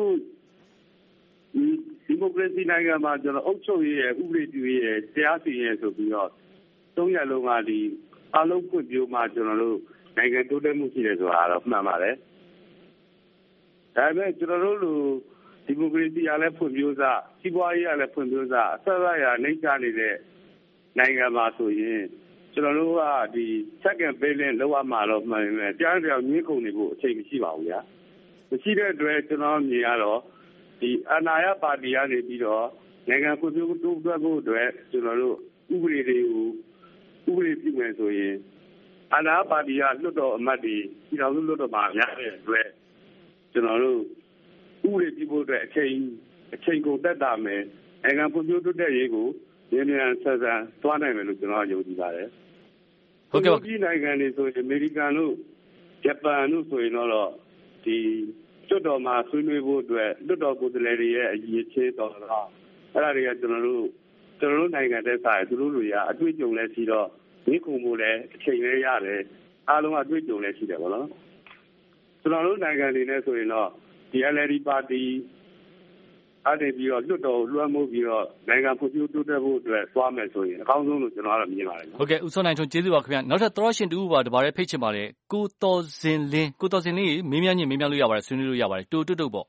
ဒီမိုကရေစီနိုင်ငံမှာကျွန်တော်အုပ်ချုပ်ရေးရဲ့ဥပဒေပြုရေးရဲ့တရားစီရင်ရေးဆိုပြီးတော့300လုံးကဒီအလုံးပွင့်ပြိုးမှကျွန်တော်တို့နိုင်ငံတိုးတက်မှုရှိတယ်ဆိုတာတော့မှန်ပါတယ်ဒါပေမဲ့ကျွန်တော်တို့လူဒီမိုကရေစီကလည်းဖွံ့ဖြိုးစားစီးပွားရေးကလည်းဖွံ့ဖြိုးစားအဆက်အရနှိမ့်ချနေတဲ့နိုင်ငံမှာဆိုရင်ကျွန်တော်တို့ကဒီ check and balance လောက်ရမှာတော့မှန်ပေမဲ့တရားတရားညှိခုန်နေဖို့အချိန်မရှိပါဘူးဗျာမရှိတဲ့အတွက်ကျွန်တော်မြင်ရတော့ဒီအာဏာရပါတီကနေပြီးတော့နိုင်ငံကိုတိုးတက်ဖို့အတွက်ကျွန်တော်တို့ဥပဒေတွေကိုဥပဒေပြုမယ်ဆိုရင်အာဏာပါတီကလွတ်တော်အမတ်တွေပြည်ထောင်စုလွတ်တော်မှာများတဲ့အတွက်ကျွန်တော်တို့ဥပဒေပြုဖို့အတွက်အချိန်ကုန်သက်သာမယ်နိုင်ငံဖွံ့ဖြိုးတိုးတက်ရေးကိုမြန်မြန်ဆန်ဆန်သွားနိုင်မယ်လို့ကျွန်တော်ယုံကြည်ပါတယ်ဟုတ်ကဲ့ဒီနိုင်ငံတွေဆိုရင်အမေရိကန်တို့ဂျပန်တို့ဆိုရင်တော့ဒီလွတ်တော်မှာဆွေးနွေးဖို့အတွက်လွတ်တော်ကိုယ်စားလှယ်တွေရဲ့အရေးချင်းတော်တော့အဲ့ဒါတွေကကျွန်တော်တို့နိုင်ငံတဲ့ဆိုင်သူတို့လူရအတွေ့အကြုံလည်းရှိတော့ဒီခုမှုလည်းအချိန်လည်းရတယ်အားလုံးအတွေ့အကြုံလည်းရှိတယ်ပေါ့နော်ကျွန်တော်တို့နိုင်ငံတွေနဲ့ဆိုရင်တော့ဒီ LLD ပါတီအဲ့ဒီပြီးတော့လွတ်တော်လွှမ်းမိုးပြီးတော့နိုင်ငံဖွံ့ဖြိုးတိုးတက်ဖို့အတွက်သွားမယ်ဆိုရင်အကောင်းဆုံးလို့ကျွန်တော်ကတော့မြင်ပါတယ်ဟုတ်ကဲ့ဦးစောနိုင်ထွန်းကျေးဇူးပါခင်ဗျာနောက်ထပ်သောရှင်တူပါတပါးလေးဖိတ်ချင်ပါတယ်ကိုတော်စင်လင်းမေးမြန်းလို့ရပါတယ်ဆွေးနွေးလို့ရပါတယ်တူတုတ်ပေါ့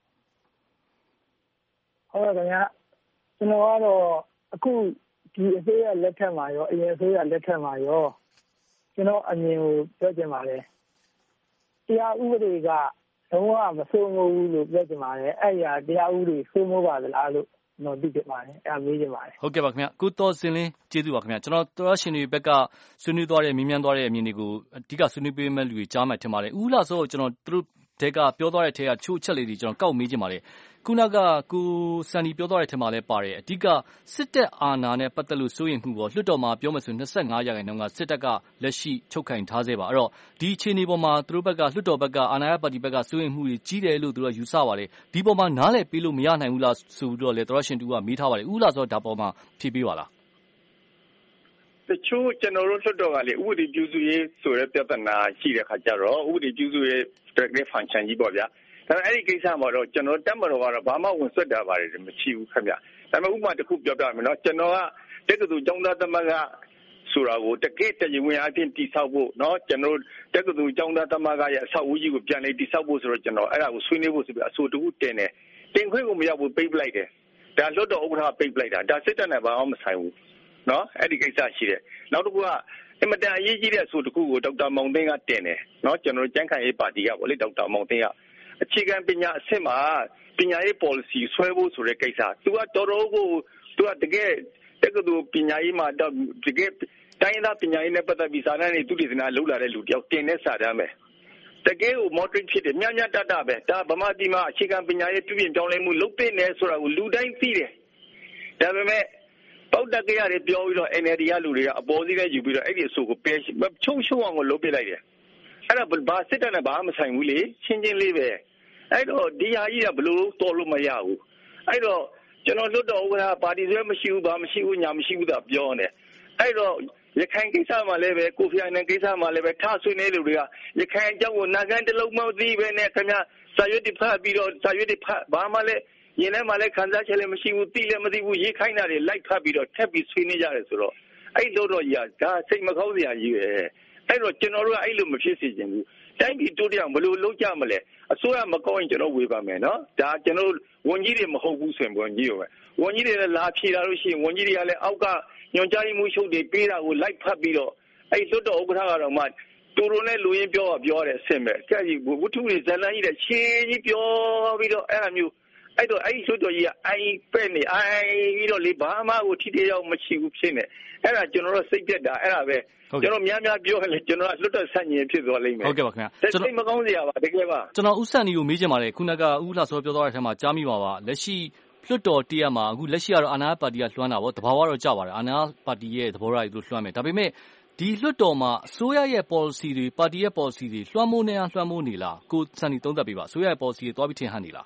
ဟုတ်ကဲ့ခင်ဗျာကျွန်တော်ကတော့အခုဒီအစိုးရလက်ထက်မှာရောအရင်အစိုးရလက်ထက်မှာရောကျွန်တော်အမြင်ကိုပြောချင်ပါတယ်တရားဥပဒေကလုံးဝမစိုးမိုးဘူးလို့ပြောချင်ပါတယ်အဲ့ရတရားဥပဒေစိုးမိုးပါသလားလို့ကျွန်တော်သိချင်ပါတယ်အဲ့မေးချင်ပါတယ်ဟုတ်ကဲ့ပါခင်ဗျကိုတော်စင်လင်းကျေးဇူးပါခင်ဗျကျွန်တော်တော်ရှင်တွေဘက်ကဆွေးနွေးသွားတဲ့မြင်းမြန်းသွားတဲ့အမြင်တွေကိုအဓိကဆွေးနွေးပေးမဲ့လူတွေကြားမှထင်ပါတယ်ဦးလာစောကျွန်တော်သူတို့တဲကပြောသွားတဲ့ထဲကချို့အချက်လေးတွေကျွန်တော်ကောက်မေးချင်ပါတယ်ခုနကကိုစန်ဒီပြောသွားတဲ့ထဲမှာလည်းပါတယ်အဓိကစစ်တပ်အာဏာနဲ့ပတ်သက်လို့စိုးရိမ်မှုပေါ်လွှတ်တော်မှာပြောမယ်ဆို25%ကစစ်တပ်ကလက်ရှိချုပ်ကင်ထားစေပါအဲ့တော့ဒီအခြေအနေပေါ်မှာသူတို့ဘက်ကလွှတ်တော်ဘက်ကအာဏာရပါတီဘက်ကစိုးရိမ်မှုတွေကြီးတယ်လို့သူတို့ယူဆပါတယ်ဒီပေါ်မှာနားလည်ပေးလို့မရနိုင်ဘူးလားဆိုပြီးတော့လေတော်ရှင်တူကမေးထားပါတယ်ဦးလာဆိုဒါပေါ်မှာဖြေပေးပါလားတချို့ကျွန်တော်တို့လွှတ်တော်ကလေဥပဒေပြုစုရေးဆိုတဲ့ပြဿနာရှိတဲ့ခါကျတော့ဥပဒေပြုစုရေး direct function ကြီးပေါ့ဗျာဒါပေမဲ့အဲ့ဒီကိစ္စမှာတော့ကျွန်တော်တက်မတော်ကတော့ဘာမှဝင်ဆွတ်တာပါတယ်မရှိဘူးခင်ဗျဒါပေမဲ့ဥပမာတစ်ခုပြောပြမယ်နော်ကျွန်တော်ကတက္ကသိုလ်ကျောင်းသားသမဂ္ဂဆိုတာကိုတကယ့်တရားဝင်အဖြစ်တည်ဆောက်ဖို့နော်ကျွန်တော်တက္ကသိုလ်ကျောင်းသားသမဂ္ဂရဲ့အဆောက်အဦကြီးကိုပြန်လည်တည်ဆောက်ဖို့ဆိုတော့ကျွန်တော်အဲ့ဒါကိုဆွေးနွေးဖို့ဆိုပြီးအဆိုတခုတင်တယ်တင်ခွင့်ကိုမရောက်ဘူးပိတ်ပလိုက်တယ်ဒါလွှတ်တော်ဥက္ကဋ္ဌပိတ်ပလိုက်တာဒါစစ်တပ်နဲ့ဘာမှမဆိုင်ဘူးနော်အဲ့ဒီကိစ္စရှိတယ်နောက်တစ်ခုကအင်မတန်အရေးကြီးတဲ့အဆိုတခုကိုဒေါက်တာမောင်သိန်းကတင်တယ်နော်ကျွန်တော်ကျန်းခိုင်ရေးပါတီကဗောလေဒေါက်တာမောင်သိန်းကအခြေခံပညာအဆင့်မှာပညာရေး policy ဆွဲဖို့ဆိုတဲ့ကိစ္စသူကတော်တော်ကိုသူကတကယ်တက္ကသိုလ်ပညာရေးမှာတကယ်တိုင်းသားပညာရေးနဲ့ပတ်သက်ပြီးစာတမ်းတွေသူတည်စနာလှုပ်လာတဲ့လူတယောက်တင်တဲ့စာတမ်းပဲတကယ်ကို moderate ဖြစ်တယ်ညတတပဲဒါဗမာပြည်မှာအခြေခံပညာရေးပြုပြင်ပြောင်းလဲမှုလုပ်တဲ့နေဆိုတာကိုလူတိုင်းသိတယ်ဒါပေမဲ့ပေါက်တက်ကြရတယ်ပြောပြီးတော့ NLD ကလူတွေကအပေါ်စီးတဲ့ယူပြီးတော့အဲ့ဒီအဆိုကိုပဲချုံအောင်ကိုလုပ်ပြလိုက်တယ်အဲ့ဒါဘာစစ်တပ်နဲ့ဘာမှမဆိုင်ဘူးလေချင်းချင်းလေးပဲအဲ့တော့ဒီဟာကြီးကဘလို့တော်လို့မရဘူးအဲ့တော့ကျွန်တော်လွတ်တော်ဥက္ကဋ္ဌပါတီဆွဲမရှိဘူးဘာမရှိဘူးညာမရှိဘူးသာပြောနေအဲ့တော့ရခိုင်ကိစ္စမှာလည်းပဲကိုဖီအာနန်ကိစ္စမှာလည်းပဲထဆွေးနေလူတွေကရခိုင်အကြောင်းကိုနာဂန်တလုံးမသိပဲနဲ့ခင်ဗျစာရွက်တွေဖတ်ပြီးတော့စာရွက်တွေဖတ်ဘာမှလည်းရင်းထဲမှာလည်းခံစားချက်လည်းမရှိဘူးသိလည်းမသိဘူးရေးခိုင်းတာတွေလိုက်ဖတ်ပြီးတော့ထက်ပြီးဆွေးနေကြတယ်ဆိုတော့အဲ့လို့တော့ကြီးကဒါစိတ်မကောင်းစရာကြီးပဲအဲ့တော့ကျွန်တော်တို့ကအဲ့လိုမဖြစ်စေချင်ဘူးတိုင်းပြည်တိုးတက်အောင်ဘယ်လိုလုပ်ကြမလဲအစိုးရမကောင်းရင်ကျွန်တော်ဝေဖန်မယ်နော်ဒါကျွန်တော်ဝန်ကြီးတွေမဟုတ်ဘူးဆိုရင်ဝန်ကြီးရောပဲဝန်ကြီးတွေလည်းလာဖြေတာလို့ရှိရင်ဝန်ကြီးတွေကလည်းအောက်ကညွန်ကြားမှုချုပ်တွေပေးတာကိုလိုက်ဖတ်ပြီးတော့အဲ့လွတ်တော်ဥက္ကဋ္ဌကတော့မှတူတူနဲ့လူရင်းပြောတယ်အဆင့်ပဲကြက်ကြီးဝတ္ထုတွေဇလန်းကြီးတဲ့ရှင်းကြီးပြောပြီးတော့အဲ့လိုမျိုးအဲ့တော့အဲ့လွတ်တော်ကြီးကအိုင်ပဲ့နေအိုင်ပြီးတော့လေဘာမှကိုထိတေးရောက်မရှိဘူးဖြစ်နေအဲ့ဒါကျွန်တော်တို့စိတ်ပြက်တာအဲ့ဒါပဲကျွန်တော်များပြောရလေကျွန်တော်ကလွတ်တော်ဆက်ညင်ဖြစ်သွားလိမ့်မယ်ဟုတ်ကဲ့ပါခင်ဗျာကျွန်တော်မကောင်းစရာပါတကယ်ပါကျွန်တော်ဥဆန်ဒီကိုမေးချင်ပါတယ်ခုနကဥလှစောပြောသွားတဲ့အထက်မှာကြားမိပါပါလက်ရှိလွတ်တော်တရက်မှာအခုလက်ရှိကတော့အာဏာပါတီကလွှမ်းတာပေါ့တဘာဝတော့ကြပါတယ်အာဏာပါတီရဲ့သဘောထားတွေလွှမ်းမယ်ဒါပေမဲ့ဒီလွတ်တော်မှာအစိုးရရဲ့ policy တွေပါတီရဲ့ policy တွေလွှမ်းမိုးနေလားကိုစန်ဒီသုံးသပ်ပေးပါအစိုးရရဲ့ policy တွေတွားပြီးထင်ဟန်နေလား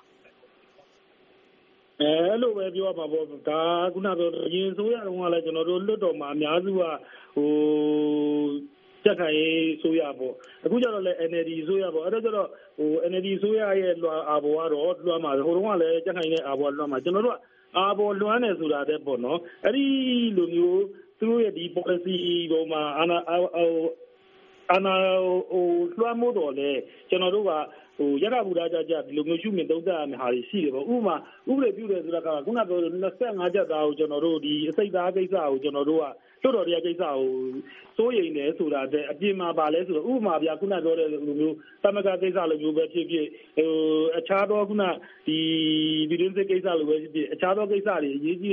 အဲ့လိုပဲပြောပါပေါ့ဒါခုနပြောရင်ဆိုရတော့ကလည်းကျွန်တော်တို့လွတ်တော်မှာအများစုကကြက်ခိုင်ဆိုရပေါ့အခုကျတော့လည်း NLD ဆိုရပေါ့အဲ့တော့ကျတော့NLD ဆိုရရဲ့အာဘောကတော့လွှမ်းမှာဟိုတုန်းကလည်းကြက်ခိုင်ရဲ့အာဘောလွှမ်းမှာကျွန်တော်တို့ကအာဘောလွှမ်းနေဆိုတာတဲ့ပေါ့နော်အဲ့ဒီလိုမျိုးသူတို့ရဲ့ဒီ policy ပေါ်မှာအာနာလွှမ်းမိုးတော့လေကျွန်တော်တို့ကရရဘူရာကြဒီလိုမျိုးရှုမြင်သုံးသပ်ရမယ့်ဟာတွေရှိတယ်ပေါ့ဥပမာဥပဒေပြုတယ်ဆိုတာကခုနပြော25ချက်သားကိုကျွန်တော်တို့ဒီအစိတ်သားကိစ္စကိုကျွန်တော်တို့ကလွတ်တော်တရားကိစ္စကိုစိုးရိမ်တယ်ဆိုတာတဲ့အပြင်မှာပါလဲဆိုတော့ဥပမာပြခုနပြောတဲ့လိုမျိုးသမဂကိစ္စလိုမျိုးပဲဖြစ်ဖြစ်အခြားသောခုနဒီပြည်တွင်းစစ်ကိစ္စလိုပဲဖြစ်ဖြစ်အခြားသောကိစ္စတွေအရေးကြီးတဲ့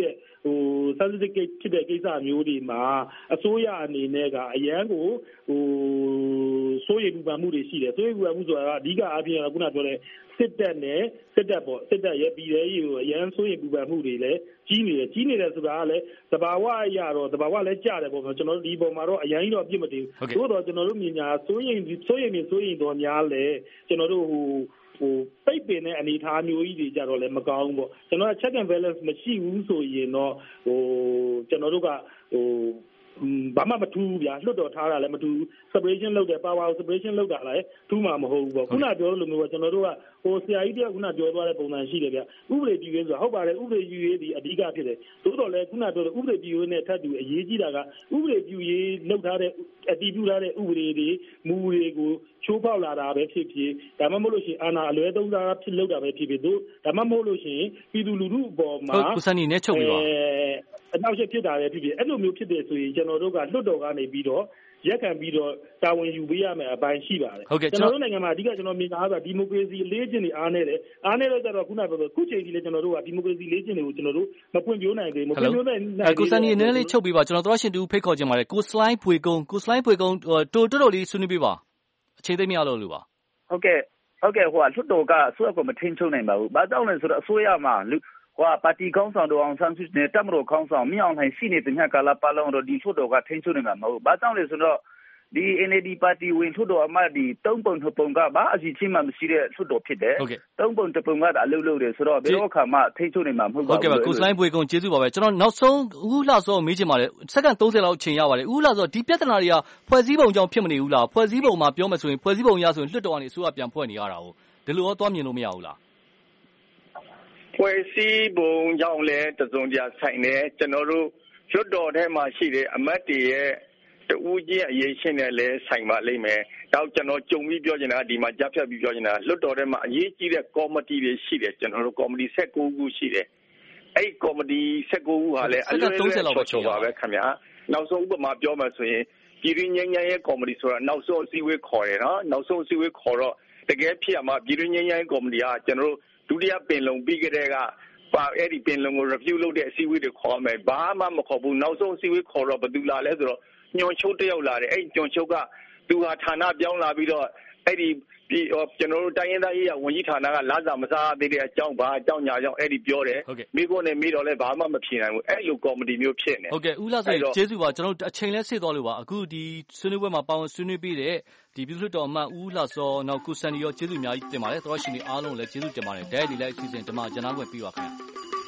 sensitive ဖြစ်တဲ့ကိစ္စမျိုးတွေမှာအစိုးရအနေနဲ့ကအရန်ကိုစိုးရိမ်ပူပန်မှုတွေရှိတယ်စိုးရိမ်ပူပန်မှုဆိုတာကအဓိကအားဖြင့်ခုနပြောတဲ့စစ်တပ်ရဲ့ပြည်ထဲရေးကိုအရန်စိုးရိမ်ပူပန်မှုတွေလည်းကြီးနေတယ်ဆိုတာကလည်းသဘာဝအရာတော့သဘာဝလည်းကြတယ်ပေါ့နော်ကျွန်တော်တို့ဒီပုံမှာတော့အရင်တော့အပြစ်မတင်ဘူးသို့တော့ကျွန်တော်တို့မြင်ညာစိုးရိမ်တော်များလဲကျွန်တော်တို့ပိတ်ပင်တဲ့အနေအထားမျိုးကြီးတွေကြတော့လည်းမကောင်းဘူးပေါ့ကျွန်တော်က check and balance မရှိဘူးဆိုရင်တော့ကျွန်တော်တို့ကဘာမှမထူးဗျာလွတ်တော်ထားတာလည်းမထူး separation လုပ်တယ် power separation လုပ်တာလည်းထူးမှာမဟုတ်ဘူးပေါ့ခုနပြောလို့မျိုးကျွန်တော်တို့ကဆရာကြီးတယောက်ခုနပြောသွားတဲ့ပုံစံရှိတယ်ဗျဥပဒေပြုရေးဆိုတာဟုတ်ပါတယ်ဥပဒေပြုရေးဒီအဓိကဖြစ်တယ်သို့တော်လည်းခုနပြောတဲ့ဥပဒေပြုရေးနဲ့ထပ်တူအရေးကြီးတာကဥပဒေပြုရေးလုပ်ထားတဲ့အတည်ပြုထားတဲ့ဥပဒေတွေမူတွေကိုချိုးဖောက်လာတာပဲဖြစ်ဖြစ်ဒါမှမဟုတ်လို့ရှိရင်အာဏာအလွဲသုံးစားဖြစ်လုပ်တာပဲဖြစ်ဖြစ်ဒါမှမဟုတ်လို့ရှိရင်ပြည်သူလူထုအပေါ်မှာကိုစံနေနဲ့ချုပ်ပြီးပါအနောက်ရှက်ဖြစ်တာလည်းဖြစ်အဲ့လိုမျိုးဖြစ်တယ်ဆိုရင်ကျွန်တော်တို့ကလွတ်တော်ကနေပြီးတော့ရက်ခံပြီးတော့တာဝန်ယူပေးရမယ်အပိုင်းရှိပါတယ်ကျွန်တော်တို့နိုင်ငံမှာအဓိကကျွန်တော်မြင်တာကဒီမိုကရေစီလေးကျင့်တွေအားနည်းတော့ကြတော့ခုနကပြောခုချိန်ကြီးလည်းကျွန်တော်တို့ကဒီမိုကရေစီလေးကျင့်တွေကိုကျွန်တော်တို့မပွင့်ပြိုးနိုင်သေးဘူးမပွင့်ပြိုးနိုင်ကိုစံနေနည်းလေးချုပ်ပြီးပါကျွန်တော်တို့ရှင်တူဖိတ်ခေါ်ခြင်းပါတယ်ကိုစလိုင်းဖွေကုန်းတော်လေးဆွေးနွေးပေးပါအချိန်သိမရလို့လို့ပါဟုတ်ကဲ့ဟိုကလွတ်တော်ကအစိုးရကမထင်ချုံနိုင်ပါဘူးဘာကြောင့်လဲဆိုတော့အစိုးရမှာပါတီခေါင်းဆောင်တော်အောင်ဆန်းစုကြည်နဲ့တပ်မတော်ခေါင်းဆောင်မြောင်နိုင်ရှိနေတဲ့ညကာလပတ်လုံးတော့ဒီလွတ်တော်ကထင်ချုံနေမှာမဟုတ်ဘာကြောင့်လဲဆိုတော့ဒီ NLD ပါတီဝင်လွတ်တော်အမတ်ဒီ3ပုံ2ပုံကဘာအစီအချင်းမှမရှိတဲ့လွတ်တော်ဖြစ်တယ်3ပုံ2ပုံကအလုပ်လုပ်တယ်ဆိုတော့ဘယ်တော့ခါမှထင်ချုံနေမှာမဟုတ်ပါဘူးဟုတ်ကဲ့ပါကိုစလိုင်းပွေကုန်းကျေးဇူးပါပဲကျွန်တော်နောက်ဆုံးဦးလှစောမေးချင်ပါတယ်စက္ကန့်30လောက်ချိန်ရပါတယ်ဦးလှစောဒီပြဿနာတွေကဖွဲ့စည်းပုံကြောင့်ဖြစ်မနေဘူးလားဖွဲ့စည်းပုံမှာပြောမယ်ဆိုရင်ဖွဲ့စည်းပုံရဆိုရင်လွတ်တော်ကနေအစိုးရပြန်ဖွဲ့နေရတာဟုတ်ဒီလိုရောသွားမြင်လို့မရဘူးလားဖွဲ့စည်းပုံကြောင့်လည်းတစုံတရာဆိုင်တယ်ကျွန်တော်တို့လွတ်တော်ထဲမှာရှိတဲ့အမတ်တွေရဲ့တူးချင်းအရေးရှင်းတယ်လည်းဆိုင်ပါလိမ့်မယ်တောက်ကျွန်တော်ကြုံပြီးပြောချင်တာဒီမှာကြားဖြတ်ပြီးပြောချင်တာလွတ်တော်ထဲမှာအရေးကြီးတဲ့ကော်မတီတွေရှိတယ်ကျွန်တော်တို့ကော်မတီ19ခုရှိတယ်အဲ့ဒီကော်မတီ19ခုဟာလည်းအလွယ်30လောက်ချောပါပဲခင်ဗျာနောက်ဆုံးဥပမာပြောမှဆိုရင်ပြည်တွင်းငြိမ်းချမ်းရေးကော်မတီဆိုတာနောက်ဆုံးအစည်းအဝေးခေါ်တယ်နော်နောက်ဆုံးအစည်းအဝေးခေါ်တော့တကယ်ဖြစ်ရမှာပြည်တွင်းငြိမ်းချမ်းရေးကော်မတီကကျွန်တော်တို့ဒုတိယပင်လုံပြီးကြတဲ့ကအဲ့ဒီပင်လုံကို review လုပ်တဲ့အစည်းအဝေးတွေခေါ်မယ်ဘာမှမခေါ်ဘူးနောက်ဆုံးအစည်းအဝေးခေါ်တော့ဘယ်သူလာလဲဆိုတော့ညွန်ချုပ်တယောက်လာတယ်အဲ့ညွန်ချုပ်ကသူဟာဌာနပြောင်းလာပြီးတော့အဲ့ဒီကျွန်တော်တို့တိုင်းရင်းသားရေးရာဝန်ကြီးဌာနကလစာမစားသေးတဲ့အကြောင်းဘာအကြောင်းညာကြောင့်အဲ့ဒီပြောတယ်မိဖို့နဲ့မိတော့လဲဘာမှမဖြေနိုင်ဘူးအဲ့လိုကော်မတီမျိုးဖြစ်နေဟုတ်ကဲ့ဦးလှစေကျေးဇူးပါကျွန်တော်တို့အချိန်လဲဆေးသွားလို့ပါအခုဒီဆွေးနွေးပွဲမှာပါဝင်ဆွေးနွေးပြီးတဲ့ဒီပြည်သူ့တော်အမတ်ဦးလှစောနောက်ကိုစံဒီရောကျေးဇူးအများကြီးတင်ပါတယ်တော်ရှင်တွေအားလုံးလည်းကျေးဇူးတင်ပါတယ်ဒဲဒီလိုက်အစီအစဉ်ဒီမှာကျွန်တော်ခွင့်ပြီးပါခင်ဗျာ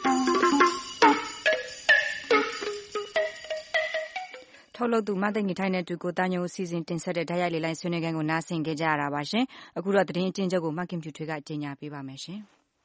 ထုတ်လုပ်သူမသိင္ဂထိုင်းနဲ့တူကိုတာညိုအစီအစဉ်တင်ဆက်တဲ့ဓာတ်ရိုက်လေလိုင်းဆွေးနွေးခန်းကိုနားဆင်ကြရတာပါရှင်အခုတော့သတင်းအကျဉ်းချုပ်ကိုမခင်ဖြူထွေးကကြေညာပေးပါမယ်ရှင်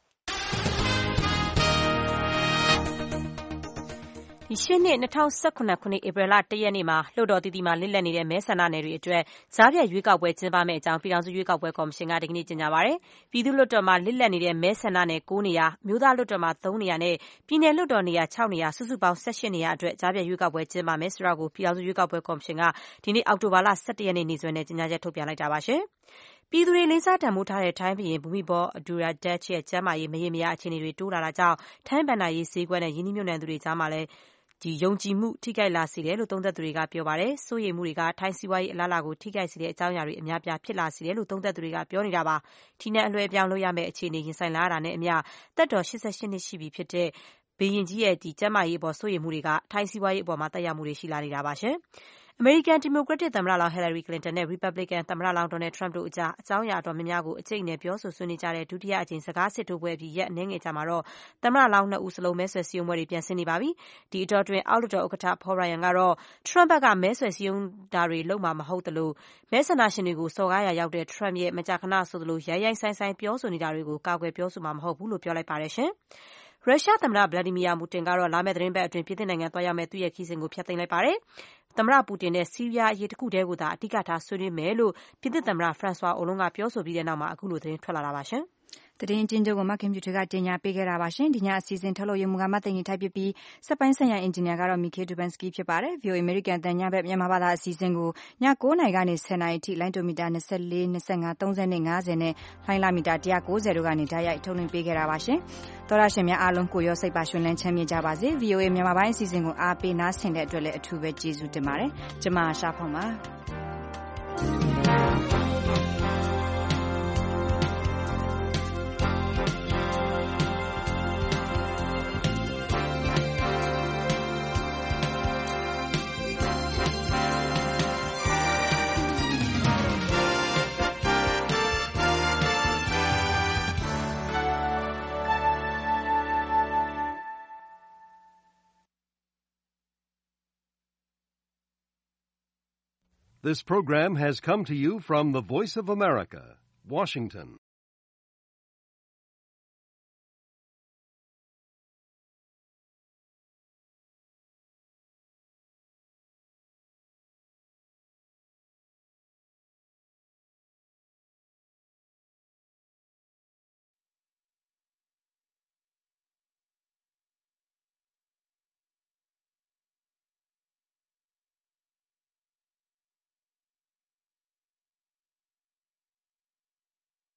ဒီရှင်းနှစ်2019ခုနှစ်ဧပြီလ1ရက်နေ့မှာလွှတ်တော်တီတီမှာလစ်လက်နေတဲ့မဲဆန္ဒနယ်တွေအတွက်ကြားဖြတ်ရွေးကောက်ပွဲကျင်းပမယ့်အကြောင်းပြည်ထောင်စုရွေးကောက်ပွဲကော်မရှင်ကဒီကနေ့ကြေညာပါတယ်။ပြည်သူ့လွှတ်တော်မှာလစ်လက်နေတဲ့မဲဆန္ဒနယ်9နေရာ၊မြို့သားလွှတ်တော်မှာ3နေရာနဲ့ပြည်နယ်လွှတ်တော်နေရာ6နေရာစုစုပေါင်း18နေရာအတွက်ကြားဖြတ်ရွေးကောက်ပွဲကျင်းပမယ်ဆိုတာကိုပြည်ထောင်စုရွေးကောက်ပွဲကော်မရှင်ကဒီနေ့အောက်တိုဘာလ17ရက်နေ့နေ့စွဲနဲ့ကြေညာချက်ထုတ်ပြန်လိုက်တာပါရှင်။ပြည်သူတွေလေးစားတန်ဖိုးထားတဲ့ထိုင်းဘုရင်ဘူမိဘောအဒူရာဒတ်ရဲ့ကျန်းမာရေးမရေမရာအခြေအနေတွေတိုးလာတာကြောင့်ထိုင်းဘဏ္ဍာရေးဈေးကွက်နဲ့ယင်းနှိမ့်ညွတ်နှံသူတွေကြားမှာလည်းယုံကြည်မှုထိခိုက်လာစေတယ်လို့သုံးသပ်သူတွေကပြောပါတယ်။စိုးရိမ်မှုတွေကထိုင်းစီးပွားရေးအလားအလာကိုထိခိုက်စေတဲ့အကြောင်းအရာတွေအများပြားဖြစ်လာစေတယ်လို့သုံးသပ်သူတွေကပြောနေတာပါ။ထီးနန်းအလွှဲအပြောင်းလုပ်ရမယ့်အခြေအနေရင်ဆိုင်လာရတာနဲ့အမျှသက်တော်88နှစ်ရှိပြီဖြစ်တဲ့ဘုရင်ကြီးရဲ့ကျန်းမာရေးအပေါ်စိုးရိမ်မှုတွေကထိုင်းစီးပွားရေးအပေါ်မှာသက်ရောက်မှုတွေရှိလာနေတာပါရှင်။အမေရိကန်ဒီမိုကရက်တစ်သမ္မတလောင်းဟီလာရီကလင်တန်နဲ့ရီပတ်ဘလစ်ကန်သမ္မတလောင်းဒေါ်နယ်ထရမ့်တို့အကြားအကြောင်းအရာတော်များများကိုအကျိတ်နဲ့ပြောဆိုဆွေးနွေးကြတဲ့ဒုတိယအကြိမ်စကားစစ်ထိုးပွဲအပြီးရက်အနည်းငယ်ကြာမှာတော့သမ္မတလောင်းနှစ်ဦးစလုံးမဲဆွယ်စည်းရုံးပွဲတွေပြန်ဆင်းနေပါပြီ။ဒီအတောအတွင်းအောက်လွှတ်တော်ဥက္ကဋ္ဌဖော်ရိုင်ယန်ကတော့ထရမ့်ဘက်ကမဲဆွယ်စည်းရုံးတာတွေလုပ်မှာမဟုတ်သလိုမဲဆန္ဒရှင်တွေကိုစော်ကားရာရောက်တဲ့ထရမ့်ရဲ့မကြာခဏဆိုသလိုရိုင်းရိုင်းဆိုင်ဆိုင်ပြောဆိုနေတာတွေကိုကာကွယ်ပြောဆိုမှာမဟုတ်ဘူးလို့ပြောလိုက်ပါတယ်ရှင်။ရုရှားသမ္မတဗလာဒီမီယာပူတင်ကတော့လာမယ့်သတင်းပတ်အတွင်းပြင်သစ်နိုင်ငံသွားရောက်မယ့်သူ့ရဲ့ခရီးစဉ်ကိုဖျက်သိမ်းလိုက်ပါတယ်။သမ္မတပူတင်နဲ့ဆီးရီးယားအရေးတစ်ခုတည်းကိုသာအဓိကထားဆွေးနွေးမယ်လို့ပြင်သစ်သမ္မတဖရန်ဆွာအိုလွန်းကပြောဆိုပြီးတဲ့နောက်မှာအခုလိုသတင်းထွက်လာတာပါရှင်။သတင်းအကျဉ်းချုပ်ကိုမခင်ပြူထွေးကတင်ညာပေးခဲ့တာပါရှင်ဒီညအစီအစဉ်ထုတ်လုပ်ရမှုကမသိင်ကြီးထိုက်ပြီးစက်ပိုင်းဆိုင်ရာအင်ဂျင်နီယာကတော့မီခေဒူဘန်စကီဖြစ်ပါတယ် VOA American တန်ညဘက်မြန်မာဘာသာအစီအစဉ်ကိုည9:00 နာရီကနေ10:00 နာရီအထိလိုင်းတိုမီတာ24 25 30နဲ့50နဲ့လိုင်းလာမီတာ190တို့ကနေဓာတ်ရိုက်ထုတ်လွှင့်ပေးခဲ့တာပါရှင်သောရရှင်များအားလုံးကိုရောစိတ်ပါရှင်လန်းချမ်းမြေ့ကြပါစေ VOA မြန်မာပိုင်းအစီအစဉ်ကိုအားပေးနားဆင်တဲ့အတွက်လည်းအထူးပဲကျေးဇူးတင်ပါတယ်ကျွန်မရှာဖောင်းပါ This program has come to you from the Voice of America, Washington.